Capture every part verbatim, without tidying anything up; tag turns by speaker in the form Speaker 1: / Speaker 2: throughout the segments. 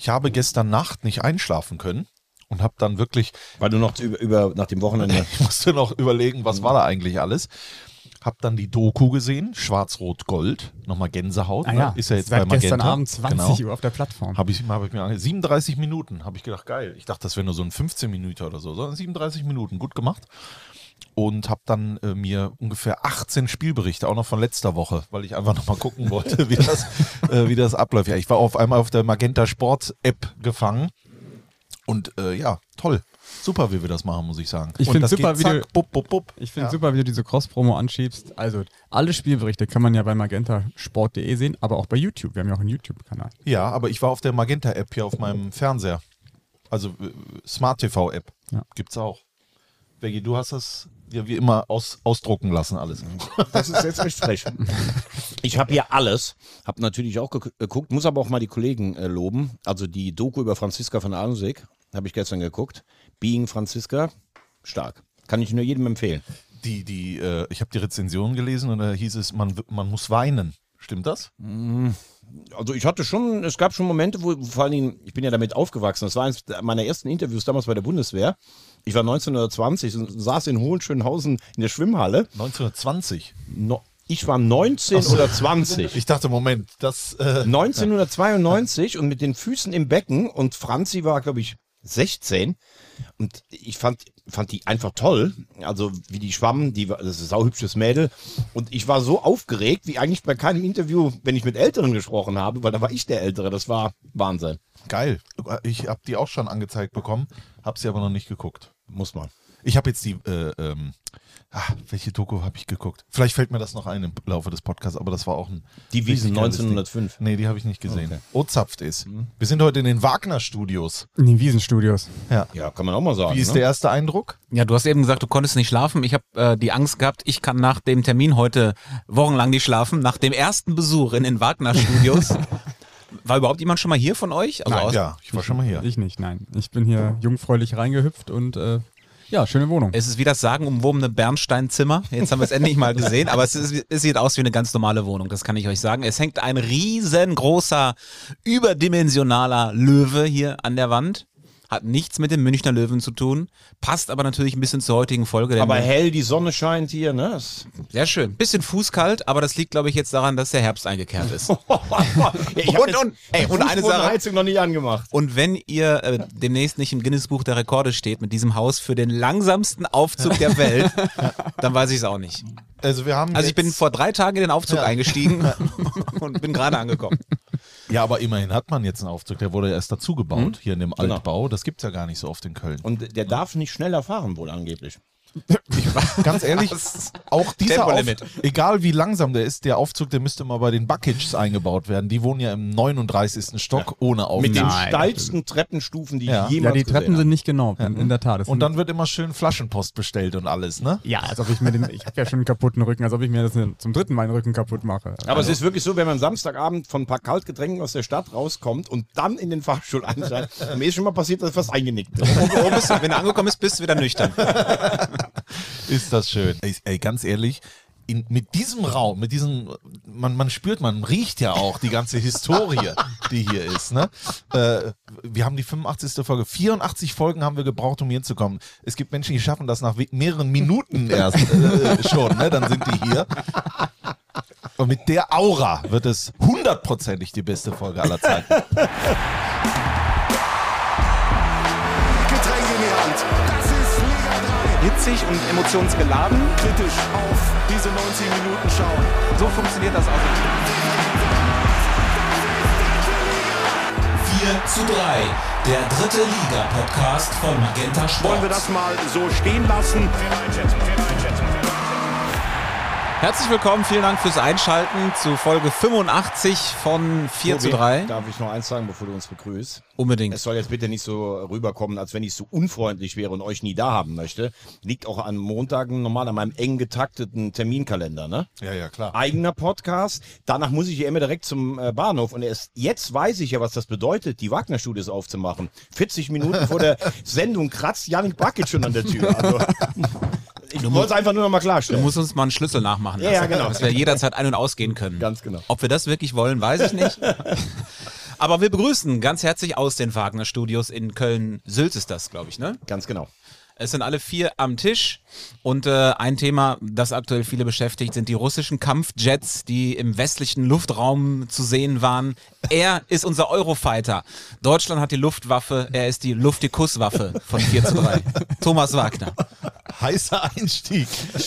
Speaker 1: ich habe gestern Nacht nicht einschlafen können und habe dann wirklich...
Speaker 2: Weil du noch über, über nach dem Wochenende...
Speaker 1: Ich musste noch überlegen, was war da eigentlich alles. Hab dann die Doku gesehen, Schwarz-Rot-Gold, nochmal Gänsehaut.
Speaker 3: Ah ja,
Speaker 1: ne? Ist ja jetzt
Speaker 3: seit
Speaker 1: bei Magenta.
Speaker 3: gestern Abend zwanzig Uhr auf der Plattform.
Speaker 1: Habe ich, hab ich mir ange- siebenunddreißig Minuten, habe ich gedacht, geil. Ich dachte, das wäre nur so ein fünfzehn Minuten oder so, sondern siebenunddreißig Minuten, gut gemacht. Und habe dann äh, mir ungefähr achtzehn Spielberichte, auch noch von letzter Woche, weil ich einfach nochmal gucken wollte, wie das, äh, wie das abläuft. Ja, ich war auf einmal auf der Magenta Sport App gefangen und äh, ja, toll. Super, wie wir das machen, muss ich sagen.
Speaker 3: Ich
Speaker 1: Und
Speaker 3: finde
Speaker 1: das
Speaker 3: super,
Speaker 1: geht
Speaker 3: wie du,
Speaker 1: zack, bup, bup, bup.
Speaker 3: ich find
Speaker 1: Ja.
Speaker 3: super, wie du diese Cross-Promo anschiebst. Also alle Spielberichte kann man ja bei magentasport punkt de sehen, aber auch bei YouTube. Wir haben ja auch einen YouTube-Kanal.
Speaker 1: Ja, aber ich war auf der Magenta-App hier auf meinem Fernseher. Also äh, Smart-T V-App.
Speaker 3: Ja.
Speaker 1: Gibt's auch. Veggie, du hast das ja wie immer aus, ausdrucken lassen alles.
Speaker 2: Das ist jetzt echt frech. Ich habe hier alles, habe natürlich auch gek- geguckt, muss aber auch mal die Kollegen äh, loben. Also die Doku über Franziska von Arnsig habe ich gestern geguckt. Being Franziska, stark. Kann ich nur jedem empfehlen.
Speaker 1: Die, die, äh, ich habe die Rezension gelesen und da hieß es, man, w- man muss weinen. Stimmt das?
Speaker 2: Also ich hatte schon, es gab schon Momente, wo vor allen Dingen, ich bin ja damit aufgewachsen, das war eines meiner ersten Interviews damals bei der Bundeswehr. Ich war neunzehnhundertzwanzig und saß in Hohenschönhausen in der Schwimmhalle.
Speaker 1: neunzehnhundertzwanzig.
Speaker 2: No, ich war neunzehn oder zwanzig.
Speaker 1: Ich dachte, Moment, das... Äh,
Speaker 2: neunzehnhundertzweiundneunzig und mit den Füßen im Becken und Franzi war, glaube ich, sechzehn und ich fand, fand die einfach toll, also wie die schwammen, die war, das ist ein sauhübsches Mädel und ich war so aufgeregt, wie eigentlich bei keinem Interview, wenn ich mit Älteren gesprochen habe, weil da war ich der Ältere, das war Wahnsinn.
Speaker 1: geil. Ich habe die auch schon angezeigt bekommen, habe sie aber noch nicht geguckt.
Speaker 2: Muss man.
Speaker 1: Ich habe jetzt die, äh, ähm, ah, welche Doku habe ich geguckt? Vielleicht fällt mir das noch ein im Laufe des Podcasts, aber das war auch ein...
Speaker 2: Die Wiesen
Speaker 1: richtig geiles
Speaker 2: neunzehnhundertfünf.
Speaker 1: Ding. Nee, die habe ich nicht gesehen.
Speaker 2: Okay.
Speaker 1: Ozapft ist. Wir sind heute in den Wagner-Studios.
Speaker 3: In den Wiesenstudios.
Speaker 1: Ja.
Speaker 2: Ja, kann man auch mal sagen.
Speaker 1: Wie ist
Speaker 2: ne?
Speaker 1: der erste Eindruck?
Speaker 4: Ja, du hast eben gesagt, du konntest nicht schlafen. Ich habe äh, die Angst gehabt, ich kann nach dem Termin heute wochenlang nicht schlafen. Nach dem ersten Besuch in den Wagner-Studios. War überhaupt jemand schon mal hier von euch? Also aus-
Speaker 1: Ja, ich war schon mal hier.
Speaker 3: Ich nicht, nein. Ich bin hier jungfräulich reingehüpft und äh, ja, schöne Wohnung.
Speaker 4: Es ist wie das sagenumwobene Bernsteinzimmer. Jetzt haben wir es endlich mal gesehen, aber es, ist, es sieht aus wie eine ganz normale Wohnung, das kann ich euch sagen. Es hängt ein riesengroßer, überdimensionaler Löwe hier an der Wand. Hat nichts mit dem Münchner Löwen zu tun, passt aber natürlich ein bisschen zur heutigen Folge. denn-
Speaker 2: Aber hell, die Sonne scheint hier, ne? Das
Speaker 4: Sehr schön. Bisschen fußkalt, aber das liegt, glaube ich, jetzt daran, dass der Herbst eingekehrt ist.
Speaker 2: ja, ich hab
Speaker 4: Und-
Speaker 2: jetzt
Speaker 4: und- ey,
Speaker 2: die
Speaker 4: und eine Sache-
Speaker 2: Fußbodenheizung noch nicht angemacht.
Speaker 4: Und wenn ihr äh, demnächst nicht im Guinness-Buch der Rekorde steht mit diesem Haus für den langsamsten Aufzug der Welt, dann weiß ich es auch nicht.
Speaker 1: Also wir haben
Speaker 4: Also ich
Speaker 1: jetzt,
Speaker 4: bin vor drei Tagen in den Aufzug
Speaker 1: Ja.
Speaker 4: eingestiegen und bin gerade angekommen.
Speaker 1: Ja, aber immerhin hat man jetzt einen Aufzug. Der wurde ja erst dazu gebaut, hier in dem
Speaker 2: Genau.
Speaker 1: Altbau. Das gibt's ja gar nicht so oft in Köln.
Speaker 2: Und der darf nicht schneller fahren, wohl angeblich.
Speaker 1: Ganz ehrlich, auch dieser
Speaker 4: Tempolimit.
Speaker 1: Auf, egal wie langsam der ist, der Aufzug, der müsste mal bei den Buckets eingebaut werden. Die wohnen ja im neununddreißigsten Stock ohne Aufzug.
Speaker 2: Mit den
Speaker 3: Nein.
Speaker 2: steilsten Treppenstufen, die
Speaker 1: Ja.
Speaker 2: ich jemals
Speaker 3: Ja, die Treppen
Speaker 2: gesehen
Speaker 3: sind nicht genau, in, in der Tat. Das
Speaker 1: Und
Speaker 3: sind-
Speaker 1: dann wird immer schön Flaschenpost bestellt und alles, ne?
Speaker 3: ja, als ob ich mir den, ich habe ja schon einen kaputten Rücken, als ob ich mir das zum dritten Mal den Rücken kaputt mache.
Speaker 2: habe. Aber es ist wirklich so, wenn man Samstagabend von ein paar Kaltgetränken aus der Stadt rauskommt und dann in den Fahrstuhl einsteigt, mir ist schon mal passiert, dass ich fast eingenickt bin.
Speaker 4: Wo bist du, wenn du angekommen bist, bist du wieder nüchtern.
Speaker 1: Ist das schön. Ey, ey ganz ehrlich, in, mit diesem Raum, mit diesem, man, man spürt, man riecht ja auch die ganze Historie, die hier ist. Ne? Äh, wir haben die fünfundachtzigste Folge. vierundachtzig Folgen haben wir gebraucht, um hier zu kommen. Es gibt Menschen, die schaffen das nach we- mehreren Minuten erst äh, schon. Ne? Dann sind die hier. Und mit der Aura wird es hundertprozentig die beste Folge aller Zeiten.
Speaker 5: Getränke in die Hand. Das ist Liga drei.
Speaker 4: Hitzig und emotionsgeladen.
Speaker 5: Kritisch auf diese neunzig Minuten schauen.
Speaker 4: So funktioniert das auch.
Speaker 6: vier zu drei, der dritte Liga-Podcast von Magenta Sport.
Speaker 5: Wollen wir das mal so stehen lassen?
Speaker 4: Herzlich willkommen, vielen Dank fürs Einschalten zu Folge fünfundachtzig von vier zu drei.
Speaker 2: Darf ich noch eins sagen, bevor du uns begrüßt?
Speaker 4: Unbedingt.
Speaker 2: Es soll jetzt bitte nicht so rüberkommen, als wenn ich so unfreundlich wäre und euch nie da haben möchte. Liegt auch an Montagen normal an meinem eng getakteten Terminkalender, ne?
Speaker 1: Ja, ja, klar.
Speaker 2: Eigener Podcast. Danach muss ich ja immer direkt zum äh, Bahnhof. Und erst jetzt weiß ich ja, was das bedeutet, die Wagner-Studios aufzumachen. vierzig Minuten vor der Sendung kratzt Janik Bakic schon an der Tür. Also, ich wollte es einfach nur noch mal
Speaker 4: Du
Speaker 2: klarstellen.
Speaker 4: musst uns mal einen Schlüssel nachmachen
Speaker 2: Ja,
Speaker 4: lassen,
Speaker 2: ja, genau.
Speaker 4: dass wir jederzeit ein- und ausgehen können.
Speaker 2: Ganz genau.
Speaker 4: Ob wir das wirklich wollen, weiß ich nicht. Aber wir begrüßen ganz herzlich aus den Wagner Studios in Köln-Sülz ist das, glaube ich, ne?
Speaker 2: Ganz genau.
Speaker 4: Es sind alle vier am Tisch und äh, ein Thema, das aktuell viele beschäftigt, sind die russischen Kampfjets, die im westlichen Luftraum zu sehen waren. Er ist unser Eurofighter. Deutschland hat die Luftwaffe, er ist die Luftikuswaffe von vier zu drei. Thomas Wagner.
Speaker 1: Heißer Einstieg.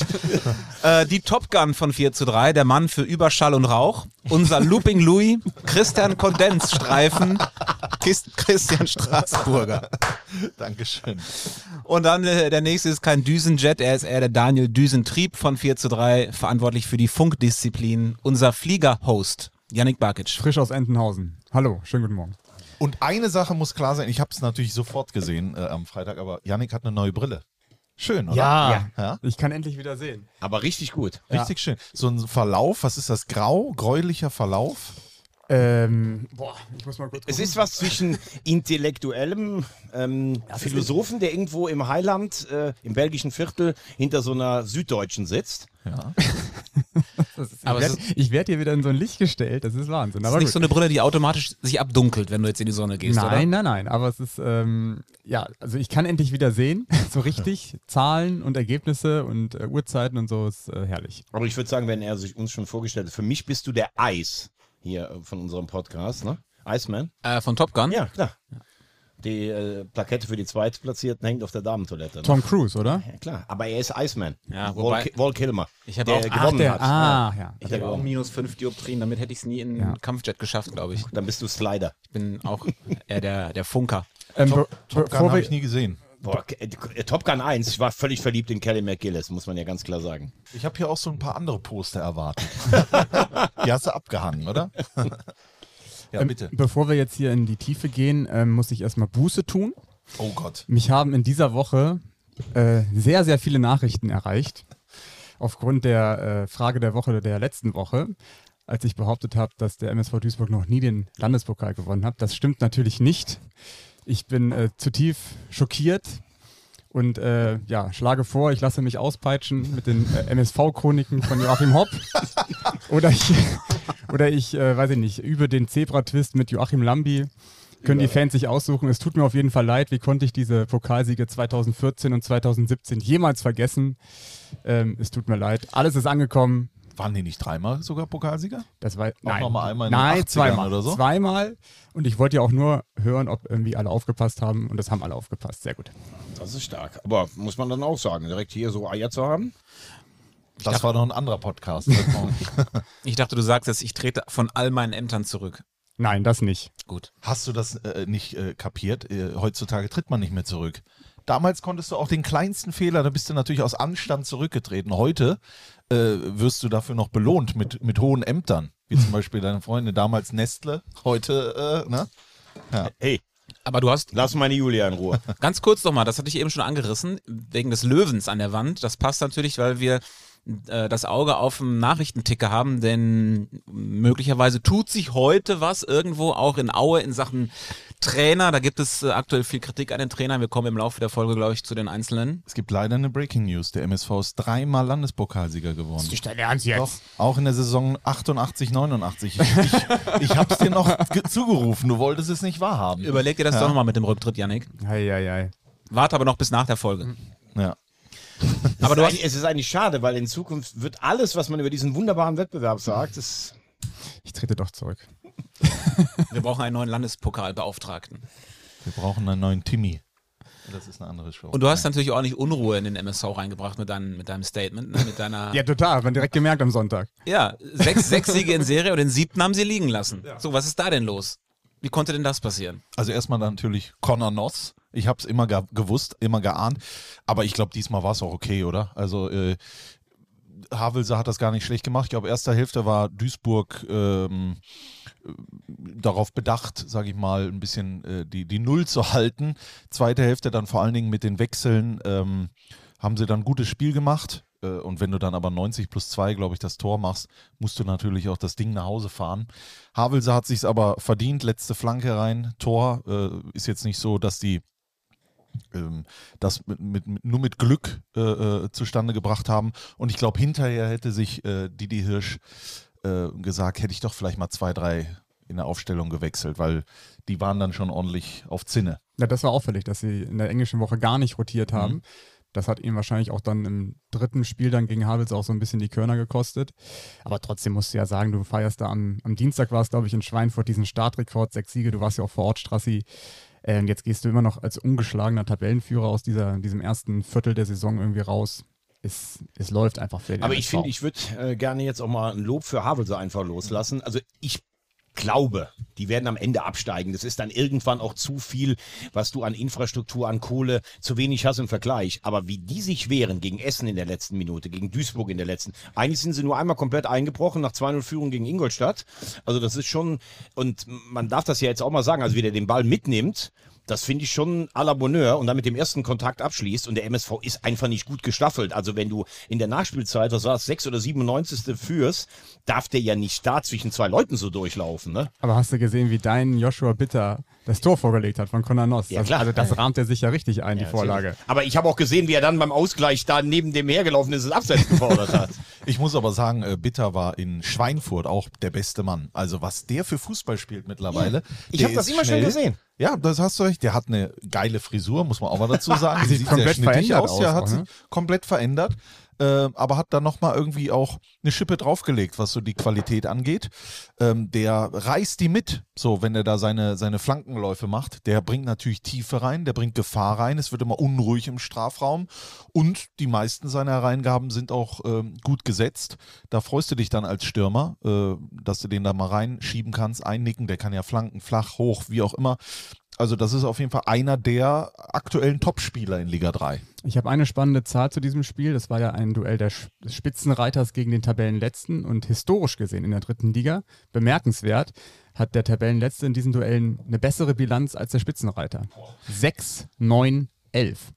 Speaker 4: Äh, die Top Gun von vier zu drei, der Mann für Überschall und Rauch. Unser Looping Louis, Christian Kondensstreifen, Kist- Christian Straßburger.
Speaker 1: Dankeschön.
Speaker 4: Und dann äh, der nächste ist kein Düsenjet, er ist eher der Daniel Düsentrieb von vier zu drei, verantwortlich für die Funkdisziplin. Unser Flieger-Host, Yannick Barkic.
Speaker 3: Frisch aus Entenhausen. Hallo, schönen guten Morgen.
Speaker 1: Und eine Sache muss klar sein, ich habe es natürlich sofort gesehen äh, am Freitag, aber Yannick hat eine neue Brille. Schön, oder?
Speaker 3: Ja,
Speaker 1: Ja?
Speaker 3: ich kann endlich wieder sehen.
Speaker 2: Aber richtig gut.
Speaker 1: Richtig schön. So ein Verlauf, was ist das? Grau, gräulicher Verlauf?
Speaker 3: Ähm, boah, ich muss mal kurz
Speaker 2: Es
Speaker 3: gucken.
Speaker 2: ist was zwischen intellektuellem ähm, Philosophen, der irgendwo im Heiland, äh, im belgischen Viertel, hinter so einer Süddeutschen sitzt.
Speaker 1: Ja.
Speaker 3: Das ist,
Speaker 4: Aber
Speaker 3: ich
Speaker 4: es
Speaker 3: werde ich werd hier wieder in so ein Licht gestellt, das ist Wahnsinn.
Speaker 4: Das
Speaker 3: Aber
Speaker 4: ist nicht
Speaker 3: gut.
Speaker 4: so eine Brille, die automatisch sich abdunkelt, wenn du jetzt in die Sonne gehst,
Speaker 3: nein,
Speaker 4: oder?
Speaker 3: nein, nein, aber es ist, ähm, ja, also ich kann endlich wieder sehen, so richtig, Zahlen und Ergebnisse und äh, Uhrzeiten und so ist äh, herrlich.
Speaker 2: Aber ich würde sagen, wenn er sich uns schon vorgestellt hat, für mich bist du der Eis hier äh, von unserem Podcast, ne? Iceman?
Speaker 4: Äh, von Top Gun?
Speaker 2: Ja, klar. Die äh, Plakette für die Zweitplatzierten hängt auf der Damentoilette. Ne?
Speaker 3: Tom Cruise, oder?
Speaker 2: Ja, klar. Aber er ist Iceman.
Speaker 4: Ja, wobei-
Speaker 2: Wall, Ki- Wall Kilmer.
Speaker 4: Ich hab
Speaker 2: der
Speaker 4: auch- Ach,
Speaker 2: gewonnen
Speaker 3: der,
Speaker 2: hat.
Speaker 3: ah, ja.
Speaker 4: Ich habe auch minus fünf Dioptrien, damit hätte ich es nie in
Speaker 3: Ja.
Speaker 4: einen Kampfjet geschafft, glaube ich.
Speaker 2: Dann bist du Slider.
Speaker 4: Ich bin auch eher der, der Funker.
Speaker 3: Ähm, be
Speaker 1: Top Gun
Speaker 3: bevor
Speaker 1: habe
Speaker 3: wir,
Speaker 1: ich nie gesehen.
Speaker 2: Boah, K- äh, Top Gun eins, ich war völlig verliebt in Kelly McGillis, muss man ja ganz klar sagen.
Speaker 1: Ich habe hier auch so ein paar andere Poster erwartet. Die hast du abgehangen, oder? Ja,
Speaker 3: ähm,
Speaker 1: bitte.
Speaker 3: bevor wir jetzt hier in die Tiefe gehen, ähm, muss ich erstmal Buße tun.
Speaker 1: Oh Gott.
Speaker 3: Mich haben in dieser Woche äh, sehr, sehr viele Nachrichten erreicht. Aufgrund der äh, Frage der Woche, der letzten Woche, als ich behauptet habe, dass der M S V Duisburg noch nie den Landespokal gewonnen hat. Das stimmt natürlich nicht. Ich bin äh, zutiefst schockiert und äh, ja, schlage vor, ich lasse mich auspeitschen mit den äh, M S V-Chroniken von Joachim Hopp. Oder ich, oder ich äh, weiß ich nicht, übe den Zebra-Twist mit Joachim Lambi. Können die Fans sich aussuchen. Es tut mir auf jeden Fall leid. Wie konnte ich diese Pokalsiege zweitausendvierzehn und zweitausendsiebzehn jemals vergessen? Ähm, es tut mir leid. Alles ist angekommen.
Speaker 1: Waren die nicht dreimal sogar Pokalsieger?
Speaker 3: Das war
Speaker 1: Auch noch mal einmal in den
Speaker 3: Nein,
Speaker 1: achtzigern
Speaker 3: zweimal.
Speaker 1: oder so?
Speaker 3: Zweimal. Und ich wollte ja auch nur hören, ob irgendwie alle aufgepasst haben. Und das haben alle aufgepasst. Sehr gut.
Speaker 2: Das ist stark. Aber muss man dann auch sagen, direkt hier so Eier zu haben?
Speaker 1: Das war noch ein anderer Podcast.
Speaker 4: Ich dachte, du sagst jetzt, ich trete von all meinen Ämtern zurück.
Speaker 3: Nein, das nicht.
Speaker 4: Gut.
Speaker 1: Hast du das äh, nicht äh, kapiert? Äh, heutzutage tritt man nicht mehr zurück. Damals konntest du auch den kleinsten Fehler, da bist du natürlich aus Anstand zurückgetreten. Heute äh, wirst du dafür noch belohnt mit, mit hohen Ämtern. Wie zum Beispiel deine Freunde damals Nestle, heute, äh, ne?
Speaker 2: Hey,
Speaker 4: Aber du hast
Speaker 2: lass meine Julia in Ruhe.
Speaker 4: ganz kurz nochmal, das hatte ich eben schon angerissen, wegen des Löwens an der Wand. Das passt natürlich, weil wir äh, das Auge auf dem Nachrichtenticker haben, denn möglicherweise tut sich heute was irgendwo auch in Aue in Sachen Trainer. Da gibt es äh, aktuell viel Kritik an den Trainern. Wir kommen im Laufe der Folge, glaube ich, zu den Einzelnen.
Speaker 1: Es gibt leider eine Breaking News. Der M S V ist dreimal Landespokalsieger geworden.
Speaker 3: Nicht dein Ernst
Speaker 1: Doch, auch in der Saison achtundachtzig, neunundachtzig. Ich, ich, ich hab's dir noch ge- zugerufen, du wolltest es nicht wahrhaben.
Speaker 4: Überleg dir das doch nochmal mit dem Rücktritt, Yannick.
Speaker 3: Hei, hei, hei.
Speaker 4: Warte aber noch bis nach der Folge.
Speaker 1: Ja.
Speaker 2: Aber du hast, es ist eigentlich schade, weil in Zukunft wird alles, was man über diesen wunderbaren Wettbewerb sagt, das
Speaker 3: Ich trete doch zurück.
Speaker 4: Wir brauchen einen neuen Landespokalbeauftragten.
Speaker 1: Wir brauchen einen neuen Timmy. Das ist eine andere Show.
Speaker 4: Und du hast natürlich ordentlich Unruhe in den M S V reingebracht mit, dein, mit deinem Statement, ne? mit deiner...
Speaker 3: Ja, total. Hat man direkt gemerkt am Sonntag.
Speaker 4: Ja, sechs, sechs Siege in Serie und den siebten haben sie liegen lassen. So, was ist da denn los? Wie konnte denn das passieren?
Speaker 1: Also erstmal natürlich Conor Noss. Ich habe es immer ge- gewusst, immer geahnt. Aber ich glaube, diesmal war es auch okay, oder? Also äh, Havelse hat das gar nicht schlecht gemacht. Ich glaube, erster Hälfte war Duisburg ähm, äh, darauf bedacht, sage ich mal, ein bisschen äh, die, die Null zu halten. Zweite Hälfte dann vor allen Dingen mit den Wechseln ähm, haben sie dann ein gutes Spiel gemacht. Äh, und wenn du dann aber neunzig plus zwei, glaube ich, das Tor machst, musst du natürlich auch das Ding nach Hause fahren. Havelse hat sich's aber verdient, letzte Flanke rein, Tor. Äh, ist jetzt nicht so, dass die ähm, das mit, mit, mit, nur mit Glück äh, äh, zustande gebracht haben. Und ich glaube, hinterher hätte sich äh, Didi Hirsch äh, gesagt, hätte ich doch vielleicht mal zwei, drei in der Aufstellung gewechselt, weil die waren dann schon ordentlich auf Zinne.
Speaker 3: Ja, das war auffällig, dass sie in der englischen Woche gar nicht rotiert haben. Mhm. Das hat ihnen wahrscheinlich auch dann im dritten Spiel dann gegen Havels auch so ein bisschen die Körner gekostet. Aber trotzdem musst du ja sagen, du feierst da am, am Dienstag, war es glaube ich in Schweinfurt, diesen Startrekord, sechs Siege, du warst ja auch vor Ort, Strassi. Äh, jetzt gehst du immer noch als ungeschlagener Tabellenführer aus dieser, diesem ersten Viertel der Saison irgendwie raus. Es, es läuft einfach für den
Speaker 2: Aber
Speaker 3: M S V.
Speaker 2: ich finde, ich würde äh, gerne jetzt auch mal ein Lob für Havelse einfach loslassen. Also ich glaube, die werden am Ende absteigen. Das ist dann irgendwann auch zu viel, was du an Infrastruktur, an Kohle zu wenig hast im Vergleich. Aber wie die sich wehren gegen Essen in der letzten Minute, gegen Duisburg in der letzten. Eigentlich sind sie nur einmal komplett eingebrochen nach zwei null Führung gegen Ingolstadt. Also das ist schon, und man darf das ja jetzt auch mal sagen, also wie der den Ball mitnimmt, das finde ich schon à la Bonheur und dann mit dem ersten Kontakt abschließt und der M S V ist einfach nicht gut gestaffelt. Also wenn du in der Nachspielzeit, was war es, sechs oder siebenundneunzigste führst, darf der ja nicht da zwischen zwei Leuten so durchlaufen, ne?
Speaker 3: Aber hast du gesehen, wie dein Joshua Bitter das Tor vorgelegt hat von Conor Noss?
Speaker 2: Ja,
Speaker 3: das,
Speaker 2: klar.
Speaker 3: also das rahmt er sich ja richtig ein,
Speaker 2: Ja,
Speaker 3: die Vorlage.
Speaker 2: natürlich. Aber ich habe auch gesehen, wie er dann beim Ausgleich da neben dem hergelaufen ist, das Abseits gefordert hat.
Speaker 1: Ich muss aber sagen, äh, Bitter war in Schweinfurt auch der beste Mann. Also was der für Fußball spielt mittlerweile.
Speaker 2: Ich
Speaker 1: der
Speaker 2: habe das
Speaker 1: ist
Speaker 2: immer
Speaker 1: schnell.
Speaker 2: schon gesehen.
Speaker 1: Ja, das hast du recht. Der hat eine geile Frisur, muss man auch mal dazu sagen.
Speaker 3: Sieht komplett
Speaker 1: schnittig
Speaker 3: verändert
Speaker 1: aus.
Speaker 3: aus
Speaker 1: Der hat
Speaker 3: auch,
Speaker 1: sich
Speaker 3: ne?
Speaker 1: komplett verändert. Äh, aber hat dann nochmal irgendwie auch eine Schippe draufgelegt, was so die Qualität angeht. Ähm, der reißt die mit, so wenn er da seine, seine Flankenläufe macht. Der bringt natürlich Tiefe rein, der bringt Gefahr rein. Es wird immer unruhig im Strafraum. Und die meisten seiner Hereingaben sind auch ähm, gut gesetzt. Da freust du dich dann als Stürmer, äh, dass du den da mal reinschieben kannst, einnicken. Der kann ja flanken, flach, hoch, wie auch immer. Also das ist auf jeden Fall einer der aktuellen Topspieler in Liga drei.
Speaker 3: Ich habe eine spannende Zahl zu diesem Spiel. Das war ja ein Duell der Sch- des Spitzenreiters gegen den Tabellenletzten und historisch gesehen in der dritten Liga, bemerkenswert, hat der Tabellenletzte in diesen Duellen eine bessere Bilanz als der Spitzenreiter. sechs, neun, elf.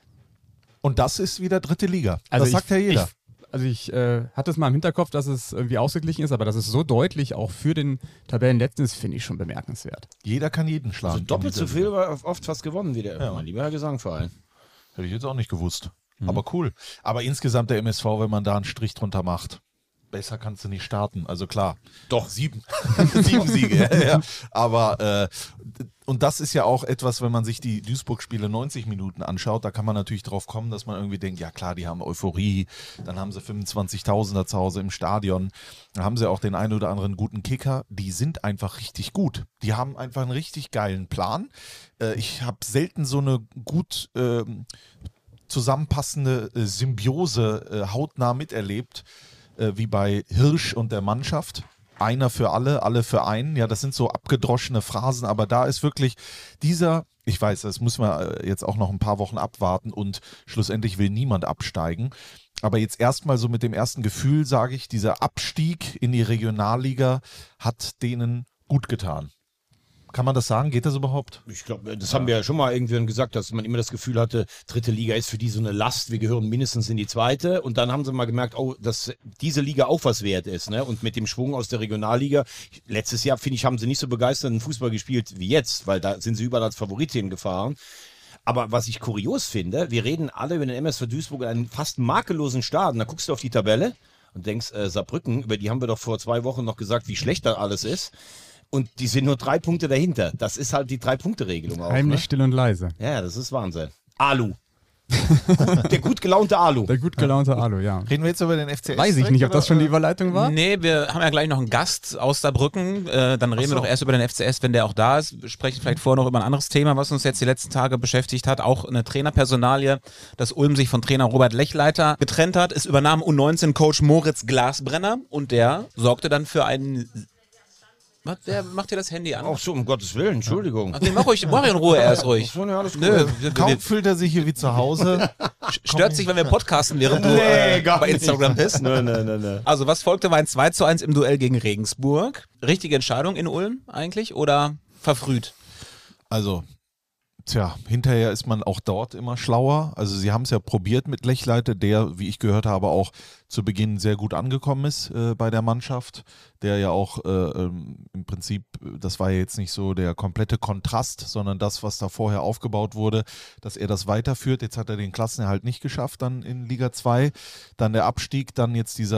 Speaker 1: Und das ist wieder dritte Liga.
Speaker 3: Also
Speaker 1: das sagt
Speaker 3: ich,
Speaker 1: ja jeder.
Speaker 3: Ich, also ich äh, hatte es mal im Hinterkopf, dass es irgendwie ausgeglichen ist, aber dass es so deutlich auch für den Tabellenletzten ist, finde ich schon bemerkenswert.
Speaker 1: Jeder kann jeden schlagen.
Speaker 2: Also doppelt so viel, aber oft fast gewonnen wie der ja. mein lieber Gesangverein.
Speaker 1: Hätte ich jetzt auch nicht gewusst. Mhm. Aber cool. Aber insgesamt der M S V, wenn man da einen Strich drunter macht, besser kannst du nicht starten. Also klar.
Speaker 2: Doch.
Speaker 1: Sieben. Sieben Siege. Ja, ja. Aber, äh, und das ist ja auch etwas, wenn man sich die Duisburg-Spiele neunzig Minuten anschaut, da kann man natürlich drauf kommen, dass man irgendwie denkt, ja klar, die haben Euphorie, dann haben sie fünfundzwanzigtausender zu Hause im Stadion, dann haben sie auch den einen oder anderen guten Kicker, die sind einfach richtig gut. Die haben einfach einen richtig geilen Plan. Äh, ich habe selten so eine gut äh, zusammenpassende äh, Symbiose äh, hautnah miterlebt, wie bei Hirsch und der Mannschaft. Einer für alle, alle für einen. Ja, das sind so abgedroschene Phrasen, aber da ist wirklich dieser, ich weiß, das müssen wir jetzt auch noch ein paar Wochen abwarten und schlussendlich will niemand absteigen. Aber jetzt erstmal so mit dem ersten Gefühl sage ich, dieser Abstieg in die Regionalliga hat denen gut getan. Kann man das sagen? Geht das überhaupt?
Speaker 2: Ich glaube, das haben wir ja schon mal irgendwann gesagt, dass man immer das Gefühl hatte, dritte Liga ist für die so eine Last, wir gehören mindestens in die zweite. Und dann haben sie mal gemerkt, oh, dass diese Liga auch was wert ist. Ne? Und mit dem Schwung aus der Regionalliga, letztes Jahr, finde ich, haben sie nicht so begeisternden Fußball gespielt wie jetzt, weil da sind sie überall als Favorit gefahren. Aber was ich kurios finde, wir reden alle über den M S V Duisburg, einen fast makellosen Start. Und da guckst du auf die Tabelle und denkst, äh, Saarbrücken, über die haben wir doch vor zwei Wochen noch gesagt, wie schlecht da alles ist. Und die sind nur drei Punkte dahinter. Das ist halt die Drei-Punkte-Regelung auch.
Speaker 3: Heimlich,
Speaker 2: ne?
Speaker 3: still und leise.
Speaker 2: Ja, das ist Wahnsinn. Alu. Der gut gelaunte Alu.
Speaker 3: Der gut gelaunte Alu, ja.
Speaker 1: Reden wir jetzt über den F C S?
Speaker 3: Weiß ich nicht, ob das schon die Überleitung war.
Speaker 4: Nee, wir haben ja gleich noch einen Gast aus Saarbrücken. Äh, dann reden
Speaker 1: so.
Speaker 4: wir doch erst über den F C S, wenn der auch da ist. Wir sprechen vielleicht vorher noch über ein anderes Thema, was uns jetzt die letzten Tage beschäftigt hat. Auch eine Trainerpersonalie, dass Ulm sich von Trainer Robert Lechleiter getrennt hat. Es übernahm U neunzehn Coach Moritz Glasbrenner und der sorgte dann für einen... Was, wer macht dir das Handy an?
Speaker 2: Ach so, um Gottes Willen, Entschuldigung.
Speaker 4: Ach, nee, mach ruhig, mach in Ruhe erst ruhig.
Speaker 2: So, ja, alles gut.
Speaker 4: Nö, wir-
Speaker 1: Kaum
Speaker 4: wir-
Speaker 1: fühlt er sich hier wie zu Hause.
Speaker 4: stört sich, wenn wir podcasten, während du äh, bei Instagram bist.
Speaker 2: Nein, nein, nein, nein.
Speaker 4: Also was folgte, war ein zwei zu eins im Duell gegen Regensburg. Richtige Entscheidung in Ulm eigentlich oder verfrüht?
Speaker 1: Also, tja, hinterher ist man auch dort immer schlauer. Also sie haben es ja probiert mit Lechleiter, der, wie ich gehört habe, auch zu Beginn sehr gut angekommen ist äh, bei der Mannschaft, der ja auch äh, ähm, im Prinzip, das war ja jetzt nicht so der komplette Kontrast, sondern das, was da vorher aufgebaut wurde, dass er das weiterführt. Jetzt hat er den Klassenerhalt nicht geschafft, dann in Liga zwei, dann der Abstieg, dann jetzt dieser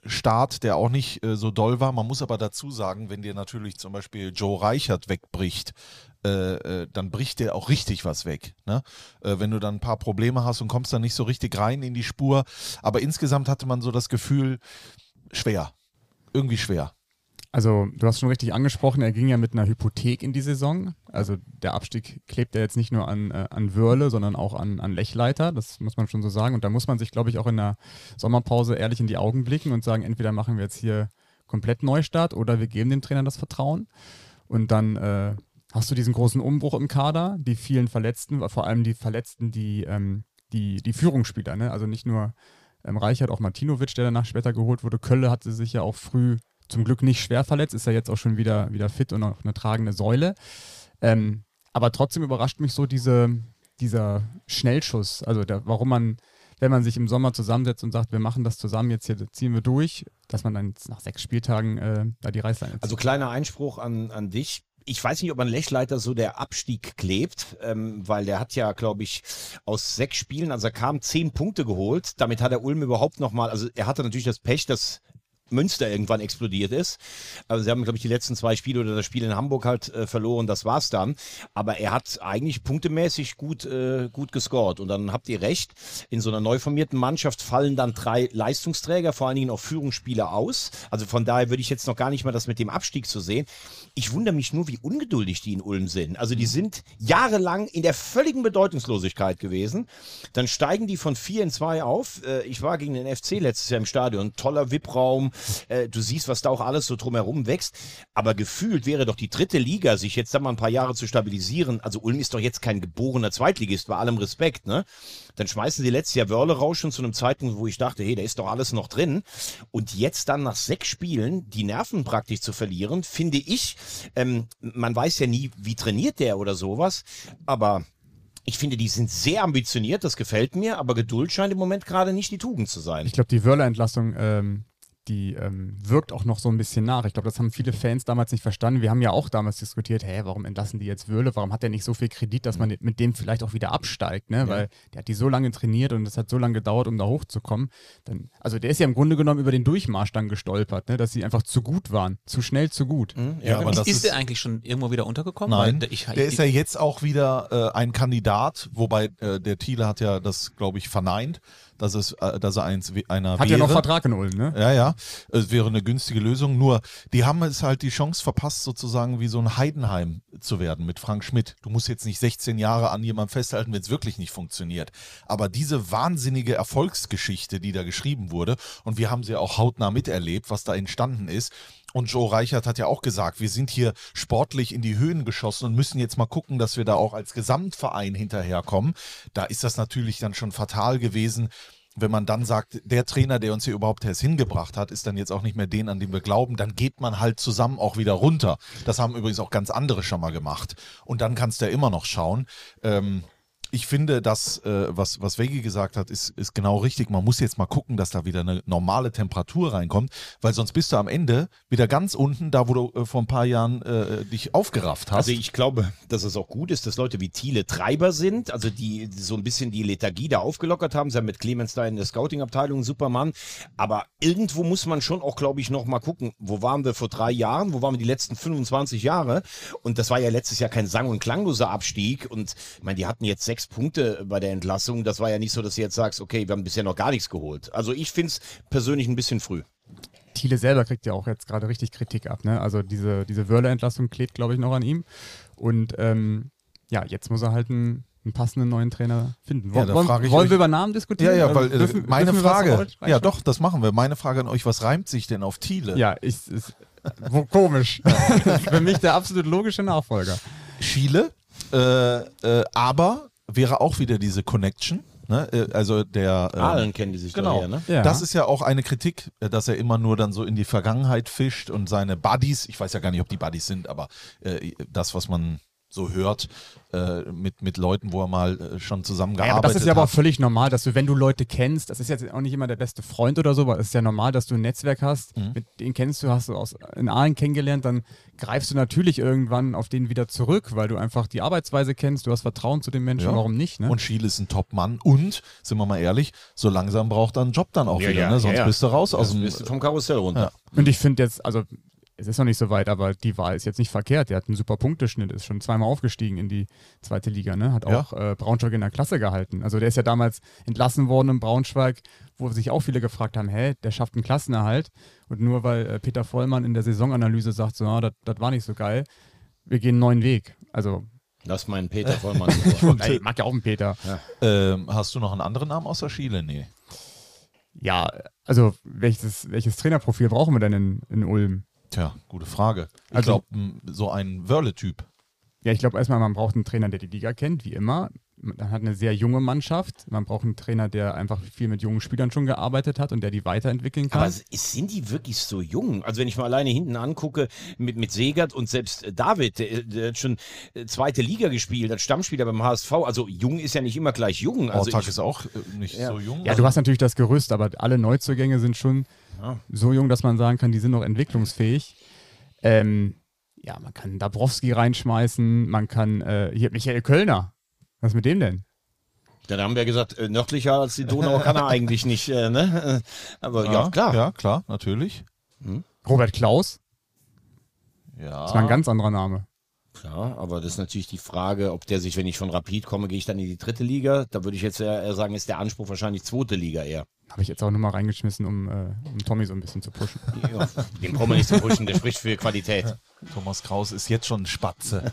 Speaker 1: Start, der auch nicht äh, so doll war. Man muss aber dazu sagen, wenn dir natürlich zum Beispiel Joe Reichert wegbricht, äh, äh, dann bricht dir auch richtig was weg. Ne? Äh, wenn du dann ein paar Probleme hast und kommst dann nicht so richtig rein in die Spur. Aber insgesamt hatte man so das Gefühl, schwer. Irgendwie schwer.
Speaker 3: Also du hast schon richtig angesprochen, er ging ja mit einer Hypothek in die Saison. Also der Abstieg klebt ja jetzt nicht nur an, äh, an Wörle, sondern auch an, an Lechleiter, das muss man schon so sagen. Und da muss man sich, glaube ich, auch in der Sommerpause ehrlich in die Augen blicken und sagen, entweder machen wir jetzt hier komplett Neustart oder wir geben dem Trainer das Vertrauen. Und dann äh, hast du diesen großen Umbruch im Kader, die vielen Verletzten, vor allem die Verletzten, die, ähm, die, die Führungsspieler, ne? Also nicht nur ähm, Reichert, auch Martinovic, der danach später geholt wurde. Kölle hatte sich ja auch früh zum Glück nicht schwer verletzt, ist ja jetzt auch schon wieder, wieder fit und auch eine tragende Säule. Ähm, aber trotzdem überrascht mich so diese, dieser Schnellschuss. Also der, warum man, wenn man sich im Sommer zusammensetzt und sagt, wir machen das zusammen, jetzt hier ziehen wir durch, dass man dann jetzt nach sechs Spieltagen äh, da die Reißleine zieht.
Speaker 2: Also kleiner Einspruch an, an dich. Ich weiß nicht, ob an Lechleiter so der Abstieg klebt, ähm, weil der hat ja, glaube ich, aus sechs Spielen, also er kam zehn Punkte geholt. Damit hat er Ulm überhaupt nochmal, also er hatte natürlich das Pech, dass Münster irgendwann explodiert ist. Also sie haben, glaube ich, die letzten zwei Spiele oder das Spiel in Hamburg halt äh, verloren, das war's dann. Aber er hat eigentlich punktemäßig gut, äh, gut gescored. Und dann habt ihr recht, in so einer neu formierten Mannschaft fallen dann drei Leistungsträger, vor allen Dingen auch Führungsspieler aus. Also von daher würde ich jetzt noch gar nicht mal das mit dem Abstieg zu sehen. Ich wundere mich nur, wie ungeduldig die in Ulm sind. Also die sind jahrelang in der völligen Bedeutungslosigkeit gewesen. Dann steigen die von vier in zwei auf. Äh, ich war gegen den F C letztes Jahr im Stadion. Toller V I P-Raum. Äh, du siehst, was da auch alles so drumherum wächst. Aber gefühlt wäre doch die dritte Liga, sich jetzt da mal ein paar Jahre zu stabilisieren. Also Ulm ist doch jetzt kein geborener Zweitligist, bei allem Respekt, ne? Dann schmeißen sie letztes Jahr Wörle raus, schon zu einem Zeitpunkt, wo ich dachte, hey, da ist doch alles noch drin. Und jetzt dann nach sechs Spielen die Nerven praktisch zu verlieren, finde ich, ähm, man weiß ja nie, wie trainiert der oder sowas, aber ich finde, die sind sehr ambitioniert, das gefällt mir, aber Geduld scheint im Moment gerade nicht die Tugend zu sein.
Speaker 3: Ich glaube, die Wörle-Entlassung, ähm, die ähm, wirkt auch noch so ein bisschen nach. Ich glaube, das haben viele Fans damals nicht verstanden. Wir haben ja auch damals diskutiert, hä, warum entlassen die jetzt Wörle? Warum hat der nicht so viel Kredit, dass man mit dem vielleicht auch wieder absteigt? Ne? Ja. Weil der hat die so lange trainiert und es hat so lange gedauert, um da hochzukommen. Dann, also der ist ja im Grunde genommen über den Durchmarsch dann gestolpert, ne? Dass sie einfach zu gut waren. Zu schnell, zu gut.
Speaker 2: Mhm.
Speaker 1: Ja,
Speaker 2: Ja,
Speaker 1: aber
Speaker 4: ist,
Speaker 1: das
Speaker 4: ist
Speaker 1: ist,
Speaker 4: der eigentlich schon irgendwo wieder untergekommen?
Speaker 1: nein,
Speaker 4: Weil ich,
Speaker 1: der ist ja jetzt auch wieder äh, ein Kandidat, wobei äh, der Thiele hat ja das, glaube ich, verneint, dass, es, äh, dass er eins, einer
Speaker 3: Hat
Speaker 1: wäre.
Speaker 3: ja noch Vertrag in Ulm, ne?
Speaker 1: Ja, ja, es wäre eine günstige Lösung, nur die haben es halt die Chance verpasst, sozusagen wie so ein Heidenheim zu werden mit Frank Schmidt. Du musst jetzt nicht sechzehn Jahre an jemandem festhalten, wenn es wirklich nicht funktioniert. Aber diese wahnsinnige Erfolgsgeschichte, die da geschrieben wurde, und wir haben sie auch hautnah miterlebt, was da entstanden ist. Und Joe Reichert hat ja auch gesagt, wir sind hier sportlich in die Höhen geschossen und müssen jetzt mal gucken, dass wir da auch als Gesamtverein hinterherkommen. Da ist das natürlich dann schon fatal gewesen, wenn man dann sagt, der Trainer, der uns hier überhaupt erst hingebracht hat, ist dann jetzt auch nicht mehr den, an den wir glauben, dann geht man halt zusammen auch wieder runter. Das haben übrigens auch ganz andere schon mal gemacht. Und dann kannst du ja immer noch schauen. Ähm, ich finde, das, äh, was, was Veggie gesagt hat, ist, ist genau richtig. Man muss jetzt mal gucken, dass da wieder eine normale Temperatur reinkommt, weil sonst bist du am Ende wieder ganz unten, da wo du äh, vor ein paar Jahren äh, dich aufgerafft hast.
Speaker 2: Also ich glaube, dass es auch gut ist, dass Leute wie Thiele Treiber sind, also die so ein bisschen die Lethargie da aufgelockert haben. Sie haben mit Clemens da in der Scouting-Abteilung Supermann. Aber irgendwo muss man schon auch, glaube ich, noch mal gucken, wo waren wir vor drei Jahren, wo waren wir die letzten fünfundzwanzig Jahre? Und das war ja letztes Jahr kein sang- und klangloser Abstieg. Und ich meine, die hatten jetzt sechs Punkte bei der Entlassung. Das war ja nicht so, dass du jetzt sagst, okay, wir haben bisher noch gar nichts geholt. Also ich finde es persönlich ein bisschen früh.
Speaker 3: Thiele selber kriegt ja auch jetzt gerade richtig Kritik ab, ne? Also diese, diese Wörle-Entlassung klebt, glaube ich, noch an ihm. Und ähm, ja, jetzt muss er halt einen, einen passenden neuen Trainer finden.
Speaker 1: Ja, da
Speaker 3: wollen
Speaker 1: frage ich
Speaker 3: wollen
Speaker 1: euch-
Speaker 3: wir über Namen diskutieren?
Speaker 1: Ja, ja, weil äh,
Speaker 3: Dürfen-
Speaker 1: meine
Speaker 3: dürfen wir was
Speaker 1: Frage,
Speaker 3: auf euch
Speaker 1: ja
Speaker 3: reinschreiben?
Speaker 1: doch, das machen wir. Meine Frage an euch, was reimt sich denn auf Thiele?
Speaker 3: Ja, ich, ist, wo, komisch. Für mich der absolut logische Nachfolger.
Speaker 1: Schiele, äh, äh, aber wäre auch wieder diese Connection. Ne? Äh, Also der äh,
Speaker 2: Aalen kennen die sich
Speaker 1: genau.
Speaker 2: doch her, ne?
Speaker 3: Ja.
Speaker 1: Das ist ja auch eine Kritik, äh, dass er immer nur dann so in die Vergangenheit fischt und seine Buddies, ich weiß ja gar nicht, ob die Buddies sind, aber äh, das, was man so hört, äh, mit, mit Leuten, wo er mal äh, schon
Speaker 3: Ja,
Speaker 1: zusammengearbeitet
Speaker 3: aber das ist ja aber auch
Speaker 1: hat.
Speaker 3: völlig normal, dass du, wenn du Leute kennst, das ist jetzt auch nicht immer der beste Freund oder so, aber es ist ja normal, dass du ein Netzwerk hast,
Speaker 1: Mhm.
Speaker 3: mit denen kennst du, hast du aus, in Aalen kennengelernt, dann greifst du natürlich irgendwann auf den wieder zurück, weil du einfach die Arbeitsweise kennst, du hast Vertrauen zu den Menschen,
Speaker 1: Ja.
Speaker 3: warum nicht, ne?
Speaker 1: Und Schiele ist ein Top-Mann und, sind wir mal ehrlich, so langsam braucht er einen Job dann auch
Speaker 2: Ja,
Speaker 1: wieder,
Speaker 2: ja,
Speaker 1: ne? sonst
Speaker 2: ja, ja.
Speaker 1: bist du raus aus
Speaker 2: Also
Speaker 1: dem...
Speaker 2: bist du vom Karussell runter.
Speaker 3: Und ich finde jetzt, also es ist noch nicht so weit, aber die Wahl ist jetzt nicht verkehrt. Der hat einen super Punkteschnitt, ist schon zweimal aufgestiegen in die zweite Liga, ne? Hat
Speaker 1: Ja.
Speaker 3: auch äh, Braunschweig in der Klasse gehalten. Also der ist ja damals entlassen worden in Braunschweig, wo sich auch viele gefragt haben, hä, der schafft einen Klassenerhalt. Und nur weil äh, Peter Vollmann in der Saisonanalyse sagt, so, ah, das das war nicht so geil, wir gehen einen neuen Weg. Also,
Speaker 2: Lass meinen Peter Vollmann.
Speaker 3: ey, ich mag ja auch einen Peter.
Speaker 1: Ähm, hast du noch einen anderen Namen außer Schiele? Nee.
Speaker 3: Ja, also welches, welches Trainerprofil brauchen wir denn in, in Ulm?
Speaker 1: Tja, gute Frage. Ich
Speaker 3: Also-
Speaker 1: glaube, so ein Wörle-Typ.
Speaker 3: Ja, ich glaube erstmal, man braucht einen Trainer, der die Liga kennt, wie immer. Man hat eine sehr junge Mannschaft. Man braucht einen Trainer, der einfach viel mit jungen Spielern schon gearbeitet hat und der die weiterentwickeln kann.
Speaker 2: Aber s- sind die wirklich so jung? Also wenn ich mal alleine hinten angucke mit, mit Segert und selbst äh, David, der, der hat schon äh, zweite Liga gespielt, als Stammspieler beim H S V. Also jung ist ja nicht immer gleich jung. Also
Speaker 1: Ortag
Speaker 2: ich,
Speaker 1: ist auch äh, nicht
Speaker 2: Ja.
Speaker 1: so jung.
Speaker 3: Ja, du hast natürlich das Gerüst, aber alle Neuzugänge sind schon
Speaker 2: Ja.
Speaker 3: so jung, dass man sagen kann, die sind noch entwicklungsfähig. Ähm, ja, man kann Dabrowski reinschmeißen, man kann, äh, hier Michael Kölner. Was ist mit dem denn?
Speaker 2: Dann haben wir gesagt, äh, nördlicher als die Donau kann er eigentlich nicht. Äh, ne? Äh, Aber ja, klar.
Speaker 1: Ja, klar, natürlich.
Speaker 3: Robert Klaus?
Speaker 1: Ja.
Speaker 3: Das war ein ganz anderer Name.
Speaker 2: Klar, aber das ist natürlich die Frage, ob der sich, wenn ich von Rapid komme, gehe ich dann in die dritte Liga. Da würde ich jetzt eher sagen, ist der Anspruch wahrscheinlich zweite Liga eher.
Speaker 3: Habe ich jetzt auch nochmal reingeschmissen, um, äh, um Tommy so ein bisschen zu pushen.
Speaker 2: Ja, den brauchen wir nicht zu pushen, der spricht für Qualität.
Speaker 1: Thomas Kraus ist jetzt schon ein Spatze.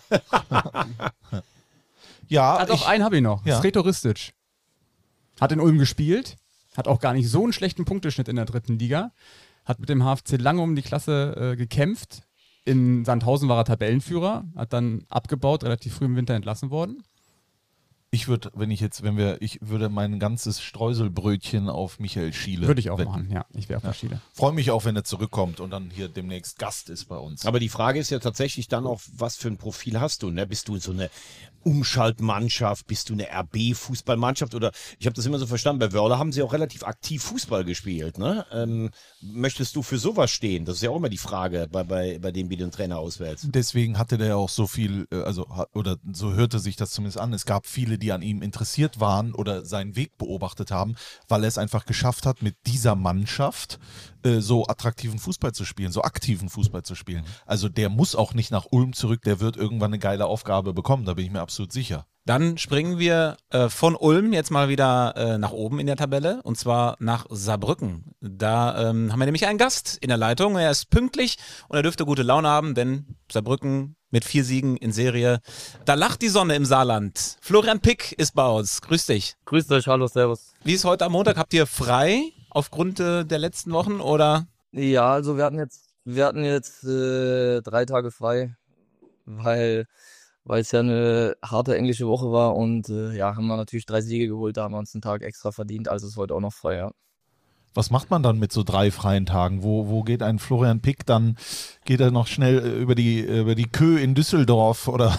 Speaker 1: ja,
Speaker 3: Ah, doch,
Speaker 1: ich,
Speaker 3: einen habe ich noch.
Speaker 1: Ja.
Speaker 3: Sreto Ristic. Hat in Ulm gespielt, hat auch gar nicht so einen schlechten Punkteschnitt in der dritten Liga, hat mit dem H F C lange um die Klasse äh, gekämpft. In Sandhausen war er Tabellenführer, hat dann abgebaut, relativ früh im Winter entlassen worden.
Speaker 1: ich würde, wenn ich jetzt, wenn wir, ich würde mein ganzes Streuselbrötchen auf Michael Schiele
Speaker 3: Würde ich auch
Speaker 1: wetten.
Speaker 3: machen, ja. Ich wäre auf der Schiele.
Speaker 1: Freue mich auch, wenn er zurückkommt und dann hier demnächst Gast ist bei uns.
Speaker 2: Aber die Frage ist ja tatsächlich dann auch, was für ein Profil hast du? Ne? Bist du so eine Umschaltmannschaft? Bist du eine R B-Fußballmannschaft? Oder ich habe das immer so verstanden, bei Wörle haben sie auch relativ aktiv Fußball gespielt. Ne? Ähm, möchtest du für sowas stehen? Das ist ja auch immer die Frage, bei, bei, bei dem, wie du einen Trainer auswählst.
Speaker 1: Deswegen hatte der ja auch so viel, äh, also ha- oder so hörte sich das zumindest an. Es gab viele, die an ihm interessiert waren oder seinen Weg beobachtet haben, weil er es einfach geschafft hat, mit dieser Mannschaft äh, so attraktiven Fußball zu spielen, so aktiven Fußball zu spielen. Also der muss auch nicht nach Ulm zurück, der wird irgendwann eine geile Aufgabe bekommen, da bin ich mir absolut sicher.
Speaker 4: Dann springen wir äh, von Ulm jetzt mal wieder äh, nach oben in der Tabelle und zwar nach Saarbrücken. Da ähm, haben wir nämlich einen Gast in der Leitung. Er ist pünktlich und er dürfte gute Laune haben, denn Saarbrücken mit vier Siegen in Serie. Da lacht die Sonne im Saarland. Florian Pick ist bei uns. Grüß dich.
Speaker 7: Grüßt euch, hallo, servus.
Speaker 4: Wie ist heute am Montag? Habt ihr frei aufgrund äh, der letzten Wochen oder?
Speaker 7: Ja, also wir hatten jetzt, wir hatten jetzt äh, drei Tage frei, weil weil es ja eine harte englische Woche war und äh, ja, haben wir natürlich drei Siege geholt, da haben wir uns einen Tag extra verdient, also ist heute auch noch frei, ja.
Speaker 1: Was macht man dann mit so drei freien Tagen? Wo, wo geht ein Florian Pick dann? Geht er noch schnell äh, über die, über die Kö in Düsseldorf oder?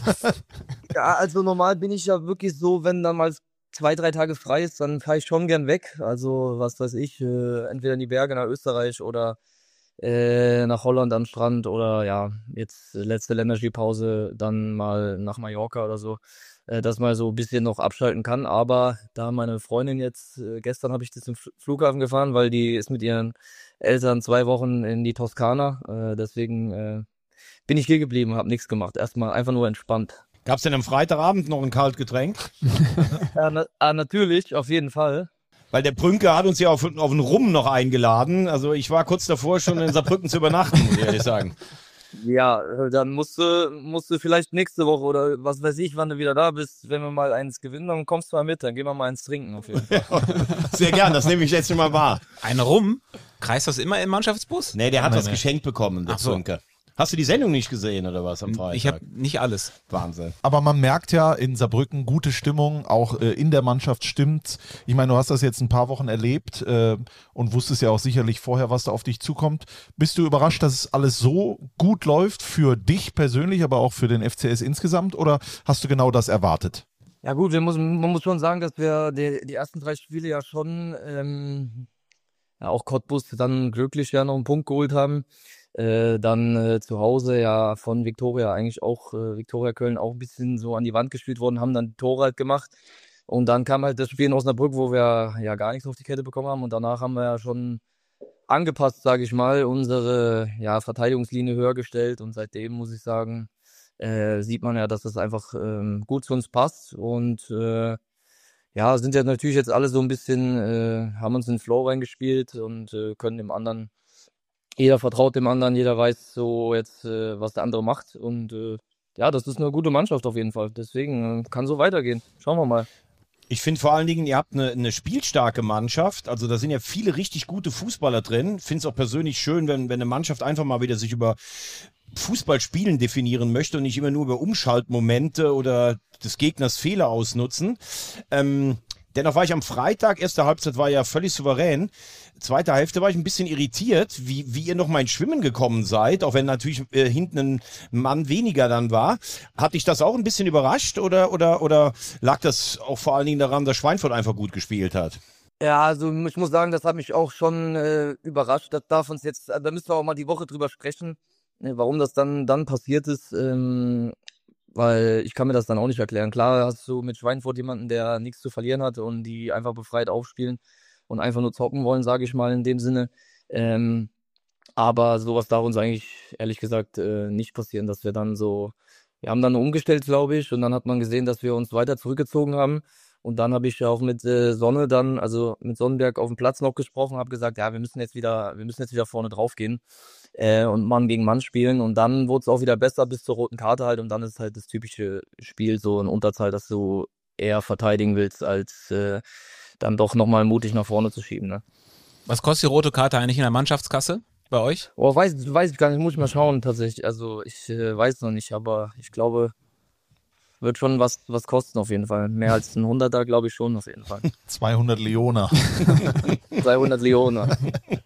Speaker 7: Ja, also normal bin ich ja wirklich so, wenn dann mal zwei, drei Tage frei ist, dann fahre ich schon gern weg. Also was weiß ich, äh, entweder in die Berge nach Österreich oder äh, nach Holland am Strand oder ja, jetzt äh, letzte Länderspielpause dann mal nach Mallorca oder so, äh, dass man so ein bisschen noch abschalten kann. Aber da meine Freundin jetzt, äh, gestern habe ich das im Fl- Flughafen gefahren, weil die ist mit ihren Eltern zwei Wochen in die Toskana. Äh, deswegen äh, bin ich hier geblieben, habe nichts gemacht. Erstmal einfach nur entspannt.
Speaker 2: Gab es denn am Freitagabend noch ein Kaltgetränk?
Speaker 7: Ja, na, ah, natürlich, auf jeden Fall.
Speaker 2: Weil der Prünke hat uns ja auf, auf einen Rum noch eingeladen. Also ich war kurz davor, schon in Saarbrücken zu übernachten, muss ich ehrlich sagen.
Speaker 7: Ja, äh, dann musst du, musst du vielleicht nächste Woche oder was weiß ich, wann du wieder da bist, wenn wir mal eins gewinnen, dann kommst du mal mit, dann gehen wir mal eins trinken auf jeden Fall.
Speaker 2: Sehr gern, das nehme ich jetzt schon mal wahr.
Speaker 4: Ein Rum? Kreist das immer im Mannschaftsbus?
Speaker 2: Nee, der hat
Speaker 1: Nein,
Speaker 2: was
Speaker 1: nee.
Speaker 2: geschenkt bekommen, der
Speaker 4: Ach so.
Speaker 2: Prünke. Hast du die Sendung nicht gesehen oder was am Freitag?
Speaker 4: Ich habe nicht alles.
Speaker 2: Wahnsinn.
Speaker 1: Aber man merkt ja in Saarbrücken gute Stimmung, auch äh, in der Mannschaft stimmt. Ich meine, du hast das jetzt ein paar Wochen erlebt äh, und wusstest ja auch sicherlich vorher, was da auf dich zukommt. Bist du überrascht, dass es alles so gut läuft für dich persönlich, aber auch für den F C S insgesamt, oder hast du genau das erwartet?
Speaker 7: Ja gut, wir muss, man muss schon sagen, dass wir die, die ersten drei Spiele ja schon, ähm, ja, auch Cottbus dann glücklich ja noch einen Punkt geholt haben. Äh, dann äh, zu Hause ja von Viktoria eigentlich auch, äh, Viktoria Köln auch ein bisschen so an die Wand gespielt worden, haben dann Tore halt gemacht. Und dann kam halt das Spiel in Osnabrück, wo wir ja gar nichts auf die Kette bekommen haben. Und danach haben wir ja schon angepasst, sage ich mal, unsere ja, Verteidigungslinie höher gestellt. Und seitdem muss ich sagen, äh, sieht man ja, dass das einfach ähm, gut zu uns passt. Und äh, ja, sind ja natürlich jetzt alle so ein bisschen, äh, haben uns in den Flow reingespielt und äh, können dem anderen, jeder vertraut dem anderen, jeder weiß so jetzt, äh, was der andere macht. Und äh, ja, das ist eine gute Mannschaft auf jeden Fall. Deswegen äh, kann so weitergehen. Schauen wir mal.
Speaker 2: Ich finde vor allen Dingen, ihr habt eine, eine spielstarke Mannschaft. Also da sind ja viele richtig gute Fußballer drin. Finde es auch persönlich schön, wenn, wenn eine Mannschaft einfach mal wieder sich über Fußballspielen definieren möchte und nicht immer nur über Umschaltmomente oder des Gegners Fehler ausnutzen. Ähm, dennoch war ich am Freitag, erste Halbzeit war ja völlig souverän. Zweite Hälfte war ich ein bisschen irritiert, wie, wie ihr noch mal ins Schwimmen gekommen seid, auch wenn natürlich äh, hinten ein Mann weniger dann war. Hat dich das auch ein bisschen überrascht oder, oder, oder lag das auch vor allen Dingen daran, dass Schweinfurt einfach gut gespielt hat?
Speaker 7: Ja, also ich muss sagen, das hat mich auch schon äh, überrascht. Das darf uns jetzt, da müssen wir auch mal die Woche drüber sprechen, ne, warum das dann, dann passiert ist. Ähm, weil ich kann mir das dann auch nicht erklären. Klar hast du mit Schweinfurt jemanden, der nichts zu verlieren hat und die einfach befreit aufspielen und einfach nur zocken wollen, sage ich mal in dem Sinne. Ähm, aber sowas darf uns eigentlich, ehrlich gesagt, äh, nicht passieren, dass wir dann so, wir haben dann umgestellt, glaube ich, und dann hat man gesehen, dass wir uns weiter zurückgezogen haben. Und dann habe ich ja auch mit äh, Sonne dann, also mit Sonnenberg auf dem Platz noch gesprochen, habe gesagt, ja, wir müssen jetzt wieder, wir müssen jetzt wieder vorne drauf gehen äh, und Mann gegen Mann spielen. Und dann wurde es auch wieder besser bis zur roten Karte halt. Und dann ist halt das typische Spiel so in Unterzahl, dass du eher verteidigen willst, als äh, dann doch nochmal mutig nach vorne zu schieben. Ne?
Speaker 4: Was kostet die rote Karte eigentlich in der Mannschaftskasse bei euch?
Speaker 7: Oh, weiß, weiß ich gar nicht, muss ich mal schauen tatsächlich. Also ich äh, weiß noch nicht, aber ich glaube, wird schon was, was kosten auf jeden Fall. Mehr als ein Hunderter, glaube ich schon auf jeden Fall.
Speaker 1: zweihundert Leoner.
Speaker 7: zweihundert Leoner.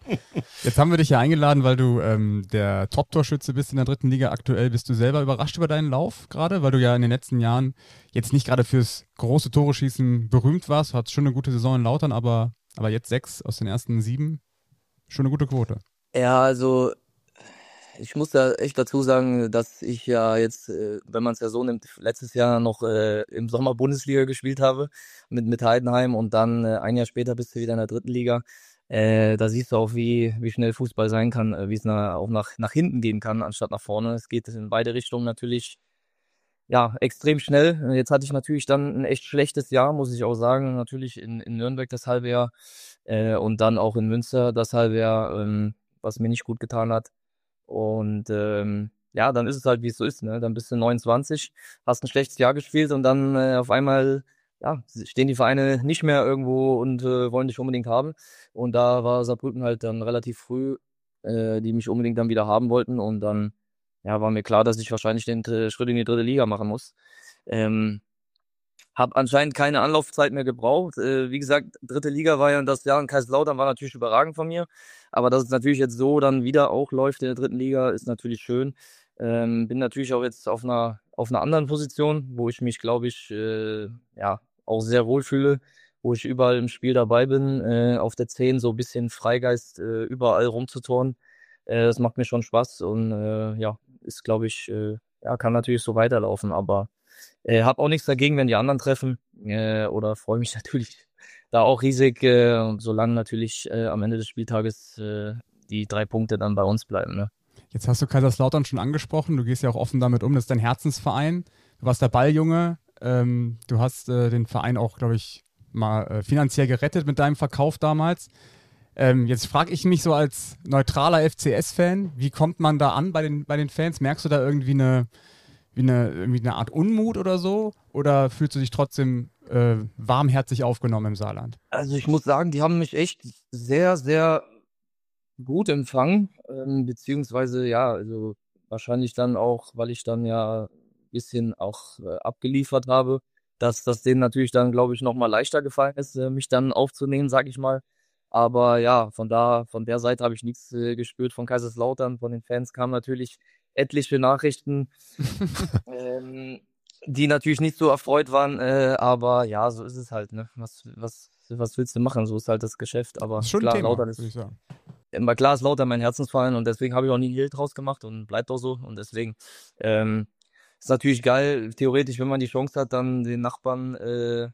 Speaker 3: Jetzt haben wir dich ja eingeladen, weil du ähm, der Top-Torschütze bist in der dritten Liga aktuell. Bist du selber überrascht über deinen Lauf gerade? Weil du ja in den letzten Jahren jetzt nicht gerade fürs große Tore-Schießen berühmt warst. Du hattest schon eine gute Saison in Lautern, aber, aber jetzt sechs aus den ersten sieben. Schon eine gute Quote.
Speaker 7: Ja, also ich muss da echt dazu sagen, dass ich ja jetzt, äh, wenn man es ja so nimmt, letztes Jahr noch äh, im Sommer Bundesliga gespielt habe mit, mit Heidenheim und dann äh, ein Jahr später bist du wieder in der dritten Liga. Äh, da siehst du auch, wie, wie schnell Fußball sein kann, äh, wie es na, auch nach, nach hinten gehen kann, anstatt nach vorne. Es geht in beide Richtungen natürlich ja extrem schnell. Jetzt hatte ich natürlich dann ein echt schlechtes Jahr, muss ich auch sagen. Natürlich in, in Nürnberg das halbe Jahr äh, und dann auch in Münster das halbe Jahr, ähm, was mir nicht gut getan hat. Und ähm, ja, dann ist es halt, wie es so ist, ne? Dann bist du neunundzwanzig, hast ein schlechtes Jahr gespielt und dann äh, auf einmal ja, stehen die Vereine nicht mehr irgendwo und äh, wollen dich unbedingt haben. Und da war Saarbrücken halt dann relativ früh, äh, die mich unbedingt dann wieder haben wollten. Und dann ja, war mir klar, dass ich wahrscheinlich den äh, Schritt in die dritte Liga machen muss. Ähm, Hab anscheinend keine Anlaufzeit mehr gebraucht. Äh, wie gesagt, dritte Liga war ja das Jahr in Kaiserslautern, war natürlich überragend von mir. Aber dass es natürlich jetzt so dann wieder auch läuft in der dritten Liga, ist natürlich schön. Ähm, bin natürlich auch jetzt auf einer auf einer anderen Position, wo ich mich, glaube ich, äh, ja auch sehr wohl fühle, wo ich überall im Spiel dabei bin, äh, auf der zehn so ein bisschen Freigeist äh, überall rumzuturnen. Äh, das macht mir schon Spaß und äh, ja, ist, glaube ich, äh, ja, kann natürlich so weiterlaufen, aber äh, habe auch nichts dagegen, wenn die anderen treffen äh, oder freue mich natürlich da auch riesig, äh, solange natürlich äh, am Ende des Spieltages äh, die drei Punkte dann bei uns bleiben. Ne?
Speaker 3: Jetzt hast du Kaiserslautern schon angesprochen. Du gehst ja auch offen damit um. Das ist dein Herzensverein. Du warst der Balljunge. Ähm, du hast äh, den Verein auch, glaube ich, mal äh, finanziell gerettet mit deinem Verkauf damals. Ähm, jetzt frage ich mich so als neutraler F C S-Fan, wie kommt man da an bei den, bei den Fans? Merkst du da irgendwie eine, wie eine, irgendwie eine Art Unmut oder so? Oder fühlst du dich trotzdem äh, warmherzig aufgenommen im Saarland?
Speaker 7: Also ich muss sagen, die haben mich echt sehr, sehr gut empfangen, ähm, beziehungsweise ja, also wahrscheinlich dann auch, weil ich dann ja ein bisschen auch äh, abgeliefert habe, dass das denen natürlich dann, glaube ich, nochmal leichter gefallen ist, äh, mich dann aufzunehmen, sag ich mal. Aber ja, von da, von der Seite habe ich nichts äh, gespürt von Kaiserslautern. Von den Fans kamen natürlich etliche Nachrichten, ähm, die natürlich nicht so erfreut waren. Äh, aber ja, so ist es halt. Ne? Was, was, was willst du machen? So ist halt das Geschäft. Aber
Speaker 3: Das ist schon
Speaker 7: klar,
Speaker 3: ein Thema,
Speaker 7: Lautern
Speaker 3: würde ich
Speaker 7: ist
Speaker 3: sagen.
Speaker 7: immer klar ist Lautern mein Herzensverein und deswegen habe ich auch nie einen Hehl draus gemacht und bleibt auch so. Und deswegen ähm, ist natürlich geil, theoretisch, wenn man die Chance hat, dann den Nachbarn äh,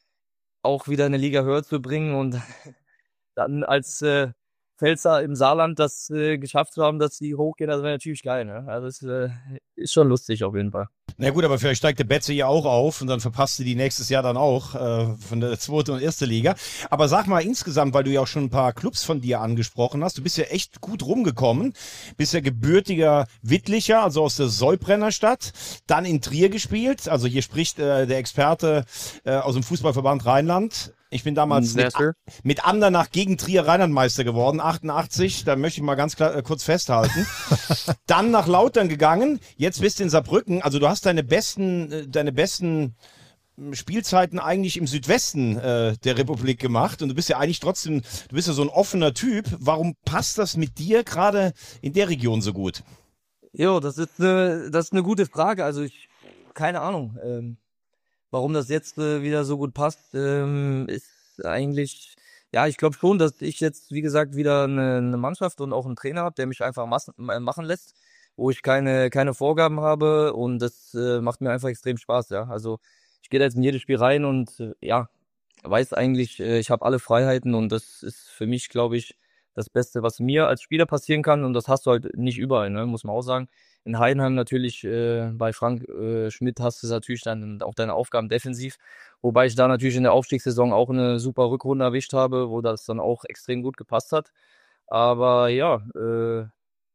Speaker 7: auch wieder eine Liga höher zu bringen und dann als äh, Pfälzer im Saarland das äh, geschafft zu haben, dass sie hochgehen, das wäre natürlich geil. Ne? Also es äh, ist schon lustig auf jeden Fall.
Speaker 2: Na gut, aber vielleicht steigt der Betze ja auch auf und dann verpasst du die nächstes Jahr dann auch äh, von der zweiten und ersten Liga. Aber sag mal insgesamt, weil du ja auch schon ein paar Clubs von dir angesprochen hast, du bist ja echt gut rumgekommen, bist ja gebürtiger Wittlicher, also aus der Säubrennerstadt, dann in Trier gespielt, also hier spricht äh, der Experte äh, aus dem Fußballverband Rheinland. Ich bin damals
Speaker 7: Sehr
Speaker 2: mit,
Speaker 7: schön.
Speaker 2: mit Andernach gegen Trier Rheinlandmeister geworden, achtundachtzig, da möchte ich mal ganz klar, äh, kurz festhalten. Dann nach Lautern gegangen, jetzt bist du in Saarbrücken, also du hast deine besten, äh, deine besten Spielzeiten eigentlich im Südwesten äh, der Republik gemacht und du bist ja eigentlich trotzdem, du bist ja so ein offener Typ. Warum passt das mit dir gerade in der Region so gut?
Speaker 7: Jo, das ist eine, das ist eine gute Frage. Also ich, keine Ahnung, ähm, warum das jetzt äh, wieder so gut passt, ähm, ist eigentlich, ja, ich glaube schon, dass ich jetzt, wie gesagt, wieder eine, eine Mannschaft und auch einen Trainer habe, der mich einfach massen, äh, machen lässt, wo ich keine keine Vorgaben habe und das äh, macht mir einfach extrem Spaß, ja. Also ich gehe da jetzt in jedes Spiel rein und äh, ja, weiß eigentlich, äh, ich habe alle Freiheiten und das ist für mich, glaube ich, das Beste, was mir als Spieler passieren kann und das hast du halt nicht überall, ne, muss man auch sagen. In Heidenheim natürlich, äh, bei Frank äh, Schmidt hast du natürlich dann auch deine Aufgaben defensiv, wobei ich da natürlich in der Aufstiegssaison auch eine super Rückrunde erwischt habe, wo das dann auch extrem gut gepasst hat. Aber ja, äh,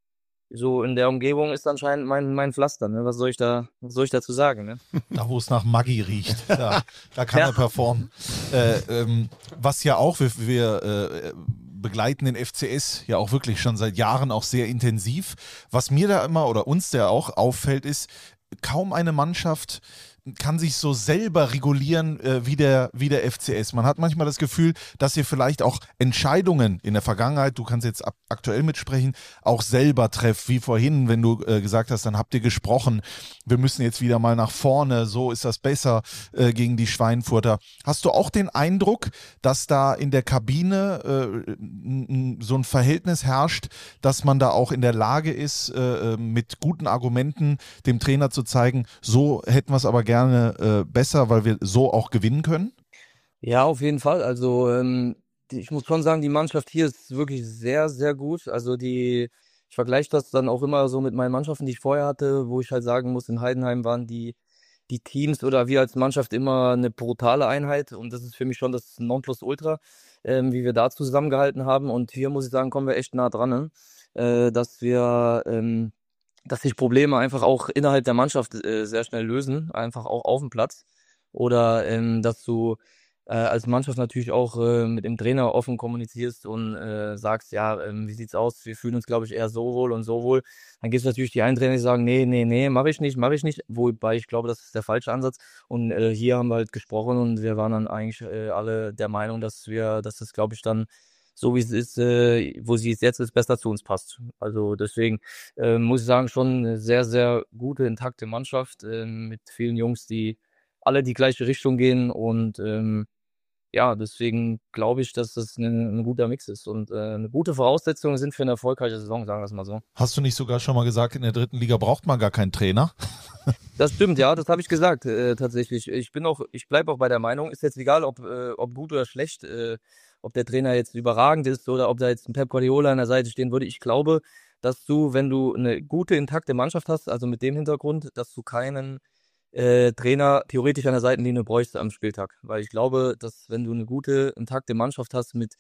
Speaker 7: so in der Umgebung ist anscheinend mein, mein Pflaster, ne? Was soll ich da, was soll ich dazu sagen, ne?
Speaker 1: Da, wo es nach Maggi riecht, da, da kann
Speaker 7: Ja.
Speaker 1: er performen. Äh, ähm, was ja auch, wir, wir äh, begleiten den F C S ja auch wirklich schon seit Jahren auch sehr intensiv. Was mir da immer oder uns da auch auffällt, ist, kaum eine Mannschaft kann sich so selber regulieren äh, wie, der, wie der F C S. Man hat manchmal das Gefühl, dass ihr vielleicht auch Entscheidungen in der Vergangenheit, du kannst jetzt ab, aktuell mitsprechen, auch selber trefft, wie vorhin, wenn du äh, gesagt hast, dann habt ihr gesprochen, wir müssen jetzt wieder mal nach vorne, so ist das besser äh, gegen die Schweinfurter. Hast du auch den Eindruck, dass da in der Kabine äh, n- n- so ein Verhältnis herrscht, dass man da auch in der Lage ist, äh, mit guten Argumenten dem Trainer zu zeigen, so hätten wir es aber gerne äh, besser, weil wir so auch gewinnen können?
Speaker 7: Ja, auf jeden Fall. Also ähm, die, ich muss schon sagen, die Mannschaft hier ist wirklich sehr, sehr gut. Also die, ich vergleiche das dann auch immer so mit meinen Mannschaften, die ich vorher hatte, wo ich halt sagen muss, in Heidenheim waren die die Teams oder wir als Mannschaft immer eine brutale Einheit und das ist für mich schon das Nonplusultra, ähm, wie wir da zusammengehalten haben. Und hier muss ich sagen, kommen wir echt nah dran, ne? äh, dass wir, ähm, dass sich Probleme einfach auch innerhalb der Mannschaft äh, sehr schnell lösen, einfach auch auf dem Platz. Oder ähm, dass du äh, als Mannschaft natürlich auch äh, mit dem Trainer offen kommunizierst und äh, sagst, ja, ähm, wie sieht's aus? Wir fühlen uns, glaube ich, eher so wohl und so wohl. Dann gibt es natürlich die einen Trainer, die sagen, nee, nee, nee, mache ich nicht, mache ich nicht. Wobei ich glaube, das ist der falsche Ansatz. Und äh, hier haben wir halt gesprochen und wir waren dann eigentlich äh, alle der Meinung, dass wir, dass das, glaube ich, dann so wie es ist, äh, wo sie es jetzt ist, besser zu uns passt. Also deswegen äh, muss ich sagen, schon eine sehr, sehr gute, intakte Mannschaft äh, mit vielen Jungs, die alle die gleiche Richtung gehen und ähm, ja, deswegen glaube ich, dass das ein, ein guter Mix ist und äh, eine gute Voraussetzung sind für eine erfolgreiche Saison, sagen wir es mal so.
Speaker 1: Hast du nicht sogar schon mal gesagt, in der dritten Liga braucht man gar keinen Trainer?
Speaker 7: Das stimmt, ja, das habe ich gesagt, äh, tatsächlich. Ich bin auch, ich bleibe auch bei der Meinung, ist jetzt egal, ob, äh, ob gut oder schlecht, äh, ob der Trainer jetzt überragend ist oder ob da jetzt ein Pep Guardiola an der Seite stehen würde. Ich glaube, dass du, wenn du eine gute, intakte Mannschaft hast, also mit dem Hintergrund, dass du keinen äh, Trainer theoretisch an der Seitenlinie bräuchst am Spieltag. Weil ich glaube, dass wenn du eine gute, intakte Mannschaft hast mit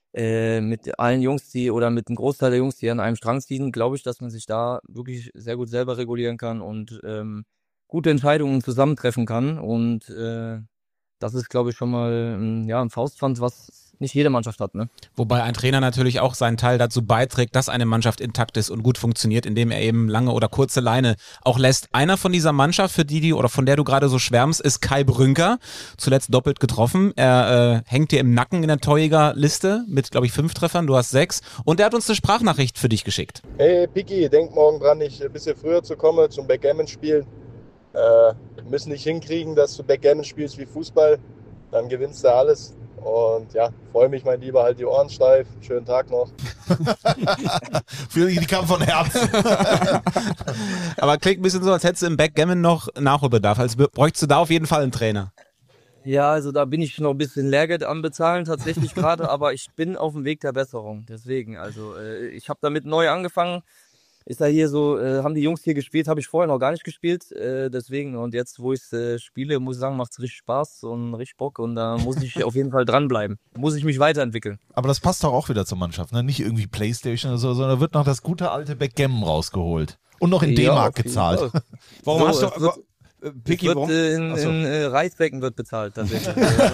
Speaker 7: äh, mit allen Jungs, die oder mit einem Großteil der Jungs, die an einem Strang ziehen, glaube ich, dass man sich da wirklich sehr gut selber regulieren kann und ähm, gute Entscheidungen zusammentreffen kann. Und äh, das ist, glaube ich, schon mal ähm, ja, ein Faustpfand, was nicht jede Mannschaft hat, ne?
Speaker 4: Wobei ein Trainer natürlich auch seinen Teil dazu beiträgt, dass eine Mannschaft intakt ist und gut funktioniert, indem er eben lange oder kurze Leine auch lässt. Einer von dieser Mannschaft, für die, die oder von der du gerade so schwärmst, ist Kai Brünker. Zuletzt doppelt getroffen. Er äh, hängt dir im Nacken in der Torjägerliste mit, glaube ich, fünf Treffern. Du hast sechs. Und er hat uns eine Sprachnachricht für dich geschickt.
Speaker 8: Hey Piki, denk morgen dran, nicht ein bisschen früher zu kommen zum Backgammon-Spielen. Äh, müssen nicht hinkriegen, dass du Backgammon spielst wie Fußball. Dann gewinnst du alles. Und ja, freue mich, mein Lieber, halt die Ohren steif. Schönen Tag noch.
Speaker 1: Für die kam von Herzen.
Speaker 4: Aber klingt ein bisschen so, als hättest du im Backgammon noch Nachholbedarf. Als bräuchtest du da auf jeden Fall einen Trainer.
Speaker 7: Ja, also da bin ich noch ein bisschen Lehrgeld am Bezahlen tatsächlich gerade, aber ich bin auf dem Weg der Besserung. Deswegen, also äh, ich habe damit neu angefangen. Ist da hier so, äh, haben die Jungs hier gespielt, habe ich vorher noch gar nicht gespielt, äh, deswegen und jetzt, wo ich äh, spiele, muss ich sagen, macht es richtig Spaß und richtig Bock und da muss ich auf jeden Fall dranbleiben, muss ich mich weiterentwickeln.
Speaker 1: Aber das passt doch auch wieder zur Mannschaft, ne? Nicht irgendwie Playstation oder so, sondern da wird noch das gute alte Backgammon rausgeholt und noch in D-Mark
Speaker 7: Ja,
Speaker 1: gezahlt.
Speaker 2: Warum
Speaker 7: So,
Speaker 2: hast du...
Speaker 7: es wird-
Speaker 2: äh, Piki,
Speaker 7: wird,
Speaker 2: warum,
Speaker 7: äh, in,
Speaker 2: Achso.
Speaker 7: in äh, Reisbecken wird bezahlt tatsächlich.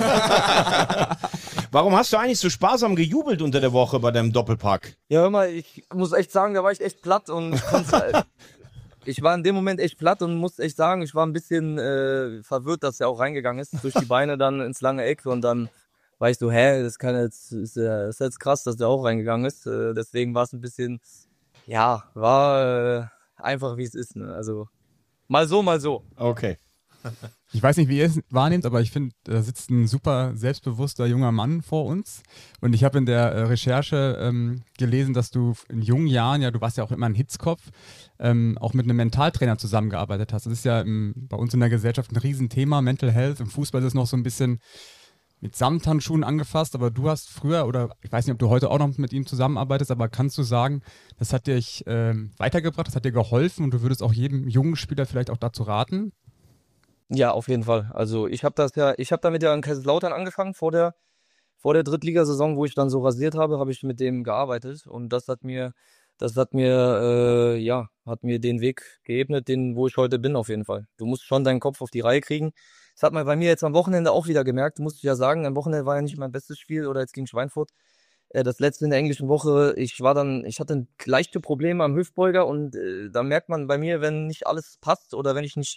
Speaker 2: warum hast du eigentlich so sparsam gejubelt unter der Woche bei deinem Doppelpack?
Speaker 7: Ja, hör mal, ich muss echt sagen, da war ich echt platt und konnte, ich war in dem Moment echt platt und muss echt sagen, ich war ein bisschen äh, verwirrt, dass er auch reingegangen ist, durch die Beine dann ins lange Eck und dann war ich so, hä, das kann jetzt, ist, äh, ist jetzt krass, dass der auch reingegangen ist. Äh, deswegen war es ein bisschen, ja, war äh, einfach wie es ist, ne? Also mal so, mal so.
Speaker 2: Okay.
Speaker 3: Ich weiß nicht, wie ihr es wahrnehmt, aber ich finde, da sitzt ein super selbstbewusster junger Mann vor uns. Und ich habe in der äh, Recherche ähm, gelesen, dass du in jungen Jahren, ja, du warst ja auch immer ein Hitzkopf, ähm, auch mit einem Mentaltrainer zusammengearbeitet hast. Das ist ja im, bei uns in der Gesellschaft ein Riesenthema, Mental Health. Im Fußball ist es noch so ein bisschen mit Samthandschuhen angefasst, aber du hast früher, oder ich weiß nicht, ob du heute auch noch mit ihm zusammenarbeitest, aber kannst du sagen, das hat dich ähm, weitergebracht, das hat dir geholfen und du würdest auch jedem jungen Spieler vielleicht auch dazu raten?
Speaker 7: Ja, auf jeden Fall. Also ich habe das ja, ich habe damit ja in Kaiserslautern angefangen vor der vor der Drittligasaison, wo ich dann so rasiert habe, habe ich mit dem gearbeitet und das hat mir, das hat mir, äh, ja, hat mir den Weg geebnet, den wo ich heute bin auf jeden Fall. Du musst schon deinen Kopf auf die Reihe kriegen. Das hat man bei mir jetzt am Wochenende auch wieder gemerkt. Muss ich ja sagen, am Wochenende war ja nicht mein bestes Spiel oder jetzt gegen Schweinfurt. Äh, das letzte in der englischen Woche. Ich war dann, ich hatte leichte Probleme am Hüftbeuger und äh, da merkt man bei mir, wenn nicht alles passt oder wenn ich nicht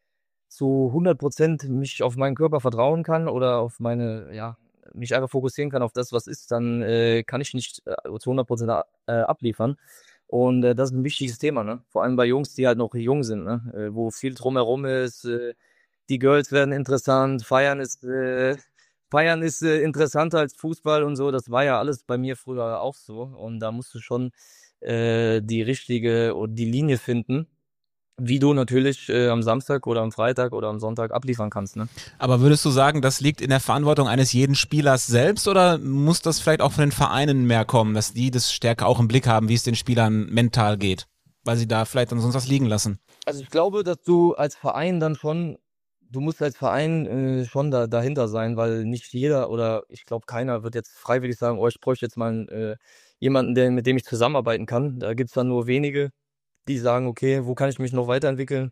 Speaker 7: zu hundert Prozent mich auf meinen Körper vertrauen kann oder auf meine, ja, mich einfach fokussieren kann auf das, was ist, dann äh, kann ich nicht äh, zu hundert Prozent äh, abliefern. Und äh, das ist ein wichtiges Thema, ne? Vor allem bei Jungs, die halt noch jung sind, ne? Äh, wo viel drumherum ist. Äh, die Girls werden interessant, Feiern ist, äh, Feiern ist äh, interessanter als Fußball und so. Das war ja alles bei mir früher auch so. Und da musst du schon äh, die richtige oder die Linie finden, wie du natürlich äh, am Samstag oder am Freitag oder am Sonntag abliefern kannst, ne?
Speaker 4: Aber würdest du sagen, das liegt in der Verantwortung eines jeden Spielers selbst oder muss das vielleicht auch von den Vereinen mehr kommen, dass die das stärker auch im Blick haben, wie es den Spielern mental geht, weil sie da vielleicht dann sonst was liegen lassen?
Speaker 7: Also ich glaube, dass du als Verein dann schon, du musst als Verein äh, schon da, dahinter sein, weil nicht jeder oder ich glaube keiner wird jetzt freiwillig sagen, oh, ich bräuchte jetzt mal äh, jemanden, der, mit dem ich zusammenarbeiten kann. Da gibt's dann nur wenige, die sagen, okay, wo kann ich mich noch weiterentwickeln?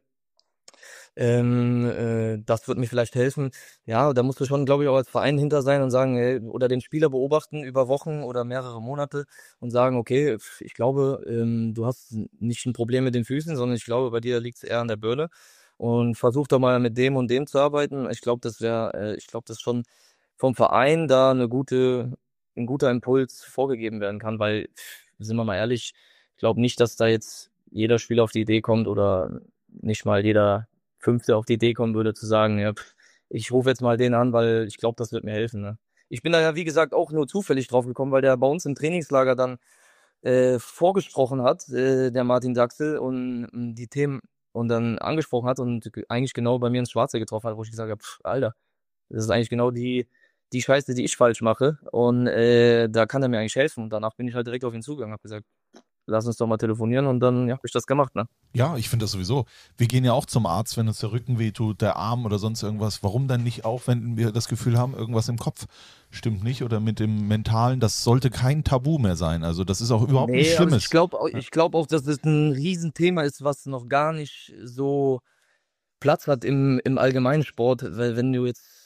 Speaker 7: Ähm, äh, das wird mir vielleicht helfen. Ja, da musst du schon, glaube ich, auch als Verein hinter sein und sagen, ey, oder den Spieler beobachten über Wochen oder mehrere Monate und sagen, okay, ich glaube, ähm, du hast nicht ein Problem mit den Füßen, sondern ich glaube, bei dir liegt es eher an der Birne und versuch doch mal mit dem und dem zu arbeiten. Ich glaube, das wäre, äh, ich glaube, dass schon vom Verein da eine gute, ein guter Impuls vorgegeben werden kann, weil, sind wir mal ehrlich, ich glaube nicht, dass da jetzt jeder Spieler auf die Idee kommt oder nicht mal jeder Fünfte auf die Idee kommen würde, zu sagen, ja, pff, ich rufe jetzt mal den an, weil ich glaube, das wird mir helfen. Ne? Ich bin da ja, wie gesagt, auch nur zufällig drauf gekommen, weil der bei uns im Trainingslager dann äh, vorgesprochen hat, äh, der Martin Daxel, und ähm, die Themen und dann angesprochen hat und eigentlich genau bei mir ins Schwarze getroffen hat, wo ich gesagt habe, pff, Alter, das ist eigentlich genau die die Scheiße, die ich falsch mache und äh, da kann er mir eigentlich helfen. Und danach bin ich halt direkt auf ihn zugegangen, habe gesagt, lass uns doch mal telefonieren und dann ja, habe ich das gemacht, ne?
Speaker 1: Ja, ich finde das sowieso. Wir gehen ja auch zum Arzt, wenn uns der Rücken wehtut, der Arm oder sonst irgendwas. Warum dann nicht auch, wenn wir das Gefühl haben, irgendwas im Kopf stimmt nicht oder mit dem Mentalen, das sollte kein Tabu mehr sein. Also das ist auch überhaupt
Speaker 7: Nee,
Speaker 1: nichts
Speaker 7: aber
Speaker 1: Schlimmes.
Speaker 7: ich glaube ich glaub auch, dass das ein Riesenthema ist, was noch gar nicht so Platz hat im, im allgemeinen Sport, weil wenn du jetzt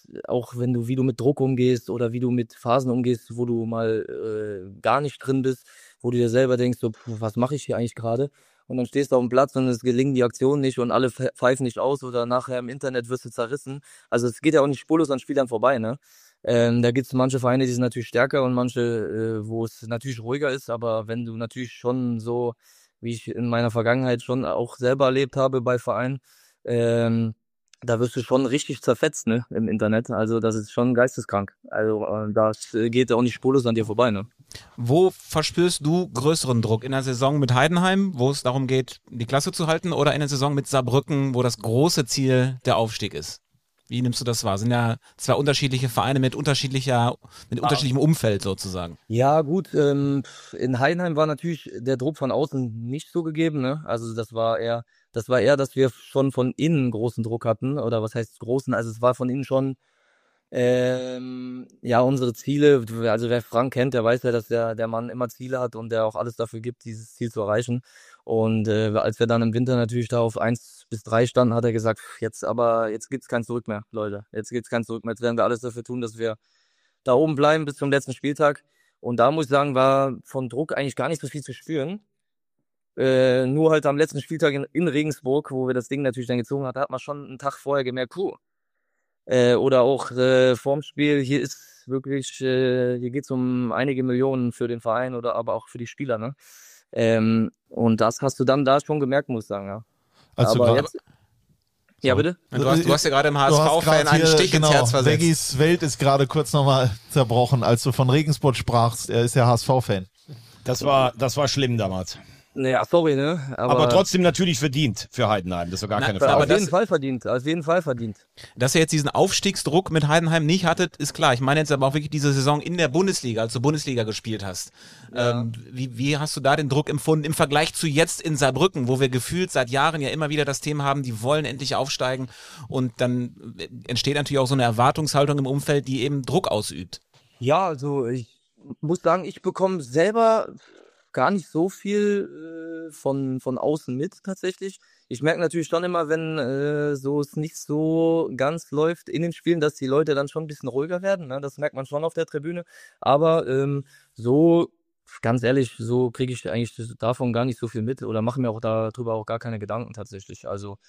Speaker 7: auch wenn du, wie du mit Druck umgehst oder wie du mit Phasen umgehst, wo du mal äh, gar nicht drin bist, wo du dir selber denkst, so, pf, was mache ich hier eigentlich gerade? Und dann stehst du auf dem Platz und es gelingen die Aktionen nicht und alle pfeifen nicht aus oder nachher im Internet wirst du zerrissen. Also es geht ja auch nicht spurlos an Spielern vorbei, ne? Ähm, da gibt es manche Vereine, die sind natürlich stärker und manche, äh, wo es natürlich ruhiger ist, aber wenn du natürlich schon so, wie ich in meiner Vergangenheit schon auch selber erlebt habe bei Vereinen, ähm, da wirst du schon richtig zerfetzt, ne, im Internet. Also das ist schon geisteskrank. Also äh, das geht auch nicht spurlos an dir vorbei, ne?
Speaker 4: Wo verspürst du größeren Druck? In der Saison mit Heidenheim, wo es darum geht, die Klasse zu halten, oder in der Saison mit Saarbrücken, wo das große Ziel der Aufstieg ist? Wie nimmst du das wahr? Sind ja zwei unterschiedliche Vereine mit unterschiedlicher, mit unterschiedlichem Umfeld sozusagen.
Speaker 7: Ja, gut, ähm, in Heidenheim war natürlich der Druck von außen nicht so gegeben, ne? Also das war eher, das war eher, dass wir schon von innen großen Druck hatten, oder was heißt großen? Also es war von innen schon, ähm, ja, unsere Ziele. Also wer Frank kennt, der weiß ja, dass der, der Mann immer Ziele hat und der auch alles dafür gibt, dieses Ziel zu erreichen. Und äh, als wir dann im Winter natürlich da auf eins bis drei standen, hat er gesagt, jetzt aber, jetzt gibt's kein Zurück mehr, Leute. Jetzt gibt's kein Zurück mehr. Jetzt werden wir alles dafür tun, dass wir da oben bleiben bis zum letzten Spieltag. Und da muss ich sagen, war von Druck eigentlich gar nicht so viel zu spüren. Äh, nur halt am letzten Spieltag in, in Regensburg, wo wir das Ding natürlich dann gezogen hatten, hat man schon einen Tag vorher gemerkt, puh. Äh, oder auch äh, vorm Spiel, hier ist wirklich, äh, hier geht's um einige Millionen für den Verein oder aber auch für die Spieler, ne? Ähm, und das hast du dann da schon gemerkt, muss ich sagen, ja.
Speaker 1: Also
Speaker 7: aber
Speaker 1: grad-
Speaker 7: jetzt, ja, bitte?
Speaker 4: Du hast, du hast ja gerade im
Speaker 1: Du hast
Speaker 4: H S V-Fan
Speaker 1: grad
Speaker 4: einen
Speaker 1: hier,
Speaker 4: Stich
Speaker 1: genau,
Speaker 4: ins Herz versetzt.
Speaker 1: Veggis Welt ist gerade kurz nochmal zerbrochen, als du von Regensburg sprachst. Er ist ja H S V-Fan.
Speaker 2: Das war, das war schlimm damals.
Speaker 7: Naja, sorry, ne? Aber,
Speaker 2: Aber trotzdem natürlich verdient für Heidenheim, das ist doch gar
Speaker 4: Na,
Speaker 2: keine
Speaker 4: aber
Speaker 2: Frage.
Speaker 7: auf
Speaker 4: das-
Speaker 7: jeden Fall verdient, auf jeden Fall verdient.
Speaker 4: Dass ihr jetzt diesen Aufstiegsdruck mit Heidenheim nicht hattet, ist klar. Ich meine jetzt aber auch wirklich diese Saison in der Bundesliga, als du Bundesliga gespielt hast.
Speaker 7: Ja.
Speaker 4: Ähm, wie, wie hast du da den Druck empfunden im Vergleich zu jetzt in Saarbrücken, wo wir gefühlt seit Jahren ja immer wieder das Thema haben, die wollen endlich aufsteigen, und dann entsteht natürlich auch so eine Erwartungshaltung im Umfeld, die eben Druck ausübt.
Speaker 7: Ja, also ich muss sagen, ich bekomme selber gar nicht so viel äh, von, von außen mit tatsächlich. Ich merke natürlich schon immer, wenn äh, so es nicht so ganz läuft in den Spielen, dass die Leute dann schon ein bisschen ruhiger werden. Ne? Das merkt man schon auf der Tribüne. Aber ähm, so, ganz ehrlich, so kriege ich eigentlich davon gar nicht so viel mit oder mache mir auch darüber auch gar keine Gedanken tatsächlich. Also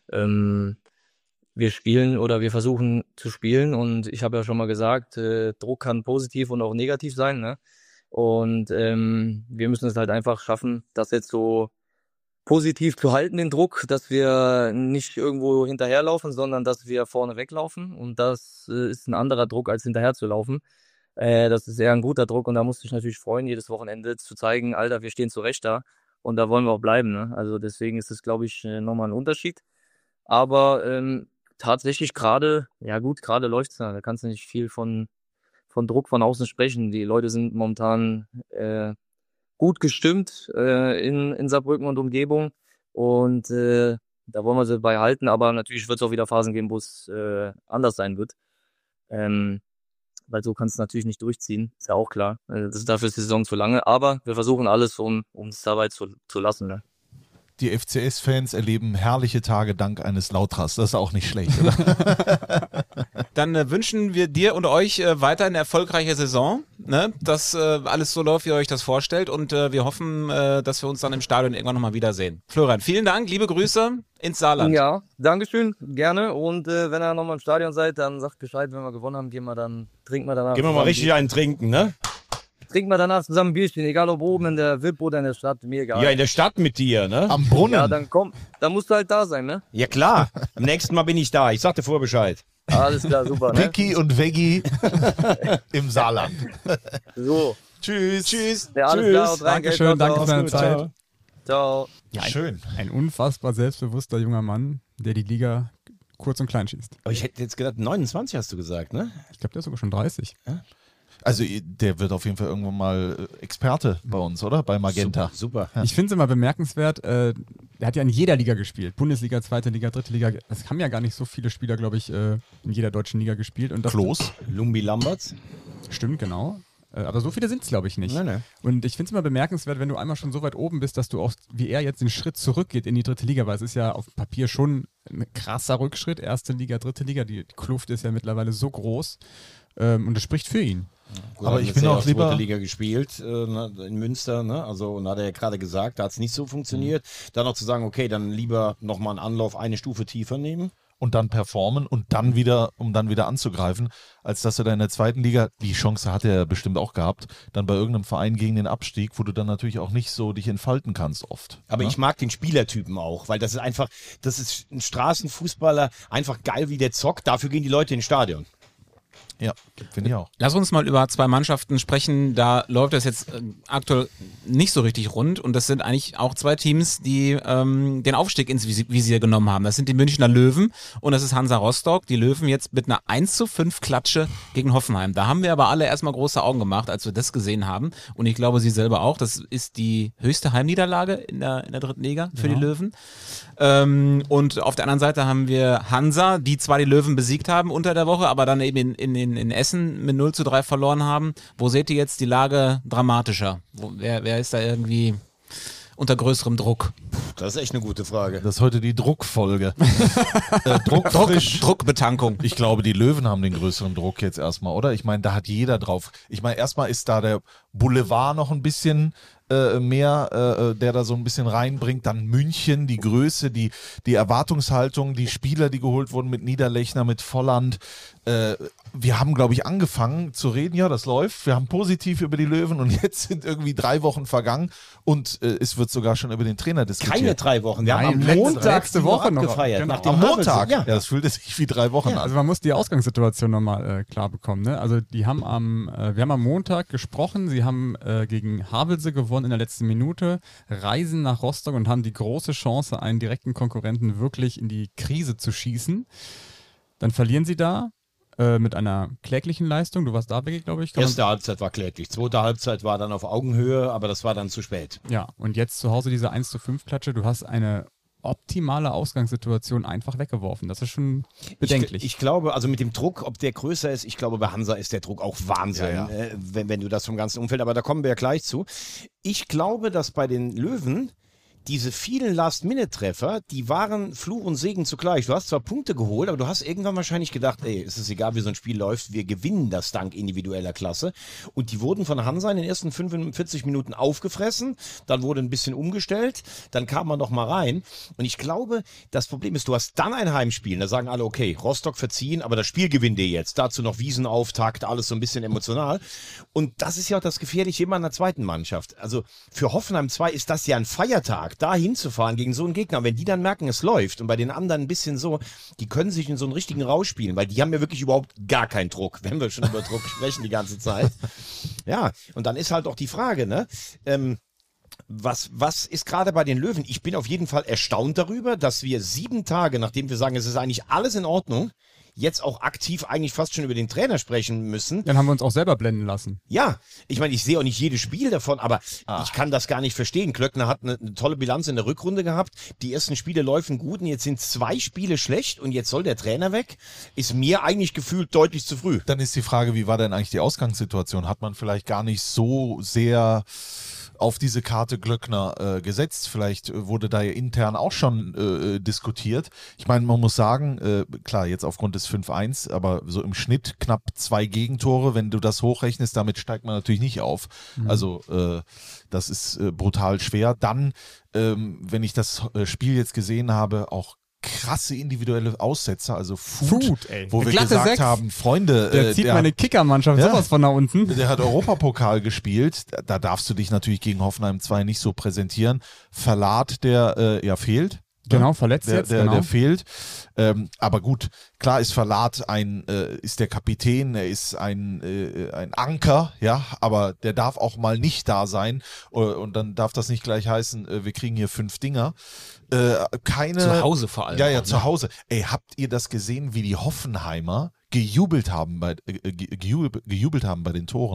Speaker 7: ähm, wir spielen oder wir versuchen zu spielen, und ich habe ja schon mal gesagt, äh, Druck kann positiv und auch negativ sein, ne? Und ähm, wir müssen es halt einfach schaffen, das jetzt so positiv zu halten, den Druck, dass wir nicht irgendwo hinterherlaufen, sondern dass wir vorne weglaufen. Und das äh, ist ein anderer Druck, als hinterher zu laufen. Äh, das ist eher ein guter Druck, und da musste ich natürlich freuen, jedes Wochenende zu zeigen, Alter, wir stehen zurecht da und da wollen wir auch bleiben, ne? Also deswegen ist es, glaube ich, äh, nochmal ein Unterschied. Aber ähm, tatsächlich gerade, ja gut, gerade läuft's da. Da kannst du nicht viel von von Druck von außen sprechen. Die Leute sind momentan äh, gut gestimmt äh, in, in Saarbrücken und Umgebung, und äh, da wollen wir sie bei halten, aber natürlich wird es auch wieder Phasen geben, wo es äh, anders sein wird. Ähm, weil so kannst du natürlich nicht durchziehen, ist ja auch klar. Äh, das ist dafür ist die Saison zu lange, aber wir versuchen alles, um um es dabei zu, zu lassen. Ne?
Speaker 1: Die F C S-Fans erleben herrliche Tage dank eines Lautras. Das ist auch nicht schlecht, oder?
Speaker 4: Dann äh, wünschen wir dir und euch äh, weiter eine erfolgreiche Saison, ne? Dass äh, alles so läuft, wie ihr euch das vorstellt, und äh, wir hoffen, äh, dass wir uns dann im Stadion irgendwann nochmal wiedersehen. Florian, vielen Dank, liebe Grüße ins Saarland.
Speaker 7: Ja, Dankeschön, gerne, und äh, wenn ihr nochmal im Stadion seid, dann sagt Bescheid, wenn wir gewonnen haben, gehen wir dann, trinken wir danach.
Speaker 2: Gehen wir mal
Speaker 7: zusammen
Speaker 2: richtig
Speaker 7: Bier.
Speaker 2: einen trinken, ne?
Speaker 7: Trinken wir danach zusammen ein Bierchen, egal ob oben in der V I P oder in der Stadt, mir egal.
Speaker 2: Ja, in der Stadt mit dir, ne?
Speaker 1: Am Brunnen.
Speaker 7: Ja, dann komm, dann musst du halt da sein, ne?
Speaker 2: Ja, klar. Am nächsten Mal bin ich da. Ich sag dir vorher Bescheid.
Speaker 7: Alles klar, super, ne?
Speaker 1: Vicky und Veggie im Saarland.
Speaker 7: So.
Speaker 1: Tschüss. Tschüss.
Speaker 7: Ja, alles
Speaker 2: Tschüss.
Speaker 7: klar, haut rein,
Speaker 3: Dankeschön,
Speaker 7: Geld,
Speaker 3: danke
Speaker 7: ciao,
Speaker 3: für deine
Speaker 2: Ciao.
Speaker 3: Zeit.
Speaker 7: ciao.
Speaker 3: Ja, ein,
Speaker 1: Schön.
Speaker 3: ein unfassbar selbstbewusster junger Mann, der die Liga kurz und klein schießt.
Speaker 2: Aber ich hätte jetzt gedacht, neunundzwanzig hast du gesagt, ne?
Speaker 3: Ich glaube, der ist sogar schon dreißig.
Speaker 1: Also der wird auf jeden Fall irgendwann mal äh, Experte bei uns, oder? Bei Magenta.
Speaker 2: Super.
Speaker 3: Ich finde es immer bemerkenswert, äh, er hat ja in jeder Liga gespielt. Bundesliga, zweite Liga, dritte Liga. Es haben ja gar nicht so viele Spieler, glaube ich, äh, in jeder deutschen Liga gespielt. Und das
Speaker 1: Klos.
Speaker 2: Lumbi Lamberts.
Speaker 3: Stimmt, genau. Äh, aber so viele sind es, glaube ich, nicht.
Speaker 2: Nein, nein.
Speaker 3: Und ich finde es immer bemerkenswert, wenn du einmal schon so weit oben bist, dass du auch, wie er jetzt den Schritt zurückgeht in die dritte Liga, weil es ist ja auf Papier schon ein krasser Rückschritt, erste Liga, dritte Liga, die, die Kluft ist ja mittlerweile so groß ähm, und das spricht für ihn.
Speaker 2: Gut,
Speaker 1: aber
Speaker 2: hat
Speaker 1: ich
Speaker 2: jetzt
Speaker 1: bin
Speaker 2: ja
Speaker 1: auch lieber
Speaker 2: zweite Liga gespielt äh, in Münster, ne? Also und hat er ja gerade gesagt, da hat es nicht so funktioniert. Mhm. Dann noch zu sagen, okay, dann lieber nochmal einen Anlauf eine Stufe tiefer nehmen.
Speaker 1: Und dann performen und dann wieder, um dann wieder anzugreifen, als dass du da in der zweiten Liga, die Chance hat er bestimmt auch gehabt, dann bei irgendeinem Verein gegen den Abstieg, wo du dann natürlich auch nicht so dich entfalten kannst oft.
Speaker 2: Aber
Speaker 1: ne?
Speaker 2: ich mag den Spielertypen auch, weil das ist einfach, das ist ein Straßenfußballer, einfach geil, wie der zockt, dafür gehen die Leute ins Stadion.
Speaker 1: Ja, finde ich auch.
Speaker 4: Lass uns mal über zwei Mannschaften sprechen, da läuft das jetzt äh, aktuell nicht so richtig rund und das sind eigentlich auch zwei Teams, die ähm, den Aufstieg ins Visi- Visier genommen haben. Das sind die Münchner Löwen und das ist Hansa Rostock. Die Löwen jetzt mit einer eins zu fünf Klatsche gegen Hoffenheim. Da haben wir aber alle erstmal große Augen gemacht, als wir das gesehen haben und ich glaube, Sie selber auch. Das ist die höchste Heimniederlage in der, in der dritten Liga für
Speaker 3: Ja.
Speaker 4: die Löwen. Ähm, und auf der anderen Seite haben wir Hansa, die zwar die Löwen besiegt haben unter der Woche, aber dann eben in, in, in, in Essen mit null zu drei verloren haben. Wo seht ihr jetzt die Lage dramatischer? Wo, wer, wer ist da irgendwie unter größerem Druck?
Speaker 2: Das ist echt eine gute Frage.
Speaker 1: Das ist heute die Druckfolge. äh, Druck,
Speaker 4: Druck,
Speaker 1: frisch.
Speaker 4: Druckbetankung.
Speaker 1: Ich glaube, die Löwen haben den größeren Druck jetzt erstmal, oder? Ich meine, da hat jeder drauf. Ich meine, erstmal ist da der Boulevard noch ein bisschen äh, mehr, äh, der da so ein bisschen reinbringt. Dann München, die Größe, die, die Erwartungshaltung, die Spieler, die geholt wurden mit Niederlechner, mit Volland. Äh, wir haben, glaube ich, angefangen zu reden, ja, das läuft. Wir haben positiv über die Löwen und jetzt sind irgendwie drei Wochen vergangen und äh, es wird sogar schon über den Trainer diskutiert.
Speaker 2: Keine drei Wochen. Wir
Speaker 3: Nein,
Speaker 2: haben am
Speaker 3: letzte-
Speaker 2: Montag
Speaker 3: letzte
Speaker 2: die
Speaker 3: Woche noch.
Speaker 2: abgefeiert.
Speaker 3: Genau.
Speaker 2: Nach dem
Speaker 1: Am Montag?
Speaker 2: Havelse-
Speaker 1: Ja.
Speaker 2: Ja.
Speaker 1: das fühlte sich wie drei Wochen an.
Speaker 3: Also man muss die Ausgangssituation nochmal äh, klar bekommen. Ne? Also die haben am, äh, wir haben am Montag gesprochen, sie haben äh, gegen Havelse gewonnen in der letzten Minute, reisen nach Rostock und haben die große Chance, einen direkten Konkurrenten wirklich in die Krise zu schießen. Dann verlieren sie da äh, mit einer kläglichen Leistung. Du warst da, Becky, glaube ich. Kann man-
Speaker 2: Erste Halbzeit war kläglich. Zweite Halbzeit war dann auf Augenhöhe, aber das war dann zu spät.
Speaker 3: Ja, und jetzt zu Hause diese eins zu fünf Klatsche. Du hast eine optimale Ausgangssituation einfach weggeworfen. Das ist schon bedenklich.
Speaker 2: Ich, ich glaube, also mit dem Druck, ob der größer ist, ich glaube, bei Hansa ist der Druck auch Wahnsinn,
Speaker 1: Ja, ja.
Speaker 2: Äh, wenn, wenn du das vom ganzen Umfeld, aber da kommen wir ja gleich zu. Ich glaube, dass bei den Löwen diese vielen Last-Minute-Treffer, die waren Fluch und Segen zugleich. Du hast zwar Punkte geholt, aber du hast irgendwann wahrscheinlich gedacht, ey, es ist egal, wie so ein Spiel läuft, wir gewinnen das dank individueller Klasse. Und die wurden von Hansa in den ersten fünfundvierzig Minuten aufgefressen, dann wurde ein bisschen umgestellt, dann kam man noch mal rein. Und ich glaube, das Problem ist, du hast dann ein Heimspiel, da sagen alle, okay, Rostock verziehen, aber das Spiel gewinnt ihr jetzt. Dazu noch Wiesenauftakt, alles so ein bisschen emotional. Und das ist ja auch das Gefährliche immer in der zweiten Mannschaft. Also für Hoffenheim zwei ist das ja ein Feiertag, da hinzufahren gegen so einen Gegner. Wenn die dann merken, es läuft und bei den anderen ein bisschen so, die können sich in so einen richtigen Rausch spielen, weil die haben ja wirklich überhaupt gar keinen Druck, wenn wir schon über Druck sprechen die ganze Zeit. Ja, und dann ist halt auch die Frage, ne, ähm, Was, was ist gerade bei den Löwen? Ich bin auf jeden Fall erstaunt darüber, dass wir sieben Tage, nachdem wir sagen, es ist eigentlich alles in Ordnung, jetzt auch aktiv eigentlich fast schon über den Trainer sprechen müssen.
Speaker 3: Dann haben wir uns auch selber blenden lassen.
Speaker 2: Ja, ich meine, ich sehe auch nicht jedes Spiel davon, aber ah. ich kann das gar nicht verstehen. Klöckner hat eine, eine tolle Bilanz in der Rückrunde gehabt. Die ersten Spiele laufen gut und jetzt sind zwei Spiele schlecht und jetzt soll der Trainer weg. Ist mir eigentlich gefühlt deutlich zu früh.
Speaker 1: Dann ist die Frage, wie war denn eigentlich die Ausgangssituation? Hat man vielleicht gar nicht so sehr auf diese Karte Glöckner äh, gesetzt. Vielleicht äh, wurde da ja intern auch schon äh, diskutiert. Ich meine, man muss sagen, äh, klar, jetzt aufgrund des fünf eins, aber so im Schnitt knapp zwei Gegentore. Wenn du das hochrechnest, damit steigt man natürlich nicht auf. Mhm. Also äh, das ist äh, brutal schwer. Dann, ähm, wenn ich das äh, Spiel jetzt gesehen habe, auch krasse individuelle Aussetzer, also Food,
Speaker 3: Food ey.
Speaker 1: wo
Speaker 3: Eine
Speaker 1: wir
Speaker 3: glatte
Speaker 1: gesagt
Speaker 3: sechs.
Speaker 1: haben, Freunde,
Speaker 3: der
Speaker 1: äh,
Speaker 3: zieht
Speaker 1: der
Speaker 3: meine Kickermannschaft
Speaker 1: ja,
Speaker 3: sowas von da unten.
Speaker 1: Der hat Europapokal gespielt, da, da darfst du dich natürlich gegen Hoffenheim zwei nicht so präsentieren. Verlat, der äh, ja fehlt.
Speaker 3: Genau, verletzt
Speaker 1: der,
Speaker 3: jetzt,
Speaker 1: der,
Speaker 3: genau.
Speaker 1: der fehlt. Ähm, aber gut, klar ist Verlat ein, äh, ist der Kapitän, er ist ein, äh, ein Anker, ja, aber der darf auch mal nicht da sein äh, und dann darf das nicht gleich heißen, äh, wir kriegen hier fünf Dinger. Äh, keine,
Speaker 4: zu Hause vor allem.
Speaker 1: Ja, ja,
Speaker 4: auch,
Speaker 1: zu
Speaker 4: ne?
Speaker 1: Hause. Ey, habt ihr das gesehen, wie die Hoffenheimer gejubelt haben bei, äh, gejubelt, gejubelt haben bei den Toren?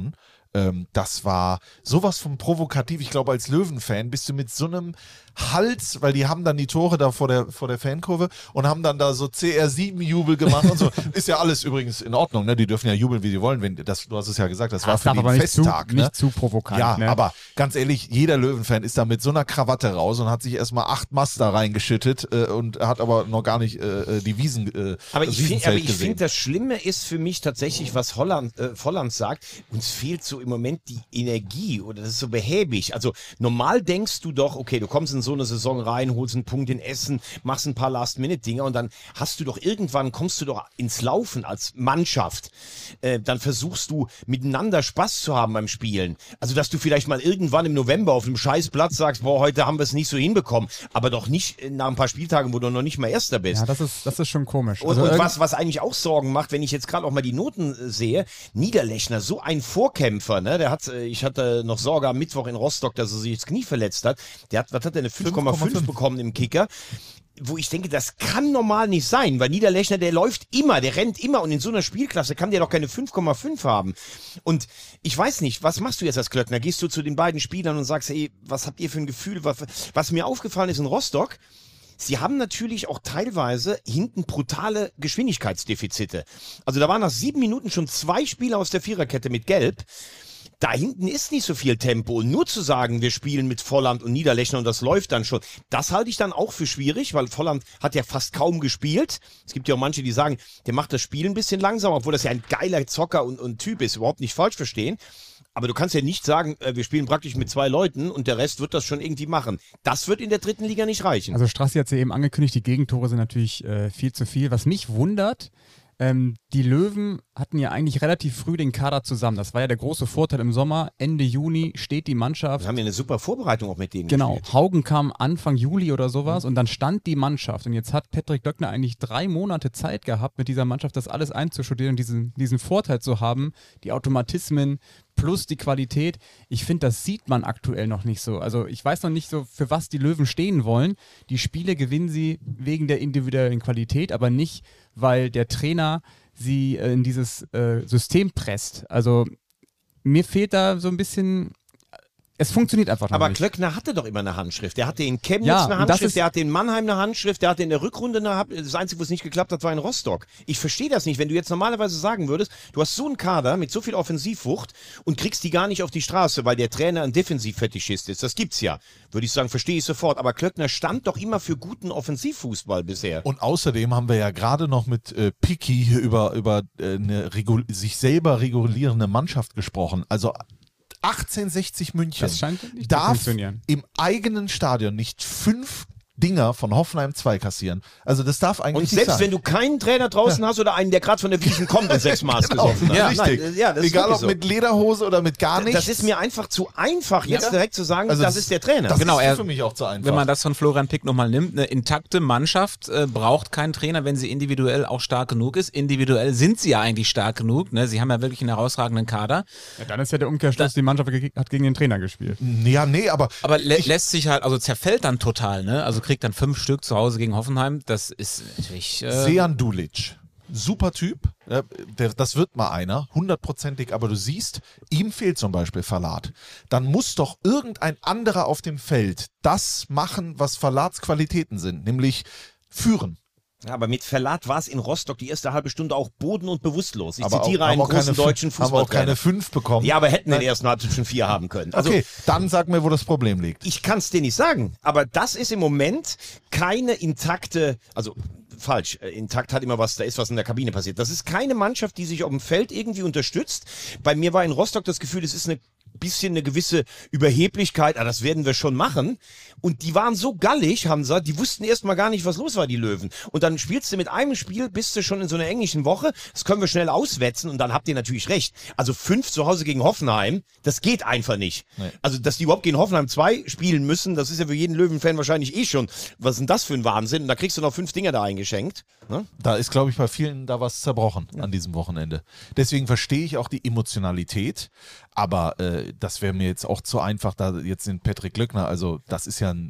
Speaker 1: Ähm, das war sowas von provokativ. Ich glaube, als Löwen-Fan bist du mit so einem Hals, weil die haben dann die Tore da vor der, vor der Fankurve und haben dann da so C R sieben Jubel gemacht und so. Ist ja alles übrigens in Ordnung, ne? Die dürfen ja jubeln, wie sie wollen. Wenn, das, du hast es ja gesagt, das war
Speaker 3: Das
Speaker 1: für
Speaker 3: darf
Speaker 1: die
Speaker 3: aber
Speaker 1: ein
Speaker 3: nicht zu,
Speaker 1: Festtag. Ne?
Speaker 3: nicht zu provokant.
Speaker 1: Ja,
Speaker 3: ne?
Speaker 1: aber ganz ehrlich, jeder Löwen-Fan ist da mit so einer Krawatte raus und hat sich erstmal acht Master reingeschüttet äh, und hat aber noch gar nicht äh, die Wiesen äh,
Speaker 2: Aber
Speaker 1: das
Speaker 2: ich finde,
Speaker 1: Wiesenzelt
Speaker 2: aber ich
Speaker 1: gesehen.
Speaker 2: finde, das Schlimme ist für mich tatsächlich, was Holland, äh, Volland sagt, uns fehlt so im Moment die Energie oder das ist so behäbig. Also normal denkst du doch, okay, du kommst in so eine Saison rein, holst einen Punkt in Essen, machst ein paar Last-Minute-Dinger und dann hast du doch irgendwann, kommst du doch ins Laufen als Mannschaft. Äh, dann versuchst du miteinander Spaß zu haben beim Spielen. Also dass du vielleicht mal irgendwann im November auf einem Scheißplatz sagst, boah, heute haben wir es nicht so hinbekommen, aber doch nicht nach ein paar Spieltagen, wo du noch nicht mal Erster bist.
Speaker 3: Ja, das ist, das ist schon komisch.
Speaker 2: Und,
Speaker 3: Also
Speaker 2: und
Speaker 3: irgend-
Speaker 2: was, was eigentlich auch Sorgen macht, wenn ich jetzt gerade auch mal die Noten äh, sehe, Niederlechner, so ein Vorkämpfer, ne? Der hat, äh, ich hatte noch Sorge am Mittwoch in Rostock, dass er sich das Knie verletzt hat. Der hat, was hat der, eine fünf Komma fünf bekommen im Kicker. Wo ich denke, das kann normal nicht sein, weil Niederlechner, der läuft immer, der rennt immer und in so einer Spielklasse kann der doch keine fünf Komma fünf haben. Und ich weiß nicht, was machst du jetzt als Klöckner? Gehst du zu den beiden Spielern und sagst, ey, was habt ihr für ein Gefühl? Was, was mir aufgefallen ist in Rostock, sie haben natürlich auch teilweise hinten brutale Geschwindigkeitsdefizite. Also da waren nach sieben Minuten schon zwei Spieler aus der Viererkette mit Gelb. Da hinten ist nicht so viel Tempo. Und nur zu sagen, wir spielen mit Volland und Niederlechner und das läuft dann schon, das halte ich dann auch für schwierig, weil Volland hat ja fast kaum gespielt. Es gibt ja auch manche, die sagen, der macht das Spiel ein bisschen langsamer, obwohl das ja ein geiler Zocker und, und Typ ist, überhaupt nicht falsch verstehen. Aber du kannst ja nicht sagen, äh, wir spielen praktisch mit zwei Leuten und der Rest wird das schon irgendwie machen. Das wird in der dritten Liga nicht reichen.
Speaker 3: Also Strassi hat es ja eben angekündigt, die Gegentore sind natürlich äh, viel zu viel. Was mich wundert, ähm, die Löwen hatten ja eigentlich relativ früh den Kader zusammen. Das war ja der große Vorteil im Sommer. Ende Juni steht die Mannschaft.
Speaker 2: Wir haben ja eine super Vorbereitung auch mit denen
Speaker 3: Genau,
Speaker 2: gespielt.
Speaker 3: Haugen kam Anfang Juli oder sowas und dann stand die Mannschaft und jetzt hat Patrick Löckner eigentlich drei Monate Zeit gehabt, mit dieser Mannschaft das alles einzustudieren und diesen, diesen Vorteil zu haben, die Automatismen plus die Qualität. Ich finde, das sieht man aktuell noch nicht so. Also ich weiß noch nicht so, für was die Löwen stehen wollen. Die Spiele gewinnen sie wegen der individuellen Qualität, aber nicht, weil der Trainer sie äh, in dieses äh, System presst. Also mir fehlt da so ein bisschen... Es funktioniert einfach noch
Speaker 2: Aber
Speaker 3: nicht.
Speaker 2: Klöckner hatte doch immer eine Handschrift. Der hatte in Chemnitz
Speaker 3: Ja,
Speaker 2: eine
Speaker 3: und das
Speaker 2: Handschrift,
Speaker 3: ist-
Speaker 2: der hatte in Mannheim eine Handschrift, der hatte in der Rückrunde eine Handschrift. Das Einzige, wo es nicht geklappt hat, war in Rostock. Ich verstehe das nicht. Wenn du jetzt normalerweise sagen würdest, du hast so einen Kader mit so viel Offensivwucht und kriegst die gar nicht auf die Straße, weil der Trainer ein Defensivfetischist ist. Das gibt's ja. Würde ich sagen, verstehe ich sofort. Aber Klöckner stand doch immer für guten Offensivfußball bisher.
Speaker 1: Und außerdem haben wir ja gerade noch mit äh, Picky über, über äh, eine regul- sich selber regulierende Mannschaft gesprochen. Also achtzehnhundertsechzig München
Speaker 3: Das scheint nicht zu
Speaker 1: darf
Speaker 3: funktionieren.
Speaker 1: im eigenen Stadion nicht fünf Dinger von Hoffenheim zwei kassieren. Also das darf eigentlich
Speaker 2: Und
Speaker 1: nicht
Speaker 2: selbst
Speaker 1: sein.
Speaker 2: wenn du keinen Trainer draußen hast oder einen, der gerade von der Wiesn kommt und sechs Maß
Speaker 1: Genau,
Speaker 2: gesoffen hat.
Speaker 1: ja, richtig.
Speaker 2: Nein, ja, das ist
Speaker 1: Egal
Speaker 2: wirklich
Speaker 1: ob
Speaker 2: so.
Speaker 1: mit Lederhose oder mit gar nichts.
Speaker 2: Das ist mir einfach zu einfach, jetzt
Speaker 1: Ja.
Speaker 2: direkt zu sagen,
Speaker 1: Also
Speaker 2: das,
Speaker 1: das-
Speaker 2: ist der Trainer.
Speaker 1: Das
Speaker 4: Genau,
Speaker 1: ist
Speaker 4: er-
Speaker 1: für mich auch zu einfach.
Speaker 4: Wenn man das von Florian Pick nochmal nimmt, eine intakte Mannschaft äh, braucht keinen Trainer, wenn sie individuell auch stark genug ist. Individuell sind sie ja eigentlich stark genug. Ne? Sie haben ja wirklich einen herausragenden Kader.
Speaker 3: Ja, dann ist ja der Umkehrschluss, die Mannschaft ge- hat gegen den Trainer gespielt.
Speaker 1: ja, nee, aber
Speaker 4: Aber lä lässt sich halt, also zerfällt dann total. Ne? Also kriegt dann fünf Stück zu Hause gegen Hoffenheim. Das ist natürlich... Äh,
Speaker 1: Sejan Dulic, super Typ, ja, der, das wird mal einer, hundertprozentig, aber du siehst, ihm fehlt zum Beispiel Verlat. Dann muss doch irgendein anderer auf dem Feld das machen, was Verlats Qualitäten sind, nämlich führen.
Speaker 2: Ja, aber mit Verlat war es in Rostock die erste halbe Stunde auch boden- und bewusstlos. Ich
Speaker 1: aber
Speaker 2: zitiere
Speaker 1: auch,
Speaker 2: einen
Speaker 1: haben auch
Speaker 2: großen
Speaker 1: keine,
Speaker 2: deutschen
Speaker 1: fün- haben auch
Speaker 2: Fußballtrainer.
Speaker 1: keine fünf bekommen.
Speaker 2: Ja, aber hätten in der ersten Halbzeit schon vier haben können. Also,
Speaker 1: okay, dann sag mir, wo das Problem liegt.
Speaker 2: ich kann es dir nicht sagen, aber das ist im Moment keine intakte, also falsch, äh, intakt hat immer was, da ist was in der Kabine passiert. Das ist keine Mannschaft, die sich auf dem Feld irgendwie unterstützt. Bei mir war in Rostock das Gefühl, es ist eine bisschen eine gewisse Überheblichkeit, ah, das werden wir schon machen. Und die waren so gallig, Hansa, die wussten erst mal gar nicht, was los war, die Löwen. Und dann spielst du mit einem Spiel, bist du schon in so einer englischen Woche, das können wir schnell auswetzen und dann habt ihr natürlich recht. Also fünf zu Hause gegen Hoffenheim, das geht einfach nicht.
Speaker 1: Nee.
Speaker 2: Also, dass die überhaupt gegen Hoffenheim zwei spielen müssen, das ist ja für jeden Löwen-Fan wahrscheinlich eh schon, was ist denn das für ein Wahnsinn? Und da kriegst du noch fünf Dinger da eingeschenkt. Ne?
Speaker 1: Da ist, glaube ich, bei vielen da was zerbrochen an diesem Wochenende. Deswegen verstehe ich auch die Emotionalität, aber äh, das wäre mir jetzt auch zu einfach, da jetzt den Patrick Löckner, also das ist ja ein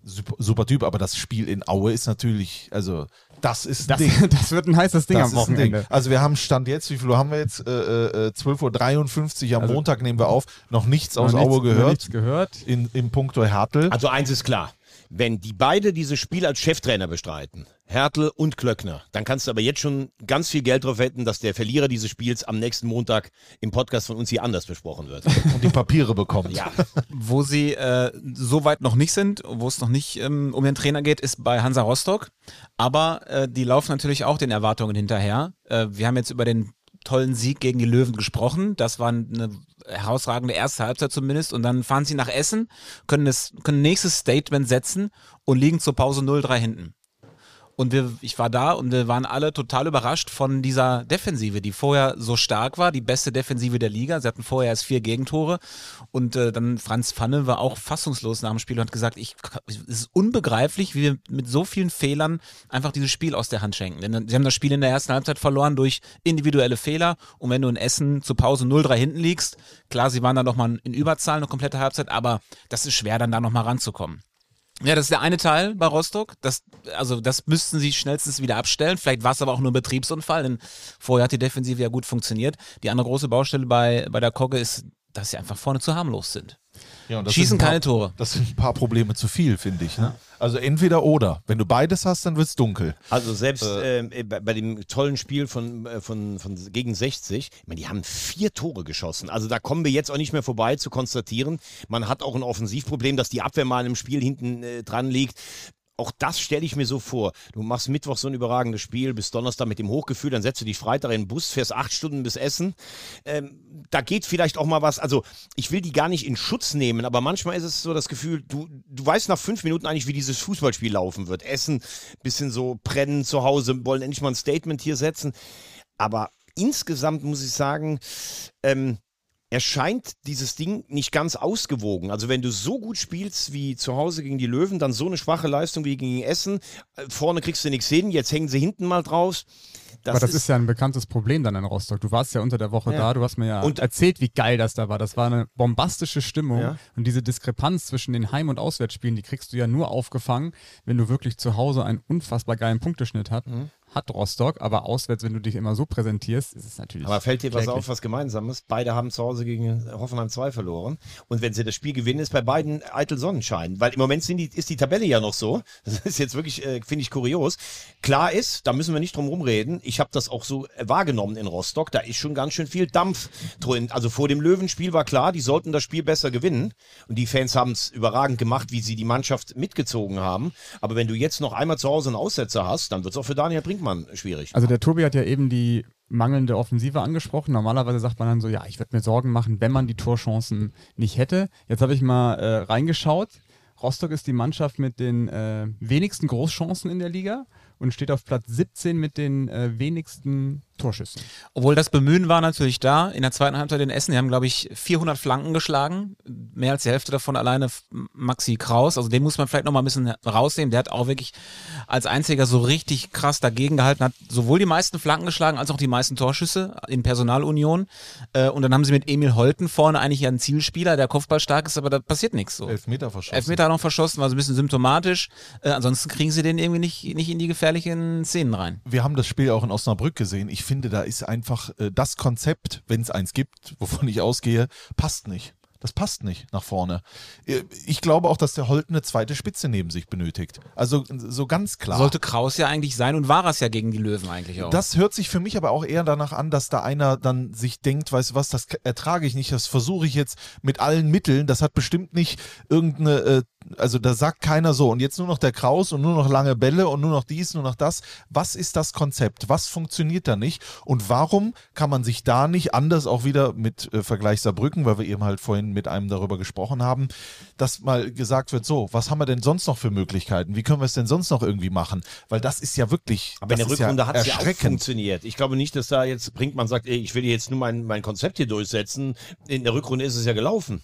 Speaker 1: super, super Typ, aber das Spiel in Aue ist natürlich, also das ist
Speaker 3: Das,
Speaker 1: ein Ding.
Speaker 3: das wird ein heißes Ding
Speaker 1: Das
Speaker 3: am
Speaker 1: ist ein Ding.
Speaker 3: Wochenende.
Speaker 1: Also wir haben Stand jetzt, wie viel Uhr haben wir jetzt? Äh, äh, zwölf Uhr dreiundfünfzig am
Speaker 3: Also,
Speaker 1: Montag nehmen wir auf. Noch nichts
Speaker 3: Noch
Speaker 1: aus
Speaker 3: nichts-
Speaker 1: Aue
Speaker 3: noch
Speaker 1: gehört.
Speaker 3: nichts gehört.
Speaker 1: In, in puncto Hertel.
Speaker 2: Also eins ist klar, wenn die beide dieses Spiel als Cheftrainer bestreiten, Hertel und Klöckner, dann kannst du aber jetzt schon ganz viel Geld drauf wetten, dass der Verlierer dieses Spiels am nächsten Montag im Podcast von uns hier anders besprochen wird.
Speaker 1: Und die Papiere bekommt.
Speaker 2: Ja.
Speaker 4: Wo sie äh, so weit noch nicht sind, wo es noch nicht ähm, um den Trainer geht, ist bei Hansa Rostock. Aber äh, die laufen natürlich auch den Erwartungen hinterher. Äh, wir haben jetzt über den tollen Sieg gegen die Löwen gesprochen. Das war eine herausragende erste Halbzeit zumindest. Und dann fahren sie nach Essen, können das können nächstes Statement setzen und liegen zur Pause null drei hinten. Und wir, ich war da und wir waren alle total überrascht von dieser Defensive, die vorher so stark war, die beste Defensive der Liga. Sie hatten vorher erst vier Gegentore und äh, dann Franz Pfanne war auch fassungslos nach dem Spiel und hat gesagt, ich, es ist unbegreiflich, wie wir mit so vielen Fehlern einfach dieses Spiel aus der Hand schenken. Denn sie haben das Spiel in der ersten Halbzeit verloren durch individuelle Fehler und wenn du in Essen zur Pause null drei hinten liegst, klar, sie waren dann nochmal in Überzahl eine komplette Halbzeit, aber das ist schwer, dann da nochmal ranzukommen. Ja, das ist der eine Teil bei Rostock. Das, also das müssten sie schnellstens wieder abstellen. Vielleicht war es aber auch nur ein Betriebsunfall, denn vorher hat die Defensive ja gut funktioniert. Die andere große Baustelle bei, bei der Kogge ist, dass sie einfach vorne zu harmlos sind.
Speaker 1: Ja, und das
Speaker 4: Schießen
Speaker 1: sind ein paar,
Speaker 4: keine Tore.
Speaker 1: Das sind ein paar Probleme zu viel, finde ich. Ne? Also entweder oder. Wenn du beides hast, dann wird es dunkel.
Speaker 2: Also selbst äh, bei, bei dem tollen Spiel von, äh, von, von gegen sechzig, ich meine, die haben vier Tore geschossen. Also da kommen wir jetzt auch nicht mehr vorbei zu konstatieren. Man hat auch ein Offensivproblem, dass die Abwehr mal im Spiel hinten äh, dran liegt. Auch das stelle ich mir so vor. Du machst Mittwoch so ein überragendes Spiel, bis Donnerstag mit dem Hochgefühl, dann setzt du dich Freitag in den Bus, fährst acht Stunden bis Essen. Ähm, da geht vielleicht auch mal was, also ich will die gar nicht in Schutz nehmen, aber manchmal ist es so das Gefühl, du, du weißt nach fünf Minuten eigentlich, wie dieses Fußballspiel laufen wird. Essen, bisschen so brennen zu Hause, wollen endlich mal ein Statement hier setzen. Aber insgesamt muss ich sagen, ähm, erscheint dieses Ding nicht ganz ausgewogen. Also wenn du so gut spielst wie zu Hause gegen die Löwen, dann so eine schwache Leistung wie gegen Essen, vorne kriegst du nichts hin, jetzt hängen sie hinten mal draus. Das
Speaker 3: Aber das
Speaker 2: ist,
Speaker 3: ist ja ein bekanntes Problem dann in Rostock. Du warst ja unter der Woche
Speaker 2: Ja.
Speaker 3: da, du hast mir ja
Speaker 2: Und-
Speaker 3: erzählt, wie geil das da war. Das war eine bombastische Stimmung.
Speaker 2: Ja.
Speaker 3: Und diese Diskrepanz zwischen den Heim- und Auswärtsspielen, die kriegst du ja nur aufgefangen, wenn du wirklich zu Hause einen unfassbar geilen Punkteschnitt hast.
Speaker 2: Mhm.
Speaker 3: Hat Rostock, aber auswärts, wenn du dich immer so präsentierst, ist es natürlich.
Speaker 2: aber fällt dir was
Speaker 3: kläglich.
Speaker 2: auf, was Gemeinsames? Beide haben zu Hause gegen Hoffenheim zwei verloren. Und wenn sie das Spiel gewinnen, ist bei beiden eitel Sonnenschein. Weil im Moment sind die, ist die Tabelle ja noch so. Das ist jetzt wirklich, äh, finde ich, kurios. Klar ist, da müssen wir nicht drum rumreden, ich habe das auch so wahrgenommen in Rostock, da ist schon ganz schön viel Dampf drin. Also vor dem Löwenspiel war klar, die sollten das Spiel besser gewinnen. Und die Fans haben es überragend gemacht, wie sie die Mannschaft mitgezogen haben. Aber wenn du jetzt noch einmal zu Hause einen Aussetzer hast, dann wird es auch für Daniel Brinkmann schwierig.
Speaker 3: Also der Tobi hat ja eben die mangelnde Offensive angesprochen. Normalerweise sagt man dann so, ja, ich würde mir Sorgen machen, wenn man die Torchancen nicht hätte. Jetzt habe ich mal äh, reingeschaut. Rostock ist die Mannschaft mit den äh, wenigsten Großchancen in der Liga und steht auf Platz siebzehn mit den äh, wenigsten Torschüssen.
Speaker 4: Obwohl das Bemühen war natürlich da. In der zweiten Halbzeit in Essen, die haben, glaube ich, vierhundert Flanken geschlagen. Mehr als die Hälfte davon alleine Maxi Kraus. Also den muss man vielleicht noch mal ein bisschen rausnehmen. Der hat auch wirklich als einziger so richtig krass dagegen gehalten, hat sowohl die meisten Flanken geschlagen, als auch die meisten Torschüsse in Personalunion. Und dann haben sie mit Emil Holten vorne eigentlich einen Zielspieler, der kopfballstark ist, aber da passiert nichts. So.
Speaker 1: Elfmeter verschossen.
Speaker 4: Elfmeter noch verschossen, war so ein bisschen symptomatisch. Äh, ansonsten kriegen sie den irgendwie nicht, nicht in die gefährlichen Szenen rein.
Speaker 1: Wir haben das Spiel auch in Osnabrück gesehen. Ich finde, da ist einfach äh, das Konzept, wenn es eins gibt, wovon ich ausgehe, passt nicht. Das passt nicht nach vorne. Äh, Ich glaube auch, dass der Holt eine zweite Spitze neben sich benötigt. Also so ganz klar.
Speaker 4: Sollte Kraus ja eigentlich sein und war es ja gegen die Löwen eigentlich auch.
Speaker 1: Das hört sich für mich aber auch eher danach an, dass da einer dann sich denkt, weißt du was, das ertrage ich nicht, das versuche ich jetzt mit allen Mitteln. Das hat bestimmt nicht irgendeine, äh, also da sagt keiner so und jetzt nur noch der Kraus und nur noch lange Bälle und nur noch dies, nur noch das. Was ist das Konzept? Was funktioniert da nicht? Und warum kann man sich da nicht anders auch wieder mit äh, Vergleich Saarbrücken, weil wir eben halt vorhin mit einem darüber gesprochen haben, dass mal gesagt wird, so, was haben wir denn sonst noch für Möglichkeiten? Wie können wir es denn sonst noch irgendwie machen? Weil das ist ja wirklich,
Speaker 2: Aber in
Speaker 1: das
Speaker 2: der
Speaker 1: ist
Speaker 2: Rückrunde hat es ja auch
Speaker 1: erschreckend.
Speaker 2: funktioniert. Ich glaube nicht, dass da jetzt Brinkmann sagt, ey, ich will jetzt nur mein, mein Konzept hier durchsetzen. In der Rückrunde ist es ja gelaufen.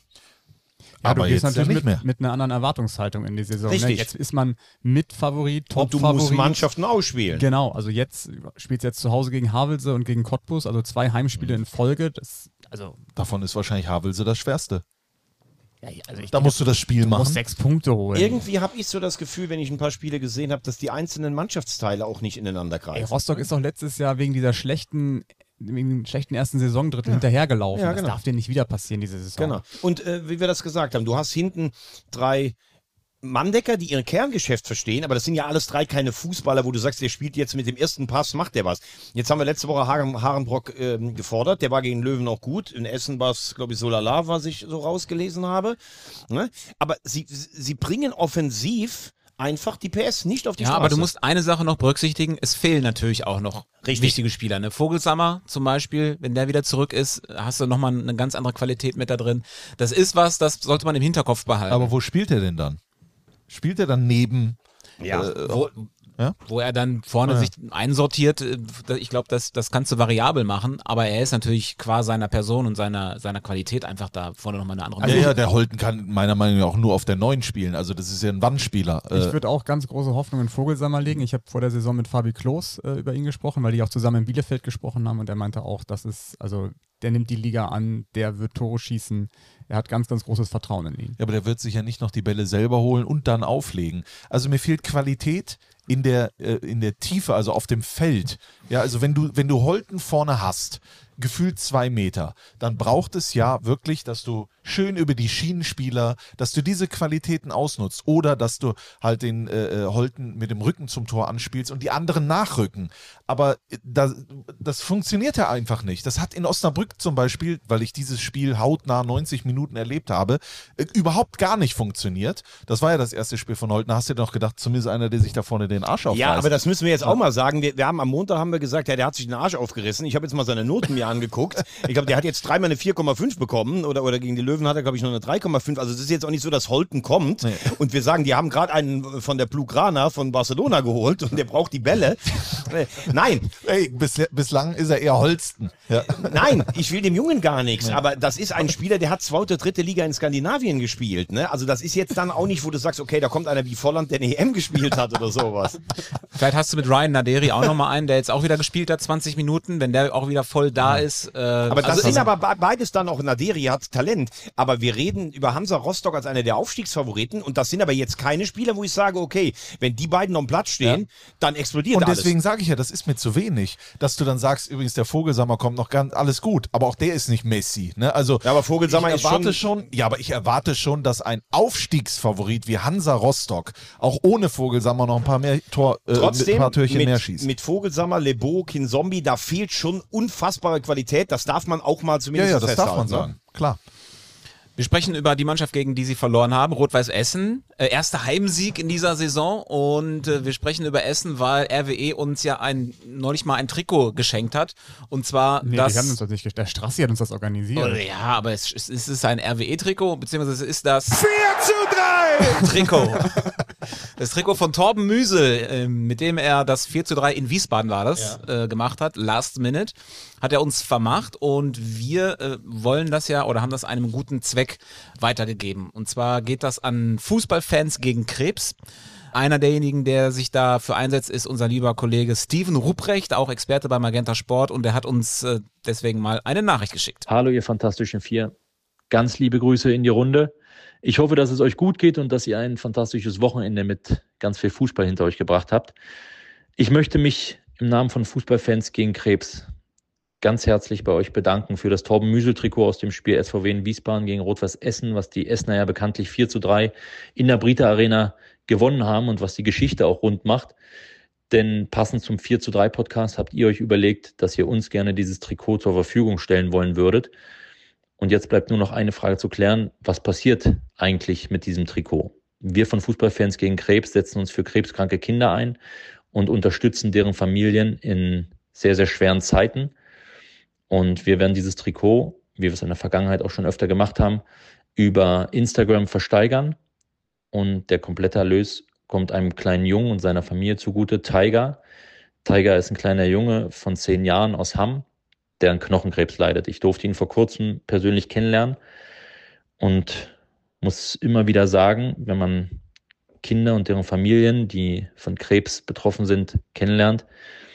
Speaker 3: Ja,
Speaker 1: Aber
Speaker 3: du gehst
Speaker 1: jetzt ja
Speaker 3: natürlich
Speaker 1: nicht mehr.
Speaker 3: mit, mit einer anderen Erwartungshaltung in die Saison. Ne?
Speaker 2: Richtig.
Speaker 3: Jetzt ist man Mitfavorit,
Speaker 2: Und du
Speaker 3: Top-Favorit.
Speaker 2: musst Mannschaften ausspielen.
Speaker 3: Genau, also jetzt spielt jetzt zu Hause gegen Havelse und gegen Cottbus, also zwei Heimspiele in Folge. Das, also
Speaker 1: Davon ist wahrscheinlich Havelse das Schwerste.
Speaker 2: Ja, also ich
Speaker 1: Da musst du das Spiel
Speaker 3: Du musst
Speaker 1: machen.
Speaker 3: sechs Punkte holen.
Speaker 2: Irgendwie habe ich so das Gefühl, wenn ich ein paar Spiele gesehen habe, dass die einzelnen Mannschaftsteile auch nicht ineinander greifen.
Speaker 3: Ey, Rostock ist doch letztes Jahr wegen dieser schlechten, wegen dem schlechten ersten Saisondrittel hinterhergelaufen.
Speaker 2: Ja, genau.
Speaker 3: Das darf dir nicht wieder passieren, diese Saison.
Speaker 2: Genau. Und äh, wie wir das gesagt haben, du hast hinten drei Manndecker, die ihr Kerngeschäft verstehen, aber das sind ja alles drei keine Fußballer, wo du sagst, der spielt jetzt mit dem ersten Pass, macht der was. Jetzt haben wir letzte Woche Hagen, Harenbrock ähm, gefordert, der war gegen Löwen auch gut. In Essen war es, glaube ich, so lala, was ich so rausgelesen habe. Ne? Aber sie, sie bringen offensiv einfach die P S nicht auf die
Speaker 4: Ja,
Speaker 2: Straße.
Speaker 4: aber du musst eine Sache noch berücksichtigen, es fehlen natürlich auch noch
Speaker 2: Richtig.
Speaker 4: wichtige Spieler. Ne? Vogelsammer zum Beispiel, wenn der wieder zurück ist, hast du nochmal eine ganz andere Qualität mit da drin. Das ist was, das sollte man im Hinterkopf behalten.
Speaker 1: Aber wo spielt er denn dann? Spielt er dann neben?
Speaker 2: ja,
Speaker 1: äh,
Speaker 4: wo,
Speaker 1: Ja?
Speaker 4: wo er dann vorne
Speaker 1: Ja.
Speaker 4: sich einsortiert, äh, ich glaube, das, das kannst du variabel machen, aber er ist natürlich qua seiner Person und seiner, seiner Qualität einfach da vorne nochmal eine andere
Speaker 1: Ja, ja, der Holten kann meiner Meinung nach auch nur auf der neun spielen. Also das ist ja ein Wandspieler.
Speaker 3: Ich
Speaker 1: Äh,
Speaker 3: würde auch ganz große Hoffnung in Vogelsammer legen. Ich habe vor der Saison mit Fabi Klos äh, über ihn gesprochen, weil die auch zusammen in Bielefeld gesprochen haben und er meinte auch, das ist, also der nimmt die Liga an, der wird Tore schießen. Er hat ganz, ganz großes Vertrauen in ihn.
Speaker 1: Ja, aber der wird sich ja nicht noch die Bälle selber holen und dann auflegen. Also mir fehlt Qualität in der, äh, in der Tiefe, also auf dem Feld. Ja, also wenn du, wenn du Holten vorne hast, gefühlt zwei Meter, dann braucht es ja wirklich, dass du schön über die Schienenspieler, dass du diese Qualitäten ausnutzt oder dass du halt den äh, Holten mit dem Rücken zum Tor anspielst und die anderen nachrücken. Aber das, das funktioniert ja einfach nicht. Das hat in Osnabrück zum Beispiel, weil ich dieses Spiel hautnah neunzig Minuten erlebt habe, äh, überhaupt gar nicht funktioniert. Das war ja das erste Spiel von Holten. Da hast du dir doch gedacht, zumindest einer, der sich da vorne den Arsch aufreißt.
Speaker 2: Ja, aber das müssen wir jetzt auch mal sagen. Wir, wir haben am Montag haben wir gesagt, ja, der hat sich den Arsch aufgerissen. Ich habe jetzt mal seine Noten mir angeguckt. Ich glaube, der hat jetzt dreimal eine vier Komma fünf bekommen oder, oder gegen die Löwen hat er, glaube ich, noch eine drei Komma fünf. Also es ist jetzt auch nicht so, dass Holten kommt.
Speaker 1: Nee.
Speaker 2: Und wir sagen, die haben gerade einen von der Blaugrana von Barcelona geholt und der braucht die Bälle. Äh, Nein,
Speaker 1: Ey, bis, bislang ist er eher Holsten. Ja.
Speaker 2: nein, ich will dem Jungen gar nichts. Aber das ist ein Spieler, der hat zweite, dritte Liga in Skandinavien gespielt. Ne? Also das ist jetzt dann auch nicht, wo du sagst, okay, da kommt einer wie Volland, der eine E M gespielt hat oder sowas.
Speaker 4: Vielleicht hast du mit Ryan Naderi auch nochmal einen, der jetzt auch wieder gespielt hat, zwanzig Minuten, wenn der auch wieder voll da ist. Äh,
Speaker 2: Aber das
Speaker 4: also,
Speaker 2: sind aber be- beides dann auch, Naderi hat Talent, aber wir reden über Hansa Rostock als einer der Aufstiegsfavoriten und das sind aber jetzt keine Spieler, wo ich sage, okay, wenn die beiden auf dem Platz stehen, dann explodiert
Speaker 1: Und
Speaker 2: alles.
Speaker 1: deswegen sage ich ja, das ist mir zu wenig, dass du dann sagst, übrigens der Vogelsammer kommt noch ganz alles gut, aber auch der ist nicht Messi. Ne? Also
Speaker 2: Ja, aber Vogelsammer
Speaker 1: ich
Speaker 2: ist
Speaker 1: erwarte
Speaker 2: schon-
Speaker 1: schon, ja, aber ich erwarte schon, dass ein Aufstiegsfavorit wie Hansa Rostock auch ohne Vogelsammer noch ein paar mehr Tor, äh,
Speaker 2: Trotzdem,
Speaker 1: ein paar Türchen
Speaker 2: mit,
Speaker 1: mehr schießt.
Speaker 2: mit Vogelsammer, Lebo, Kinzombie, da fehlt schon unfassbare Qualität, das darf man auch mal
Speaker 1: ja,
Speaker 2: zumindest
Speaker 1: ja, das darf
Speaker 2: festhalten,
Speaker 1: man
Speaker 2: ne?
Speaker 1: sagen. Klar.
Speaker 4: Wir sprechen über die Mannschaft, gegen die sie verloren haben, Rot-Weiß Essen. Äh, erster Heimsieg in dieser Saison und äh, wir sprechen über Essen, weil R W E uns ja ein, neulich mal ein Trikot geschenkt hat. Und zwar
Speaker 3: Nee,
Speaker 4: das...
Speaker 3: die haben uns das nicht gestellt. Der Strassi hat uns das organisiert.
Speaker 4: Oh, ja, aber es, es ist ein R W E-Trikot, beziehungsweise es ist das vier zu drei Trikot. Das Trikot von Torben Müsel, äh, mit dem er das vier zu drei in Wiesbaden war das, äh, gemacht hat, last minute, hat er uns vermacht und wir äh, wollen das ja oder haben das einem guten Zweck weitergegeben. Und zwar geht das an Fußballfans gegen Krebs. Einer derjenigen, der sich dafür einsetzt, ist unser lieber Kollege Steven Rupprecht, auch Experte bei Magenta Sport und der hat uns äh, deswegen mal eine Nachricht geschickt.
Speaker 9: Hallo, ihr fantastischen Vier. Ganz liebe Grüße in die Runde. Ich hoffe, dass es euch gut geht und dass ihr ein fantastisches Wochenende mit ganz viel Fußball hinter euch gebracht habt. Ich möchte mich im Namen von Fußballfans gegen Krebs ganz herzlich bei euch bedanken für das Torben-Müsel-Trikot aus dem Spiel S V W in Wiesbaden gegen Rot-Weiß Essen, was die Essener ja bekanntlich vier zu drei in der Brita Arena gewonnen haben und was die Geschichte auch rund macht. Denn passend zum vier zu drei Podcast habt ihr euch überlegt, dass ihr uns gerne dieses Trikot zur Verfügung stellen wollen würdet. Und jetzt bleibt nur noch eine Frage zu klären. Was passiert eigentlich mit diesem Trikot? Wir von Fußballfans gegen Krebs setzen uns für krebskranke Kinder ein und unterstützen deren Familien in sehr, sehr schweren Zeiten. Und wir werden dieses Trikot, wie wir es in der Vergangenheit auch schon öfter gemacht haben, über Instagram versteigern. Und der komplette Erlös kommt einem kleinen Jungen und seiner Familie zugute, Tiger. Tiger ist ein kleiner Junge von zehn Jahren aus Hamm, der an Knochenkrebs leidet. Ich durfte ihn vor kurzem persönlich kennenlernen und muss immer wieder sagen, wenn man Kinder und deren Familien, die von Krebs betroffen sind, kennenlernt,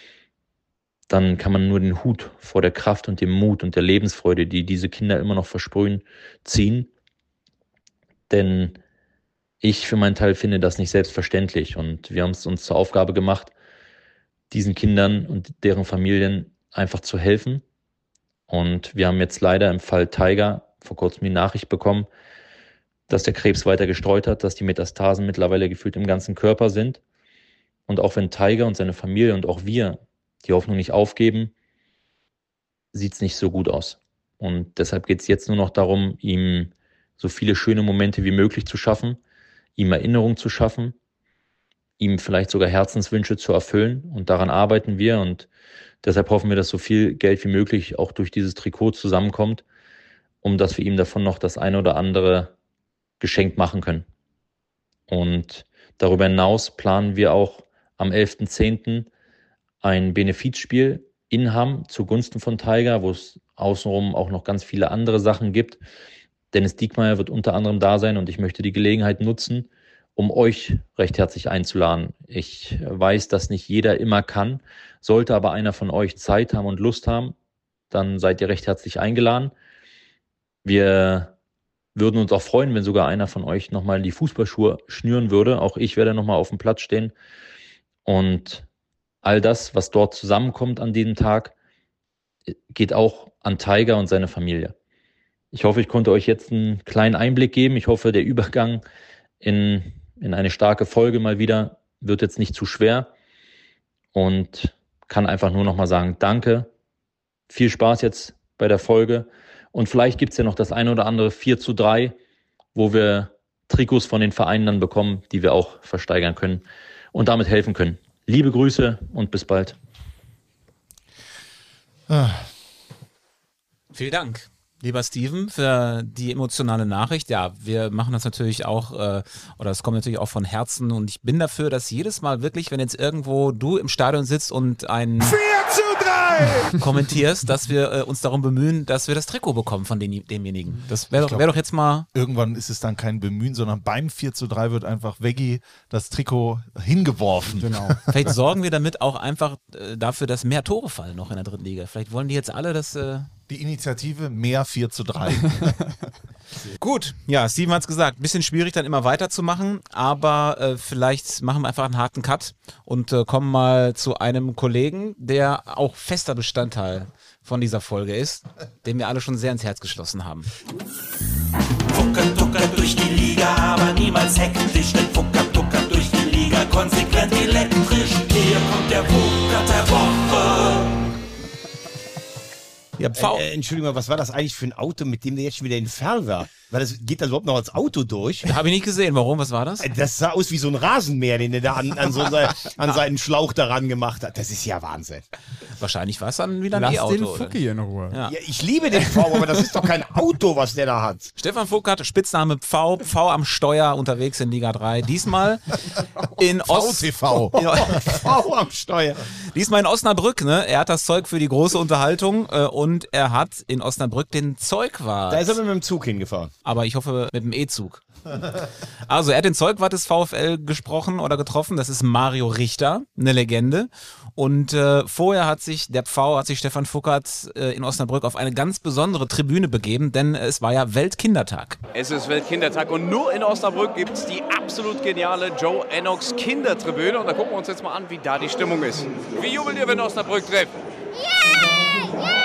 Speaker 9: dann kann man nur den Hut vor der Kraft und dem Mut und der Lebensfreude, die diese Kinder immer noch versprühen, ziehen. Denn ich für meinen Teil finde das nicht selbstverständlich. Und wir haben es uns zur Aufgabe gemacht, diesen Kindern und deren Familien einfach zu helfen. Und wir haben jetzt leider im Fall Tiger vor kurzem die Nachricht bekommen, dass der Krebs weiter gestreut hat, dass die Metastasen mittlerweile gefühlt im ganzen Körper sind. Und auch wenn Tiger und seine Familie und auch wir die Hoffnung nicht aufgeben, sieht es nicht so gut aus. Und deshalb geht es jetzt nur noch darum, ihm so viele schöne Momente wie möglich zu schaffen, ihm Erinnerungen zu schaffen, ihm vielleicht sogar Herzenswünsche zu erfüllen. Und daran arbeiten wir. Und deshalb hoffen wir, dass so viel Geld wie möglich auch durch dieses Trikot zusammenkommt, um dass wir ihm davon noch das eine oder andere Geschenk machen können. Und darüber hinaus planen wir auch am elften zehnten ein Benefizspiel in Hamm zugunsten von Tiger, wo es außenrum auch noch ganz viele andere Sachen gibt. Dennis Diekmeyer wird unter anderem da sein und ich möchte die Gelegenheit nutzen, um euch recht herzlich einzuladen. Ich weiß, dass nicht jeder immer kann, sollte aber einer von euch Zeit haben und Lust haben, dann seid ihr recht herzlich eingeladen. Wir würden uns auch freuen, wenn sogar einer von euch nochmal die Fußballschuhe schnüren würde. Auch ich werde nochmal auf dem Platz stehen. Und all das, was dort zusammenkommt an diesem Tag, geht auch an Tiger und seine Familie. Ich hoffe, ich konnte euch jetzt einen kleinen Einblick geben. Ich hoffe, der Übergang in, in eine starke Folge mal wieder wird jetzt nicht zu schwer. Und kann einfach nur nochmal sagen, danke. Viel Spaß jetzt bei der Folge. Und vielleicht gibt es ja noch das eine oder andere vier zu drei, wo wir Trikots von den Vereinen dann bekommen, die wir auch versteigern können und damit helfen können. Liebe Grüße und bis bald.
Speaker 4: Ah. Vielen Dank, lieber Steven, für die emotionale Nachricht. Ja, wir machen das natürlich auch, äh, oder es kommt natürlich auch von Herzen und ich bin dafür, dass jedes Mal wirklich, wenn jetzt irgendwo du im Stadion sitzt und ein
Speaker 5: vier zu drei
Speaker 4: kommentierst, dass wir äh, uns darum bemühen, dass wir das Trikot bekommen von den, demjenigen. Das wäre doch, wär doch jetzt mal...
Speaker 1: Irgendwann ist es dann kein Bemühen, sondern beim vier zu drei wird einfach Veggie das Trikot hingeworfen.
Speaker 3: Genau.
Speaker 4: Vielleicht sorgen wir damit auch einfach äh, dafür, dass mehr Tore fallen noch in der dritten Liga. Vielleicht wollen die jetzt alle das... Äh
Speaker 1: Die Initiative mehr vier zu drei.
Speaker 4: Gut, ja, Steven hat es gesagt, bisschen schwierig dann immer weiterzumachen, aber äh, vielleicht machen wir einfach einen harten Cut und äh, kommen mal zu einem Kollegen, der auch fester Bestandteil von dieser Folge ist, den wir alle schon sehr ins Herz geschlossen haben.
Speaker 6: Fucker, Tucker durch die Liga, aber niemals hektisch, denn Fucker, Tucker durch die Liga, konsequent elektrisch. Hier kommt der Fucker der Woche.
Speaker 2: Ja, äh, Entschuldigung, was war das eigentlich für ein Auto, mit dem der jetzt schon wieder in Ferl war? War das, geht das überhaupt noch als Auto durch?
Speaker 4: Habe ich nicht gesehen. Warum? Was war das?
Speaker 2: Das sah aus wie so ein Rasenmäher, den er da an, an, so sein, an seinen Schlauch daran gemacht hat. Das ist ja Wahnsinn.
Speaker 4: Wahrscheinlich war es dann wieder ein
Speaker 3: Lass
Speaker 4: E-Auto.
Speaker 3: den Fucki in Ruhe.
Speaker 4: Ja.
Speaker 2: Ja, ich liebe den V, aber das ist doch kein Auto, was der da hat.
Speaker 4: Stefan Fuckert, Spitzname Pfau, Pfau am Steuer, unterwegs in Liga drei. Diesmal in Ost...
Speaker 1: V T V.
Speaker 2: V am Steuer.
Speaker 4: Diesmal in Osnabrück, ne? Er hat das Zeug für die große Unterhaltung äh, und er hat in Osnabrück den Zeugwart.
Speaker 2: Da ist er mit dem Zug hingefahren.
Speaker 4: Aber ich hoffe mit dem E-Zug. Also er hat den Zeugwart des VfL gesprochen oder getroffen. Das ist Mario Richter, eine Legende. Und äh, vorher hat sich der Pfau, hat sich Stefan Fuckert äh, in Osnabrück auf eine ganz besondere Tribüne begeben, denn es war ja Weltkindertag.
Speaker 10: Es ist Weltkindertag und nur in Osnabrück gibt es die absolut geniale Joe Ennox Kindertribüne. Und da gucken wir uns jetzt mal an, wie da die Stimmung ist. Wie jubelt ihr, wenn Osnabrück trifft?
Speaker 11: Yeah! Yeah!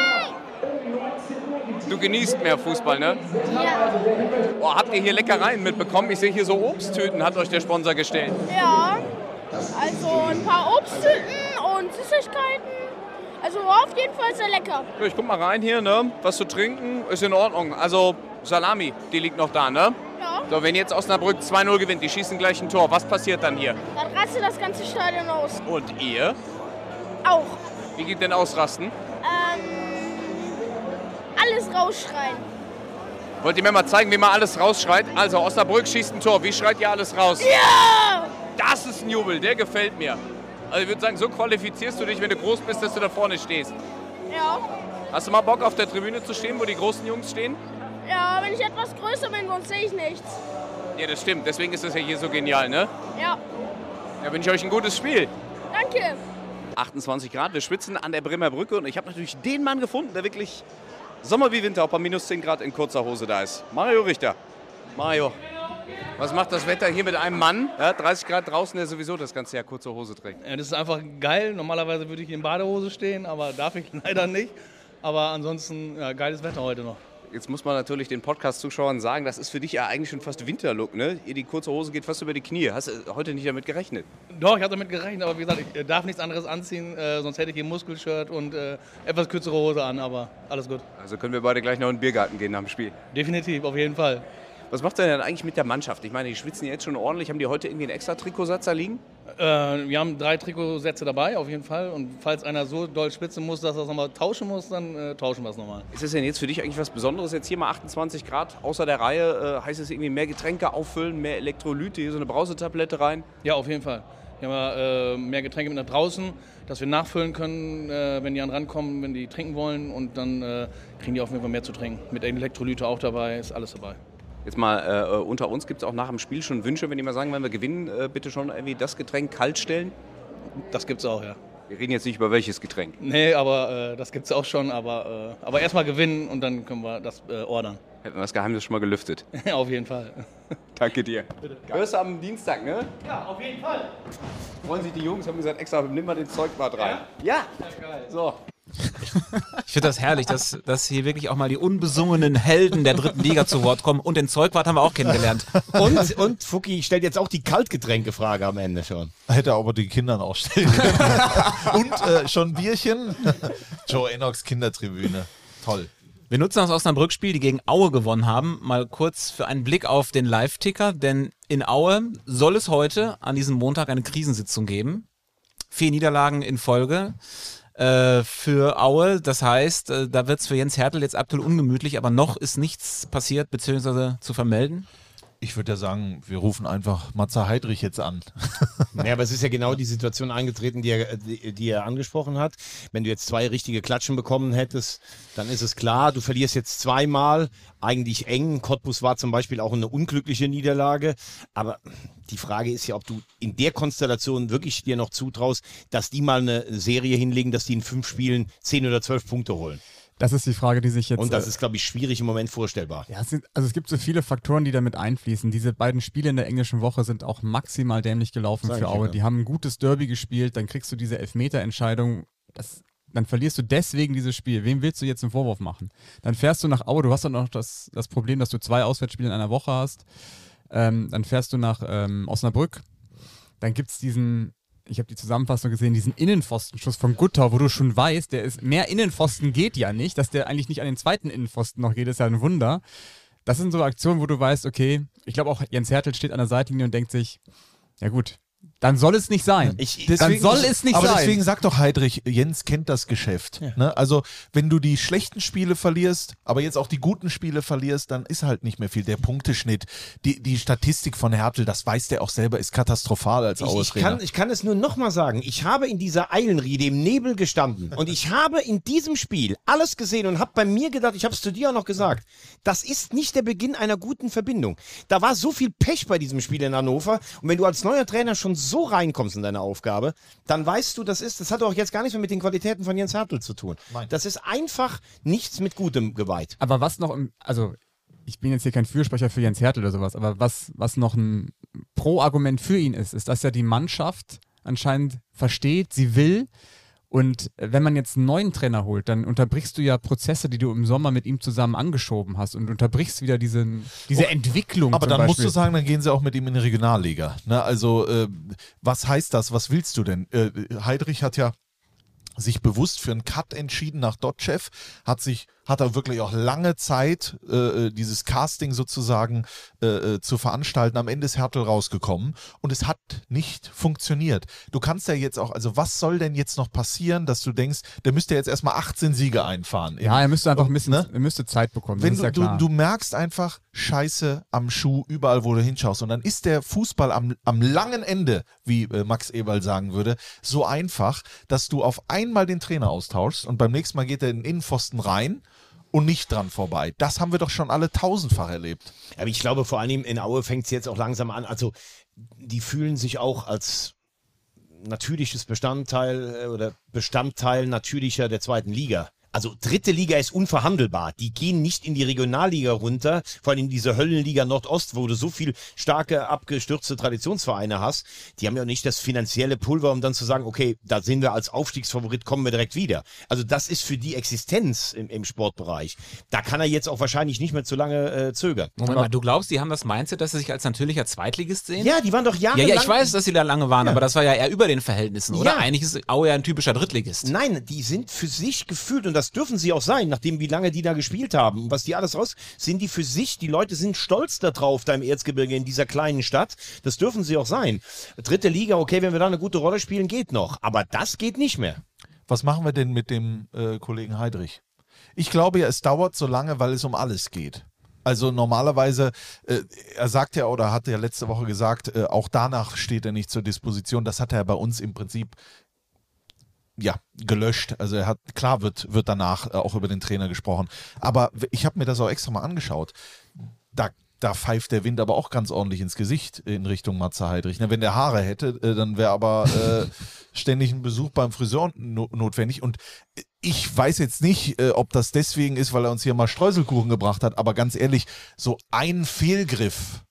Speaker 10: Du genießt mehr Fußball, ne?
Speaker 11: Ja.
Speaker 10: Oh, habt ihr hier Leckereien mitbekommen? Ich sehe hier so Obsttüten, hat euch der Sponsor gestellt.
Speaker 11: Ja, also ein paar Obsttüten und Süßigkeiten. Also war auf jeden Fall sehr lecker.
Speaker 10: Ja, ich guck mal rein hier, ne? Was zu trinken ist in Ordnung. Also Salami, die liegt noch da, ne?
Speaker 11: Ja.
Speaker 10: So, wenn jetzt Osnabrück zwei null gewinnt, die schießen gleich ein Tor, was passiert dann hier?
Speaker 11: Dann rastet das ganze Stadion aus.
Speaker 10: Und ihr?
Speaker 11: Auch.
Speaker 10: Wie geht denn ausrasten?
Speaker 11: Ähm, alles rausschreien.
Speaker 10: Wollt ihr mir mal zeigen, wie man alles rausschreit? Also Osnabrück schießt ein Tor, wie schreit ihr alles raus?
Speaker 11: Ja!
Speaker 10: Das ist ein Jubel, der gefällt mir. Also ich würde sagen, so qualifizierst du dich, wenn du groß bist, dass du da vorne stehst.
Speaker 11: Ja.
Speaker 10: Hast du mal Bock, auf der Tribüne zu stehen, wo die großen Jungs stehen?
Speaker 11: Ja, wenn ich etwas größer bin, sonst sehe ich nichts.
Speaker 10: Ja, das stimmt. Deswegen ist das ja hier so genial, ne?
Speaker 11: Ja.
Speaker 10: Ja, wünsche ich euch ein gutes Spiel.
Speaker 11: Danke.
Speaker 10: achtundzwanzig Grad, wir schwitzen an der Bremer Brücke und ich habe natürlich den Mann gefunden, der wirklich Sommer wie Winter, auch bei minus zehn Grad in kurzer Hose da ist. Mario Richter. Mario, was macht das Wetter hier mit einem Mann? Ja, dreißig Grad draußen, der sowieso das ganze Jahr kurze Hose trägt.
Speaker 12: Ja, das ist einfach geil. Normalerweise würde ich in Badehose stehen, aber darf ich leider nicht. Aber ansonsten, ja, geiles Wetter heute noch.
Speaker 10: Jetzt muss man natürlich den Podcast-Zuschauern sagen, das ist für dich ja eigentlich schon fast Winterlook, ne? Die kurze Hose geht fast über die Knie. Hast du heute nicht damit gerechnet?
Speaker 12: Doch, ich habe damit gerechnet, aber wie gesagt, ich darf nichts anderes anziehen, äh, sonst hätte ich hier ein Muskelshirt und äh, etwas kürzere Hose an, aber alles gut.
Speaker 10: Also können wir beide gleich noch in den Biergarten gehen nach dem Spiel?
Speaker 12: Definitiv, auf jeden Fall.
Speaker 10: Was macht ihr denn eigentlich mit der Mannschaft? Ich meine, die schwitzen jetzt schon ordentlich. Haben die heute irgendwie einen extra Trikotsatz da liegen?
Speaker 12: Äh, wir haben drei Trikotsätze dabei, auf jeden Fall. Und falls einer so doll schwitzen muss, dass er es nochmal tauschen muss, dann äh, tauschen wir es nochmal.
Speaker 10: Ist das denn jetzt für dich eigentlich was Besonderes? Jetzt hier mal achtundzwanzig Grad außer der Reihe. Äh, heißt es irgendwie mehr Getränke auffüllen, mehr Elektrolyte, hier so eine Brausetablette rein?
Speaker 12: Ja, auf jeden Fall. Wir haben äh, mehr Getränke mit nach draußen, dass wir nachfüllen können, äh, wenn die an rankommen, wenn die trinken wollen. Und dann äh, kriegen die auf jeden Fall mehr zu trinken. Mit Elektrolyte auch dabei, ist alles dabei.
Speaker 10: Jetzt mal äh, unter uns, gibt es auch nach dem Spiel schon Wünsche, wenn die mal sagen, wenn wir gewinnen, äh, bitte schon irgendwie das Getränk kalt stellen?
Speaker 12: Das gibt's auch, ja.
Speaker 10: Wir reden jetzt nicht über welches Getränk.
Speaker 12: Nee, aber äh, das gibt's auch schon, aber, äh, aber erstmal gewinnen und dann können wir das äh, ordern.
Speaker 10: Hätten wir das Geheimnis schon mal gelüftet.
Speaker 12: Auf jeden Fall.
Speaker 10: Danke dir.
Speaker 12: Bitte.
Speaker 10: Hörst du am Dienstag, ne?
Speaker 12: Ja, auf jeden Fall.
Speaker 10: Freuen sich die Jungs, haben gesagt, extra, nimm mal den Zeugwart rein. Ja? Ja, geil. So.
Speaker 4: Ich finde das herrlich, dass, dass hier wirklich auch mal die unbesungenen Helden der dritten Liga zu Wort kommen. Und den Zeugwart haben wir auch kennengelernt.
Speaker 2: Und, und Fuki stellt jetzt auch die Kaltgetränkefrage am Ende schon.
Speaker 1: Hätte aber die Kindern auch stellen können. Und äh, schon Bierchen. Joe Enochs Kindertribüne. Toll.
Speaker 4: Wir nutzen das Osnabrück-Spiel, die gegen Aue gewonnen haben, mal kurz für einen Blick auf den Live-Ticker. Denn in Aue soll es heute an diesem Montag eine Krisensitzung geben. Vier Niederlagen in Folge für Aue. Das heißt, da wird es für Jens Hertel jetzt aktuell ungemütlich, aber noch ist nichts passiert bzw. zu vermelden.
Speaker 1: Ich würde ja sagen, wir rufen einfach Matze Heidrich jetzt an.
Speaker 2: Naja, aber es ist ja genau die Situation eingetreten, die er, die, die er angesprochen hat. Wenn du jetzt zwei richtige Klatschen bekommen hättest, dann ist es klar, du verlierst jetzt zweimal, eigentlich eng. Cottbus war zum Beispiel auch eine unglückliche Niederlage. Aber die Frage ist ja, ob du in der Konstellation wirklich dir noch zutraust, dass die mal eine Serie hinlegen, dass die in fünf Spielen zehn oder zwölf Punkte holen.
Speaker 3: Das ist die Frage, die sich jetzt...
Speaker 2: Und das ist, glaube ich, schwierig im Moment vorstellbar.
Speaker 3: Ja, es sind, also es gibt so viele Faktoren, die damit einfließen. Diese beiden Spiele in der englischen Woche sind auch maximal dämlich gelaufen
Speaker 2: Sag
Speaker 3: für
Speaker 2: ich,
Speaker 3: Aue.
Speaker 2: ja.
Speaker 3: Die haben ein gutes Derby gespielt, dann kriegst du diese Elfmeterentscheidung. Das, dann verlierst du deswegen dieses Spiel. Wem willst du jetzt einen Vorwurf machen? Dann fährst du nach Aue. Du hast dann noch das, das Problem, dass du zwei Auswärtsspiele in einer Woche hast. Ähm, dann fährst du nach ähm, Osnabrück. Dann gibt es diesen... Ich habe die Zusammenfassung gesehen, diesen Innenpfostenschuss von Guttau, wo du schon weißt, der ist, mehr Innenpfosten geht ja nicht, dass der eigentlich nicht an den zweiten Innenpfosten noch geht, ist ja ein Wunder. Das sind so Aktionen, wo du weißt, okay, ich glaube auch Jens Hertel steht an der Seitenlinie und denkt sich, ja gut, dann soll es nicht sein.
Speaker 2: Ich,
Speaker 3: dann soll es nicht
Speaker 1: aber
Speaker 3: sein.
Speaker 1: Aber deswegen sagt doch Heidrich, Jens kennt das Geschäft.
Speaker 2: Ja.
Speaker 1: Ne? Also wenn du die schlechten Spiele verlierst, aber jetzt auch die guten Spiele verlierst, dann ist halt nicht mehr viel. Der Punkteschnitt, die, die Statistik von Hertel, das weiß der auch selber, ist katastrophal als
Speaker 2: Ich, ich,
Speaker 1: Aue-Trainer.
Speaker 2: kann, ich kann es nur nochmal sagen, ich habe in dieser Eilenriede im Nebel gestanden und ich habe in diesem Spiel alles gesehen und habe bei mir gedacht, ich habe es zu dir auch noch gesagt, das ist nicht der Beginn einer guten Verbindung. Da war so viel Pech bei diesem Spiel in Hannover und wenn du als neuer Trainer schon so reinkommst in deine Aufgabe, dann weißt du, das ist, das hat auch jetzt gar nichts mehr mit den Qualitäten von Jens Hertel zu tun.
Speaker 1: Nein.
Speaker 2: Das ist einfach nichts mit Gutem geweiht.
Speaker 3: Aber was noch, im, also ich bin jetzt hier kein Fürsprecher für Jens Hertel oder sowas, aber was, was noch ein Pro-Argument für ihn ist, ist, dass ja die Mannschaft anscheinend versteht, sie will. Und wenn man jetzt einen neuen Trainer holt, dann unterbrichst du ja Prozesse, die du im Sommer mit ihm zusammen angeschoben hast und unterbrichst wieder diesen, diese
Speaker 1: Oh,
Speaker 3: Entwicklung.
Speaker 1: aber
Speaker 3: zum
Speaker 1: dann
Speaker 3: Beispiel.
Speaker 1: musst du sagen, dann gehen sie auch mit ihm in die Regionalliga. Ne? Also äh, was heißt das? Was willst du denn? Äh, Heidrich hat ja sich bewusst für einen Cut entschieden nach Dotchev, hat sich, hat er wirklich auch lange Zeit, äh, dieses Casting sozusagen äh, zu veranstalten. Am Ende ist Hertel rausgekommen und es hat nicht funktioniert. Du kannst ja jetzt auch, also was soll denn jetzt noch passieren, dass du denkst, der müsste jetzt erstmal achtzehn Siege einfahren.
Speaker 3: Ja, er müsste einfach ein bisschen,
Speaker 1: Ne?
Speaker 3: er müsste Zeit bekommen.
Speaker 1: Wenn
Speaker 3: das ist
Speaker 1: du,
Speaker 3: ja klar.
Speaker 1: du, du merkst einfach Scheiße am Schuh, überall wo du hinschaust. Und dann ist der Fußball am, am langen Ende, wie äh, Max Eberl sagen würde, so einfach, dass du auf einmal den Trainer austauschst und beim nächsten Mal geht er in den Innenpfosten rein und nicht dran vorbei. Das haben wir doch schon alle tausendfach erlebt.
Speaker 2: Aber ich glaube, vor allem in Aue fängt es jetzt auch langsam an. Also die fühlen sich auch als natürliches Bestandteil äh, oder Bestandteil natürlicher der zweiten Liga. Also dritte Liga ist unverhandelbar. Die gehen nicht in die Regionalliga runter, vor allem in diese Höllenliga Nordost, wo du so viel starke, abgestürzte Traditionsvereine hast. Die haben ja nicht das finanzielle Pulver, um dann zu sagen, okay, da sind wir als Aufstiegsfavorit, kommen wir direkt wieder. Also das ist für die Existenz im, im Sportbereich. Da kann er jetzt auch wahrscheinlich nicht mehr zu lange äh, zögern.
Speaker 4: Moment mal, du glaubst, die haben das Mindset, dass sie sich als natürlicher Zweitligist sehen?
Speaker 2: Ja, die waren doch jahrelang...
Speaker 4: Ja, ja, ich weiß, dass sie da lange waren,
Speaker 2: Ja.
Speaker 4: aber das war ja eher über den Verhältnissen, oder?
Speaker 2: Ja.
Speaker 4: Eigentlich ist Aue ja ein typischer Drittligist.
Speaker 2: Nein, die sind für sich gefühlt, und das dürfen sie auch sein, nachdem wie lange die da gespielt haben und was die alles raus, sind die für sich, die Leute sind stolz darauf, da im Erzgebirge in dieser kleinen Stadt, das dürfen sie auch sein. Dritte Liga, okay, wenn wir da eine gute Rolle spielen, geht noch, aber das geht nicht mehr.
Speaker 1: Was machen wir denn mit dem äh, Kollegen Heidrich? Ich glaube ja, es dauert so lange, weil es um alles geht. Also normalerweise, äh, er sagt ja oder hat ja letzte Woche gesagt, äh, auch danach steht er nicht zur Disposition. Das hat er bei uns im Prinzip ja, gelöscht. Also er hat, klar wird, wird danach äh, auch über den Trainer gesprochen. Aber ich habe mir das auch extra mal angeschaut. Da, da pfeift der Wind aber auch ganz ordentlich ins Gesicht in Richtung Matze Heidrich. Ne, wenn der Haare hätte, äh, dann wäre aber äh, ständig ein Besuch beim Friseur no- notwendig. Und ich weiß jetzt nicht, äh, ob das deswegen ist, weil er uns hier mal Streuselkuchen gebracht hat, aber ganz ehrlich, so ein Fehlgriff,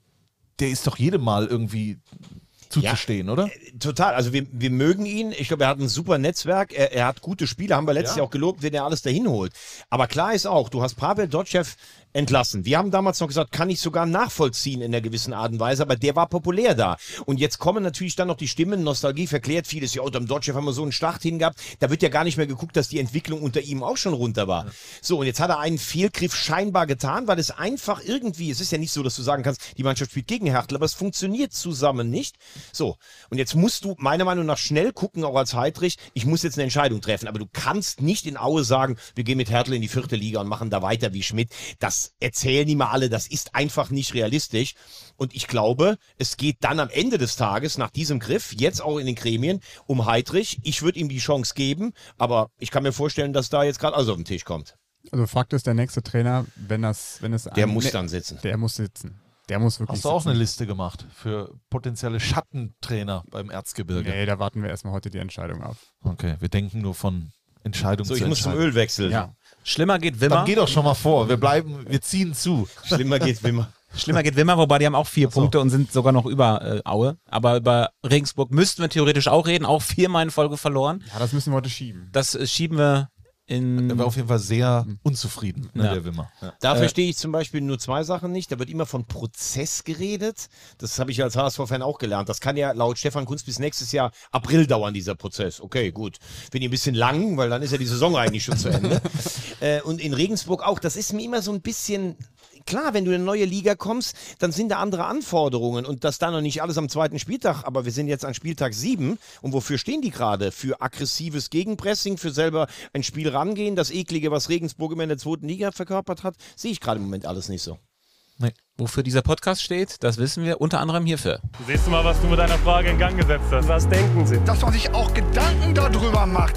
Speaker 1: der ist doch jedem Mal irgendwie zuzustehen, oder?
Speaker 2: Total, also wir, wir mögen ihn. Ich glaube, er hat ein super Netzwerk. Er, er hat gute Spiele, haben wir letztes
Speaker 1: Ja.
Speaker 2: Jahr auch gelobt, wenn er alles dahin holt. Aber klar ist auch, du hast Pavel Dotschew entlassen. Wir haben damals noch gesagt, kann ich sogar nachvollziehen in einer gewissen Art und Weise, aber der war populär da. Und jetzt kommen natürlich dann noch die Stimmen, Nostalgie verklärt vieles. Ja, unter dem Dotschew haben wir so einen Start hingehabt. Da wird ja gar nicht mehr geguckt, dass die Entwicklung unter ihm auch schon runter war. Ja. So, und jetzt hat er einen Fehlgriff scheinbar getan, weil es einfach irgendwie, es ist ja nicht so, dass du sagen kannst, die Mannschaft spielt gegen Hertl, aber es funktioniert zusammen nicht. So, und jetzt musst du meiner Meinung nach schnell gucken, auch als Heidrich, ich muss jetzt eine Entscheidung treffen, aber du kannst nicht in Aue sagen, wir gehen mit Hertl in die vierte Liga und machen da weiter wie Schmidt. Das erzählen die mal alle, das ist einfach nicht realistisch. Und ich glaube, es geht dann am Ende des Tages, nach diesem Griff, jetzt auch in den Gremien, um Heidrich. Ich würde ihm die Chance geben, aber ich kann mir vorstellen, dass da jetzt gerade alles auf den Tisch kommt.
Speaker 3: Also Fakt ist, der nächste Trainer, wenn das, wenn es
Speaker 2: Der
Speaker 3: ein-
Speaker 2: muss
Speaker 3: ne-
Speaker 2: dann sitzen.
Speaker 3: Der muss sitzen. Der muss wirklich
Speaker 1: Hast du auch
Speaker 3: sitzen.
Speaker 1: eine Liste gemacht für potenzielle Schattentrainer beim Erzgebirge?
Speaker 3: Nee, da warten wir erstmal heute die Entscheidung ab.
Speaker 1: Okay, wir denken nur von Entscheidung
Speaker 2: So,
Speaker 1: zu
Speaker 2: ich muss zum
Speaker 1: Entscheidung.
Speaker 2: Öl wechseln.
Speaker 4: Ja. Schlimmer geht Wimmer.
Speaker 1: Dann geh doch schon mal vor. Wir bleiben, wir ziehen zu.
Speaker 2: Schlimmer geht Wimmer.
Speaker 4: Schlimmer geht Wimmer, wobei die haben auch vier
Speaker 1: Ach so.
Speaker 4: Punkte und sind sogar noch über äh, Aue. Aber über Regensburg müssten wir theoretisch auch reden, auch viermal in Folge verloren.
Speaker 3: Ja, das müssen wir heute schieben.
Speaker 4: Das äh, schieben wir in...
Speaker 1: Er war auf jeden Fall sehr unzufrieden, ne,
Speaker 4: Ja.
Speaker 1: der Wimmer. Ja.
Speaker 2: Da
Speaker 4: Äh,
Speaker 2: verstehe ich zum Beispiel nur zwei Sachen nicht. Da wird immer von Prozess geredet. Das habe ich als H S V-Fan auch gelernt. Das kann ja laut Stefan Kunz bis nächstes Jahr April dauern, dieser Prozess. Okay, gut. Finde ich ein bisschen lang, weil dann ist ja die Saison eigentlich schon zu Ende. äh, und in Regensburg auch. Das ist mir immer so ein bisschen... Klar, wenn du in eine neue Liga kommst, dann sind da andere Anforderungen und das dann noch nicht alles am zweiten Spieltag, aber wir sind jetzt an Spieltag sieben und wofür stehen die gerade? Für aggressives Gegenpressing, für selber ein Spiel rangehen, das Eklige, was Regensburg immer in der zweiten Liga verkörpert hat, sehe ich gerade im Moment alles nicht so.
Speaker 1: Nee.
Speaker 4: Wofür dieser Podcast steht, das wissen wir unter anderem hierfür.
Speaker 5: Siehst du mal, was du mit deiner Frage in Gang gesetzt hast? Was denken Sie?
Speaker 13: Dass man sich auch Gedanken darüber macht.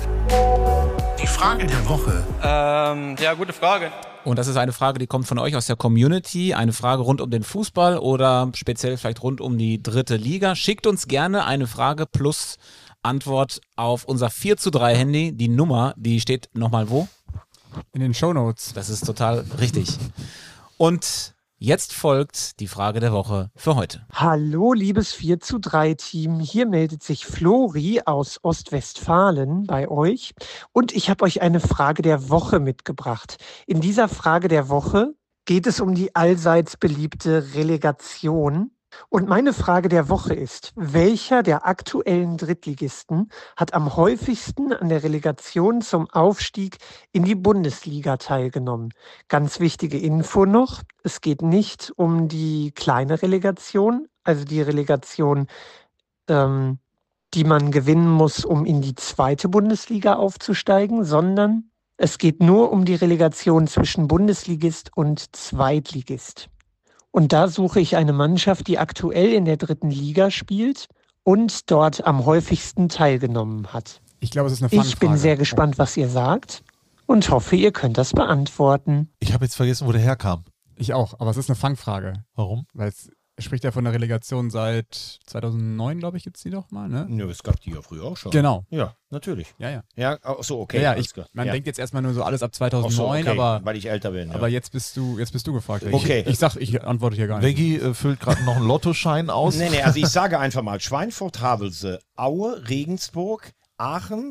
Speaker 14: Die Frage der Woche.
Speaker 15: Ähm, ja, gute Frage.
Speaker 4: Und das ist eine Frage, die kommt von euch aus der Community. Eine Frage rund um den Fußball oder speziell vielleicht rund um die dritte Liga. Schickt uns gerne eine Frage plus Antwort auf unser vier zu drei Handy. Die Nummer, die steht nochmal wo?
Speaker 3: In den Shownotes.
Speaker 4: Das ist total richtig. Und jetzt folgt die Frage der Woche für heute.
Speaker 16: Hallo, liebes vier zu drei Team. Hier meldet sich Flori aus Ostwestfalen bei euch. Und ich habe euch eine Frage der Woche mitgebracht. In dieser Frage der Woche geht es um die allseits beliebte Relegation. Und meine Frage der Woche ist, welcher der aktuellen Drittligisten hat am häufigsten an der Relegation zum Aufstieg in die Bundesliga teilgenommen? Ganz wichtige Info noch, es geht nicht um die kleine Relegation, also die Relegation, ähm, die man gewinnen muss, um in die zweite Bundesliga aufzusteigen, sondern es geht nur um die Relegation zwischen Bundesligist und Zweitligist. Und da suche ich eine Mannschaft, die aktuell in der dritten Liga spielt und dort am häufigsten teilgenommen hat.
Speaker 3: Ich glaube, es ist eine Fangfrage.
Speaker 16: Ich bin sehr gespannt, was ihr sagt und hoffe, ihr könnt das beantworten.
Speaker 1: Ich habe jetzt vergessen, wo der herkam.
Speaker 3: Ich auch, aber es ist eine Fangfrage.
Speaker 1: Warum?
Speaker 3: Weil es spricht ja von der Relegation seit zweitausendneun, glaube ich, gibt es die doch mal, ne?
Speaker 2: Nö, es gab die ja früher auch schon.
Speaker 3: Genau.
Speaker 2: Ja, natürlich.
Speaker 3: Ja, ja.
Speaker 2: Ja, ach so, okay.
Speaker 3: Ja, ja,
Speaker 2: alles
Speaker 3: ich,
Speaker 2: klar.
Speaker 3: man
Speaker 2: ja.
Speaker 3: denkt jetzt erstmal nur so alles ab zweitausendneun,
Speaker 2: Ach so, okay,
Speaker 3: aber,
Speaker 2: weil ich älter bin. Ja.
Speaker 3: aber jetzt bist du jetzt bist du gefragt.
Speaker 2: Okay.
Speaker 3: Ich, ich sag, ich antworte hier gar nicht.
Speaker 1: Veggie äh, füllt gerade noch einen Lottoschein aus.
Speaker 2: Nee, nee, also ich sage einfach mal Schweinfurt, Havelse, Aue, Regensburg, Aachen,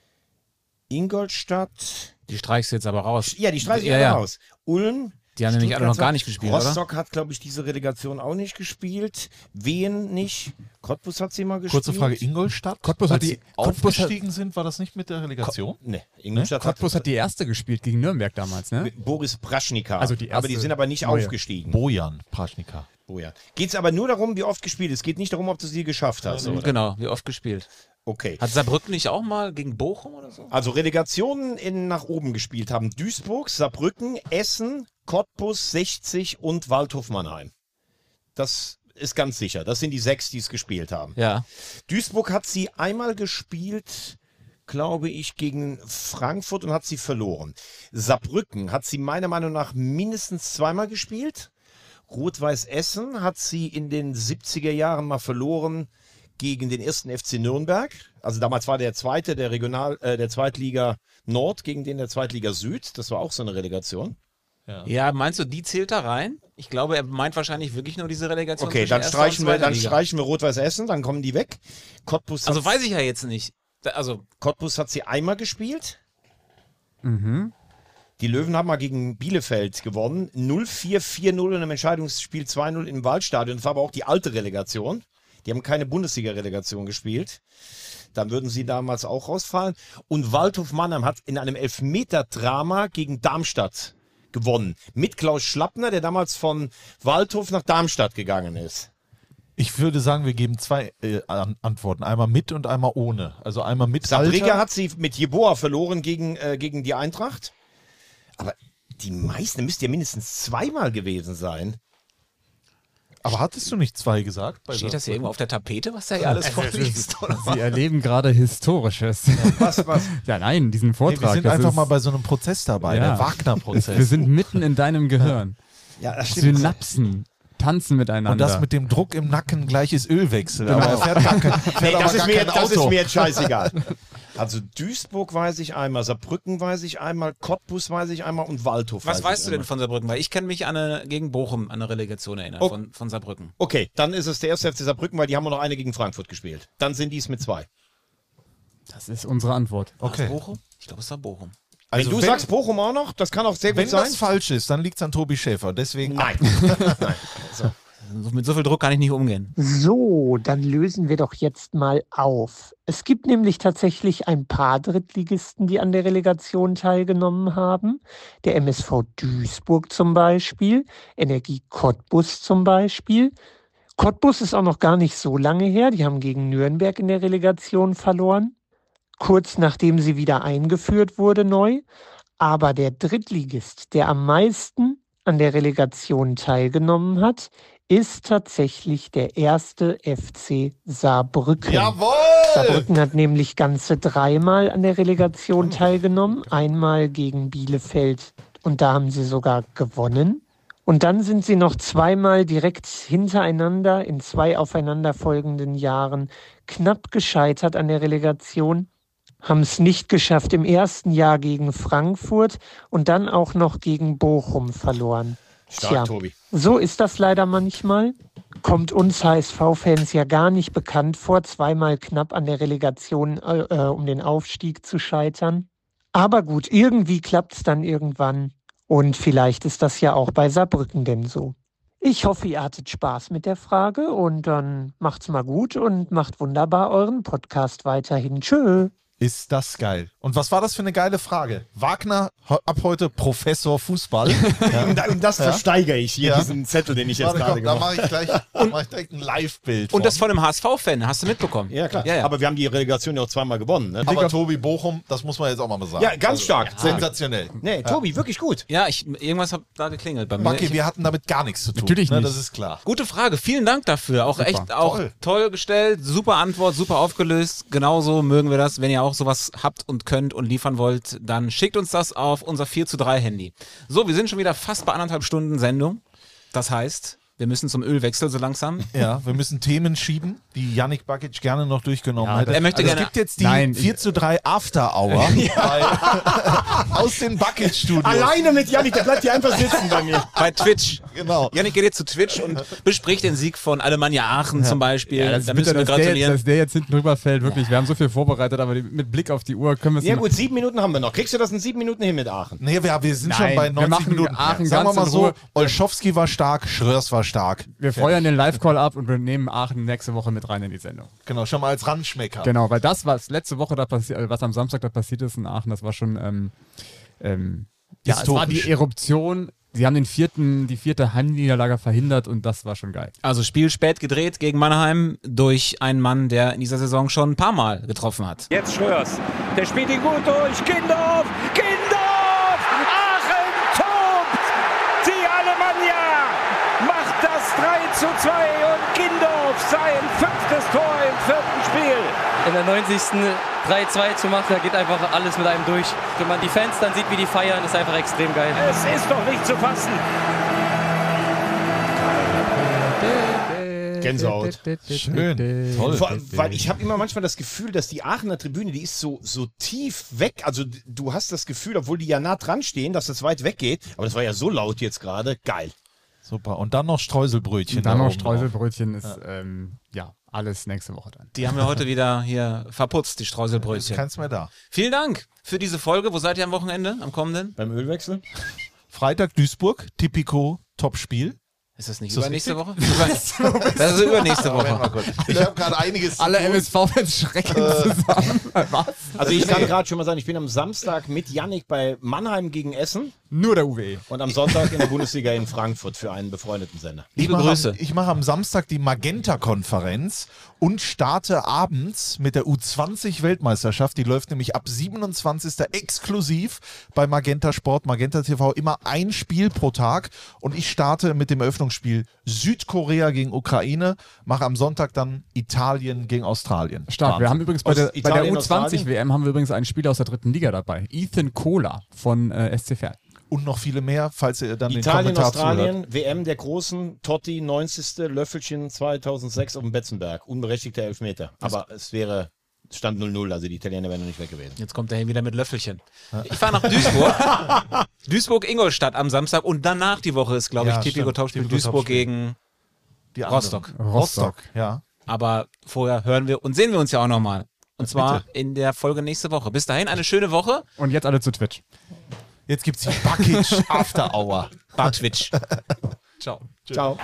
Speaker 2: Ingolstadt.
Speaker 4: Die streichst du jetzt aber raus.
Speaker 2: Ja, die streiche ich
Speaker 4: ja,
Speaker 2: alle
Speaker 4: ja.
Speaker 2: raus. Ulm.
Speaker 4: Die haben nämlich alle noch gar nicht gespielt, oder?
Speaker 2: Rostock hat, glaube ich, diese Relegation auch nicht gespielt. Wien nicht. Cottbus hat sie mal gespielt.
Speaker 1: Kurze Frage, Ingolstadt?
Speaker 3: Cottbus hat
Speaker 1: Als
Speaker 3: die
Speaker 1: sie aufgestiegen sind, war das nicht mit der Relegation?
Speaker 2: Nee, Ingolstadt
Speaker 3: ne? Cottbus hat die erste gespielt gegen Nürnberg damals, ne?
Speaker 2: Boris Praschnika.
Speaker 3: Also die erste
Speaker 2: aber die sind aber nicht
Speaker 3: neue.
Speaker 2: aufgestiegen.
Speaker 1: Bojan Praschnika.
Speaker 2: Bojan. Geht es aber nur darum, wie oft gespielt ist. Es geht nicht darum, ob du sie geschafft hast. Oder?
Speaker 4: Genau, wie oft gespielt.
Speaker 2: Okay.
Speaker 4: Hat Saarbrücken nicht auch mal gegen Bochum oder so?
Speaker 2: Also Relegationen in, nach oben gespielt haben Duisburg, Saarbrücken, Essen, Cottbus, sechzig und Waldhof Mannheim. Das ist ganz sicher. Das sind die sechs, die es gespielt haben.
Speaker 4: Ja.
Speaker 2: Duisburg hat sie einmal gespielt, glaube ich, gegen Frankfurt und hat sie verloren. Saarbrücken hat sie meiner Meinung nach mindestens zweimal gespielt. Rot-Weiß Essen hat sie in den siebziger Jahren mal verloren gegen den ersten F C Nürnberg. Also damals war der zweite der Regional, äh, der Zweitliga Nord gegen den der Zweitliga Süd. Das war auch so eine Relegation.
Speaker 1: Ja.
Speaker 4: Ja, meinst du, die zählt da rein? Ich glaube, er meint wahrscheinlich wirklich nur diese Relegation.
Speaker 2: Okay,
Speaker 4: zwischen
Speaker 2: dann
Speaker 4: erster
Speaker 2: streichen
Speaker 4: und
Speaker 2: wir,
Speaker 4: zweiter
Speaker 2: dann
Speaker 4: Liga.
Speaker 2: streichen wir Rot-Weiß Essen, dann kommen die weg. Cottbus
Speaker 4: Also
Speaker 2: hat,
Speaker 4: weiß ich ja jetzt nicht. Da- Also,
Speaker 2: Cottbus hat sie einmal gespielt.
Speaker 3: Mhm.
Speaker 2: Die Löwen haben mal gegen Bielefeld gewonnen. null vier, vier null in einem Entscheidungsspiel zwei null im Waldstadion. Das war aber auch die alte Relegation. Die haben keine Bundesliga-Relegation gespielt. Dann würden sie damals auch rausfallen. Und Waldhof Mannheim hat in einem Elfmeter-Drama gegen Darmstadt gewonnen. Mit Klaus Schlappner, der damals von Waldhof nach Darmstadt gegangen ist.
Speaker 1: Ich würde sagen, wir geben zwei äh, An Antworten. Einmal mit und einmal ohne. Also einmal mit
Speaker 2: Saarbrücken
Speaker 1: Alter.
Speaker 2: hat sie mit Jeboa verloren gegen, äh, gegen die Eintracht. Aber die meisten müsste ja mindestens zweimal gewesen sein.
Speaker 1: Aber hattest du nicht zwei gesagt? Bei
Speaker 4: steht das hier irgendwo auf der Tapete, was da hier alles vorliest? Oder
Speaker 3: Sie erleben gerade Historisches.
Speaker 2: Was, was?
Speaker 3: Ja, nein, diesen
Speaker 1: Nee,
Speaker 3: Vortrag.
Speaker 1: wir sind
Speaker 3: das
Speaker 1: einfach
Speaker 3: ist,
Speaker 1: mal bei so einem Prozess dabei,
Speaker 3: Ja.
Speaker 1: der Wagner-Prozess.
Speaker 3: Wir sind mitten in deinem Gehirn.
Speaker 2: Ja, das stimmt.
Speaker 3: Synapsen tanzen miteinander.
Speaker 1: Und das mit dem Druck im Nacken gleiches Ölwechsel.
Speaker 3: Genau.
Speaker 1: Aber er fährt gar kein, fährt
Speaker 2: Nee,
Speaker 1: aber
Speaker 2: das, ist
Speaker 1: gar
Speaker 2: mir,
Speaker 1: kein
Speaker 2: das ist
Speaker 1: Auto.
Speaker 2: mir jetzt scheißegal. Also Duisburg weiß ich einmal, Saarbrücken weiß ich einmal, Cottbus weiß ich einmal und Waldhof weiß
Speaker 4: Was
Speaker 2: ich
Speaker 4: weißt du denn
Speaker 2: einmal.
Speaker 4: von Saarbrücken? Weil ich kann mich an eine, gegen Bochum an eine Relegation erinnern,
Speaker 2: Oh.
Speaker 4: von, von Saarbrücken.
Speaker 2: Okay, dann ist es der erste F C Saarbrücken, weil die haben auch noch eine gegen Frankfurt gespielt. Dann sind die es mit zwei.
Speaker 3: Das ist unsere Antwort.
Speaker 4: War es
Speaker 1: Okay.
Speaker 4: Bochum? Ich glaube, es war Bochum.
Speaker 1: Also
Speaker 2: wenn du
Speaker 1: wenn-
Speaker 2: sagst Bochum auch noch, das kann auch sehr gut
Speaker 1: Wenn
Speaker 2: sein.
Speaker 1: das falsch ist, dann liegt es an Tobi Schäfer. Deswegen
Speaker 2: Nein. Nein. So.
Speaker 4: So- Mit so viel Druck kann ich nicht umgehen.
Speaker 16: So, dann lösen wir doch jetzt mal auf. Es gibt nämlich tatsächlich ein paar Drittligisten, die an der Relegation teilgenommen haben. Der M S V Duisburg zum Beispiel, Energie Cottbus zum Beispiel. Cottbus ist auch noch gar nicht so lange her. Die haben gegen Nürnberg in der Relegation verloren. Kurz nachdem sie wieder eingeführt wurde neu. Aber der Drittligist, der am meisten an der Relegation teilgenommen hat, ist tatsächlich der erste F C Saarbrücken.
Speaker 1: Jawohl!
Speaker 16: Saarbrücken hat nämlich ganze dreimal an der Relegation teilgenommen. Einmal gegen Bielefeld und da haben sie sogar gewonnen. Und dann sind sie noch zweimal direkt hintereinander in zwei aufeinanderfolgenden Jahren knapp gescheitert an der Relegation. Haben es nicht geschafft im ersten Jahr gegen Frankfurt und dann auch noch gegen Bochum verloren.
Speaker 2: Stark, Tobi.
Speaker 16: So ist das leider manchmal. Kommt uns H S V-Fans ja gar nicht bekannt vor, zweimal knapp an der Relegation, äh, um den Aufstieg zu scheitern. Aber gut, irgendwie klappt es dann irgendwann. Und vielleicht ist das ja auch bei Saarbrücken denn so. Ich hoffe, ihr hattet Spaß mit der Frage und dann macht's mal gut und macht wunderbar euren Podcast weiterhin. Tschö.
Speaker 1: Ist das geil. Und was war das für eine geile Frage? Wagner, ho- ab heute Professor Fußball. Ja.
Speaker 2: Und, da- und das
Speaker 1: Ja.
Speaker 2: versteigere ich hier,
Speaker 1: Ja.
Speaker 2: diesen Zettel, den ich jetzt
Speaker 1: Warte,
Speaker 2: gerade
Speaker 1: komm, da
Speaker 2: gemacht
Speaker 1: mache ich gleich da mach ich direkt ein Live-Bild.
Speaker 4: Und das
Speaker 1: von.
Speaker 4: von einem H S V-Fan, hast du mitbekommen?
Speaker 2: Ja, klar.
Speaker 4: Ja, ja.
Speaker 2: Aber wir haben die Relegation ja auch zweimal gewonnen. Ne?
Speaker 1: Aber Tobi Bochum, das muss man jetzt auch mal sagen.
Speaker 2: Ja, ganz
Speaker 1: Also,
Speaker 2: stark.
Speaker 1: Sensationell.
Speaker 2: Nee, Tobi, wirklich gut.
Speaker 4: Ja, ich, irgendwas hat da geklingelt bei mir.
Speaker 1: Maki,
Speaker 4: Ich-
Speaker 1: wir hatten damit gar nichts zu tun.
Speaker 3: Natürlich
Speaker 1: ne,
Speaker 3: nicht.
Speaker 1: Das ist klar.
Speaker 4: Gute Frage, vielen Dank dafür. Auch
Speaker 3: Super.
Speaker 4: echt auch
Speaker 1: Toll.
Speaker 4: toll. gestellt, super Antwort, super aufgelöst. Genauso mögen wir das. Wenn ihr auch sowas habt und könnt und liefern wollt, dann schickt uns das auf unser vier zu drei Handy. So, wir sind schon wieder fast bei anderthalb Stunden Sendung. Das heißt, Wir müssen zum Ölwechsel so langsam.
Speaker 1: Ja, wir müssen Themen schieben, die Yannick Bakic gerne noch durchgenommen
Speaker 4: Ja,
Speaker 1: hätte.
Speaker 4: er möchte
Speaker 1: also
Speaker 4: gerne-
Speaker 1: Es gibt jetzt die
Speaker 3: Nein,
Speaker 1: vier zu drei After Hour bei, aus den Bakic-Studios.
Speaker 2: Alleine mit Yannick, der bleibt hier einfach sitzen bei mir.
Speaker 4: Bei Twitch.
Speaker 1: Genau.
Speaker 4: Yannick geht jetzt zu Twitch und bespricht den Sieg von Alemannia Aachen
Speaker 1: Ja.
Speaker 4: zum Beispiel.
Speaker 3: Ja, das ist
Speaker 4: da
Speaker 3: bitter,
Speaker 4: müssen wir
Speaker 3: dass, der jetzt,
Speaker 4: gratulieren.
Speaker 3: dass der jetzt hinten drüber fällt. Wirklich, wir haben so viel vorbereitet, aber die, mit Blick auf die Uhr können wir es
Speaker 2: Ja
Speaker 3: nicht-
Speaker 2: gut, sieben Minuten haben wir noch. Kriegst du das in sieben Minuten hin mit Aachen?
Speaker 1: Nee, wir, wir sind
Speaker 3: Nein,
Speaker 1: schon bei
Speaker 3: wir
Speaker 1: neunzig
Speaker 3: machen
Speaker 1: Minuten.
Speaker 3: Aachen
Speaker 1: Sagen wir
Speaker 3: ganz
Speaker 1: mal
Speaker 3: in
Speaker 1: so,
Speaker 3: Ruhe.
Speaker 1: Olschowski war stark, Schröers war stark.
Speaker 3: Wir feuern den Live-Call ab und wir nehmen Aachen nächste Woche mit rein in die Sendung.
Speaker 1: Genau, schon mal als Randschmecker.
Speaker 3: Genau, weil das, was letzte Woche da passiert, was am Samstag da passiert ist in Aachen, das war schon ähm, ähm, ja, es war die
Speaker 1: Historisch.
Speaker 3: Eruption. Sie haben den vierten, die vierte Heimniederlage verhindert und das war schon geil.
Speaker 4: Also Spiel spät gedreht gegen Mannheim durch einen Mann, der in dieser Saison schon ein paar Mal getroffen hat.
Speaker 17: Jetzt Schröers. Der spielt ihn gut durch. Kindorf! Kindorf! Aachen tobt! Die Alemannia macht das drei zu zwei und Kindorf sein fünftes Tor im vierten Spiel.
Speaker 7: In der neunzigsten drei zwei zu machen, da geht einfach alles mit einem durch. Wenn man die Fans dann sieht, wie die feiern, ist einfach extrem geil.
Speaker 17: Es ist doch nicht zu fassen.
Speaker 2: Gänsehaut.
Speaker 1: Schön. Toll.
Speaker 2: Vor, weil ich habe immer manchmal das Gefühl, dass die Aachener Tribüne, die ist so, so tief weg. Also d- du hast das Gefühl, obwohl die ja nah dran stehen, dass das weit weg geht. Aber das war ja so laut jetzt gerade. Geil.
Speaker 1: Super. Und dann noch Streuselbrötchen.
Speaker 3: Und dann
Speaker 1: da
Speaker 3: noch
Speaker 1: oben
Speaker 3: Streuselbrötchen ist, ja. Ähm, ja, alles nächste Woche dann.
Speaker 4: Die haben wir heute wieder hier verputzt, die Streuselbrötchen.
Speaker 1: Ist keins mehr da.
Speaker 4: Vielen Dank für diese Folge. Wo seid ihr am Wochenende, am kommenden?
Speaker 2: Beim Ölwechsel?
Speaker 1: Freitag Duisburg, Tipico, Topspiel.
Speaker 4: Ist das nicht
Speaker 1: Ist das
Speaker 4: übernächste
Speaker 1: richtig?
Speaker 4: Woche? Das ist übernächste Woche.
Speaker 1: Ich habe gerade einiges.
Speaker 3: Alle M S V-Fans schrecken zusammen. Was?
Speaker 2: Also ich kann gerade schon mal sagen, ich bin am Samstag mit Yannick bei Mannheim gegen Essen.
Speaker 3: Nur der U W E.
Speaker 2: Und am Sonntag in der Bundesliga in Frankfurt für einen befreundeten Sender.
Speaker 1: Ich
Speaker 4: Liebe
Speaker 1: mache
Speaker 4: Grüße.
Speaker 1: Am, ich mache am Samstag die Magenta-Konferenz und starte abends mit der U zwanzig Weltmeisterschaft. Die läuft nämlich ab siebenundzwanzigsten exklusiv bei Magenta Sport, Magenta T V. Immer ein Spiel pro Tag. Und ich starte mit dem Eröffnungsspiel Südkorea gegen Ukraine. Mache am Sonntag dann Italien gegen Australien.
Speaker 3: Stark. Wir haben übrigens bei
Speaker 2: Aus
Speaker 3: der, bei der
Speaker 2: Italien,
Speaker 3: U zwanzig
Speaker 2: Australien?
Speaker 3: W M haben wir übrigens einen Spieler aus der dritten Liga dabei. Ethan Kohler von äh, S C Verl.
Speaker 1: Und noch viele mehr, falls ihr dann
Speaker 2: Italien,
Speaker 1: den Kommentar
Speaker 2: Australien,
Speaker 1: zuhört.
Speaker 2: W M der Großen, Totti, neunzigste Löffelchen zweitausendsechs auf dem Betzenberg. Unberechtigter Elfmeter. Aber es wäre, es stand null null, also die Italiener wären noch nicht weg gewesen.
Speaker 4: Jetzt kommt er hier wieder mit Löffelchen. Ich fahre nach Duisburg. Duisburg-Ingolstadt am Samstag und danach die Woche ist, glaube ich,
Speaker 1: Ja,
Speaker 4: Tipico
Speaker 1: stimmt.
Speaker 4: Topspiel
Speaker 1: Tipico
Speaker 4: Duisburg
Speaker 1: Topspiel.
Speaker 4: gegen
Speaker 1: Die anderen.
Speaker 4: Rostock.
Speaker 1: Rostock, ja.
Speaker 4: Aber vorher hören wir und sehen wir uns ja auch nochmal. Und zwar
Speaker 1: bitte.
Speaker 4: in der Folge nächste Woche. Bis dahin eine schöne Woche.
Speaker 3: Und jetzt alle zu Twitch.
Speaker 1: Jetzt gibt es die Bakic After Hour.
Speaker 4: Bar Twitch.
Speaker 3: Ciao.
Speaker 2: Ciao.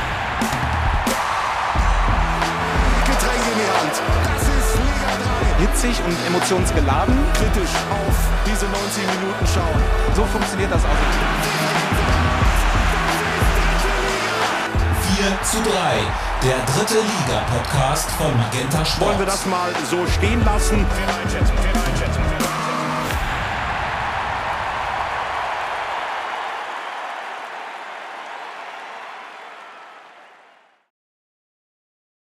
Speaker 13: Getränk in die Hand. Das ist Liga drei.
Speaker 4: Hitzig und emotionsgeladen.
Speaker 13: Kritisch auf diese neunzig Minuten schauen.
Speaker 4: So funktioniert das auch.
Speaker 6: vier zu drei, der dritte Liga-Podcast von Magenta Sport.
Speaker 13: Wollen wir das mal so stehen lassen?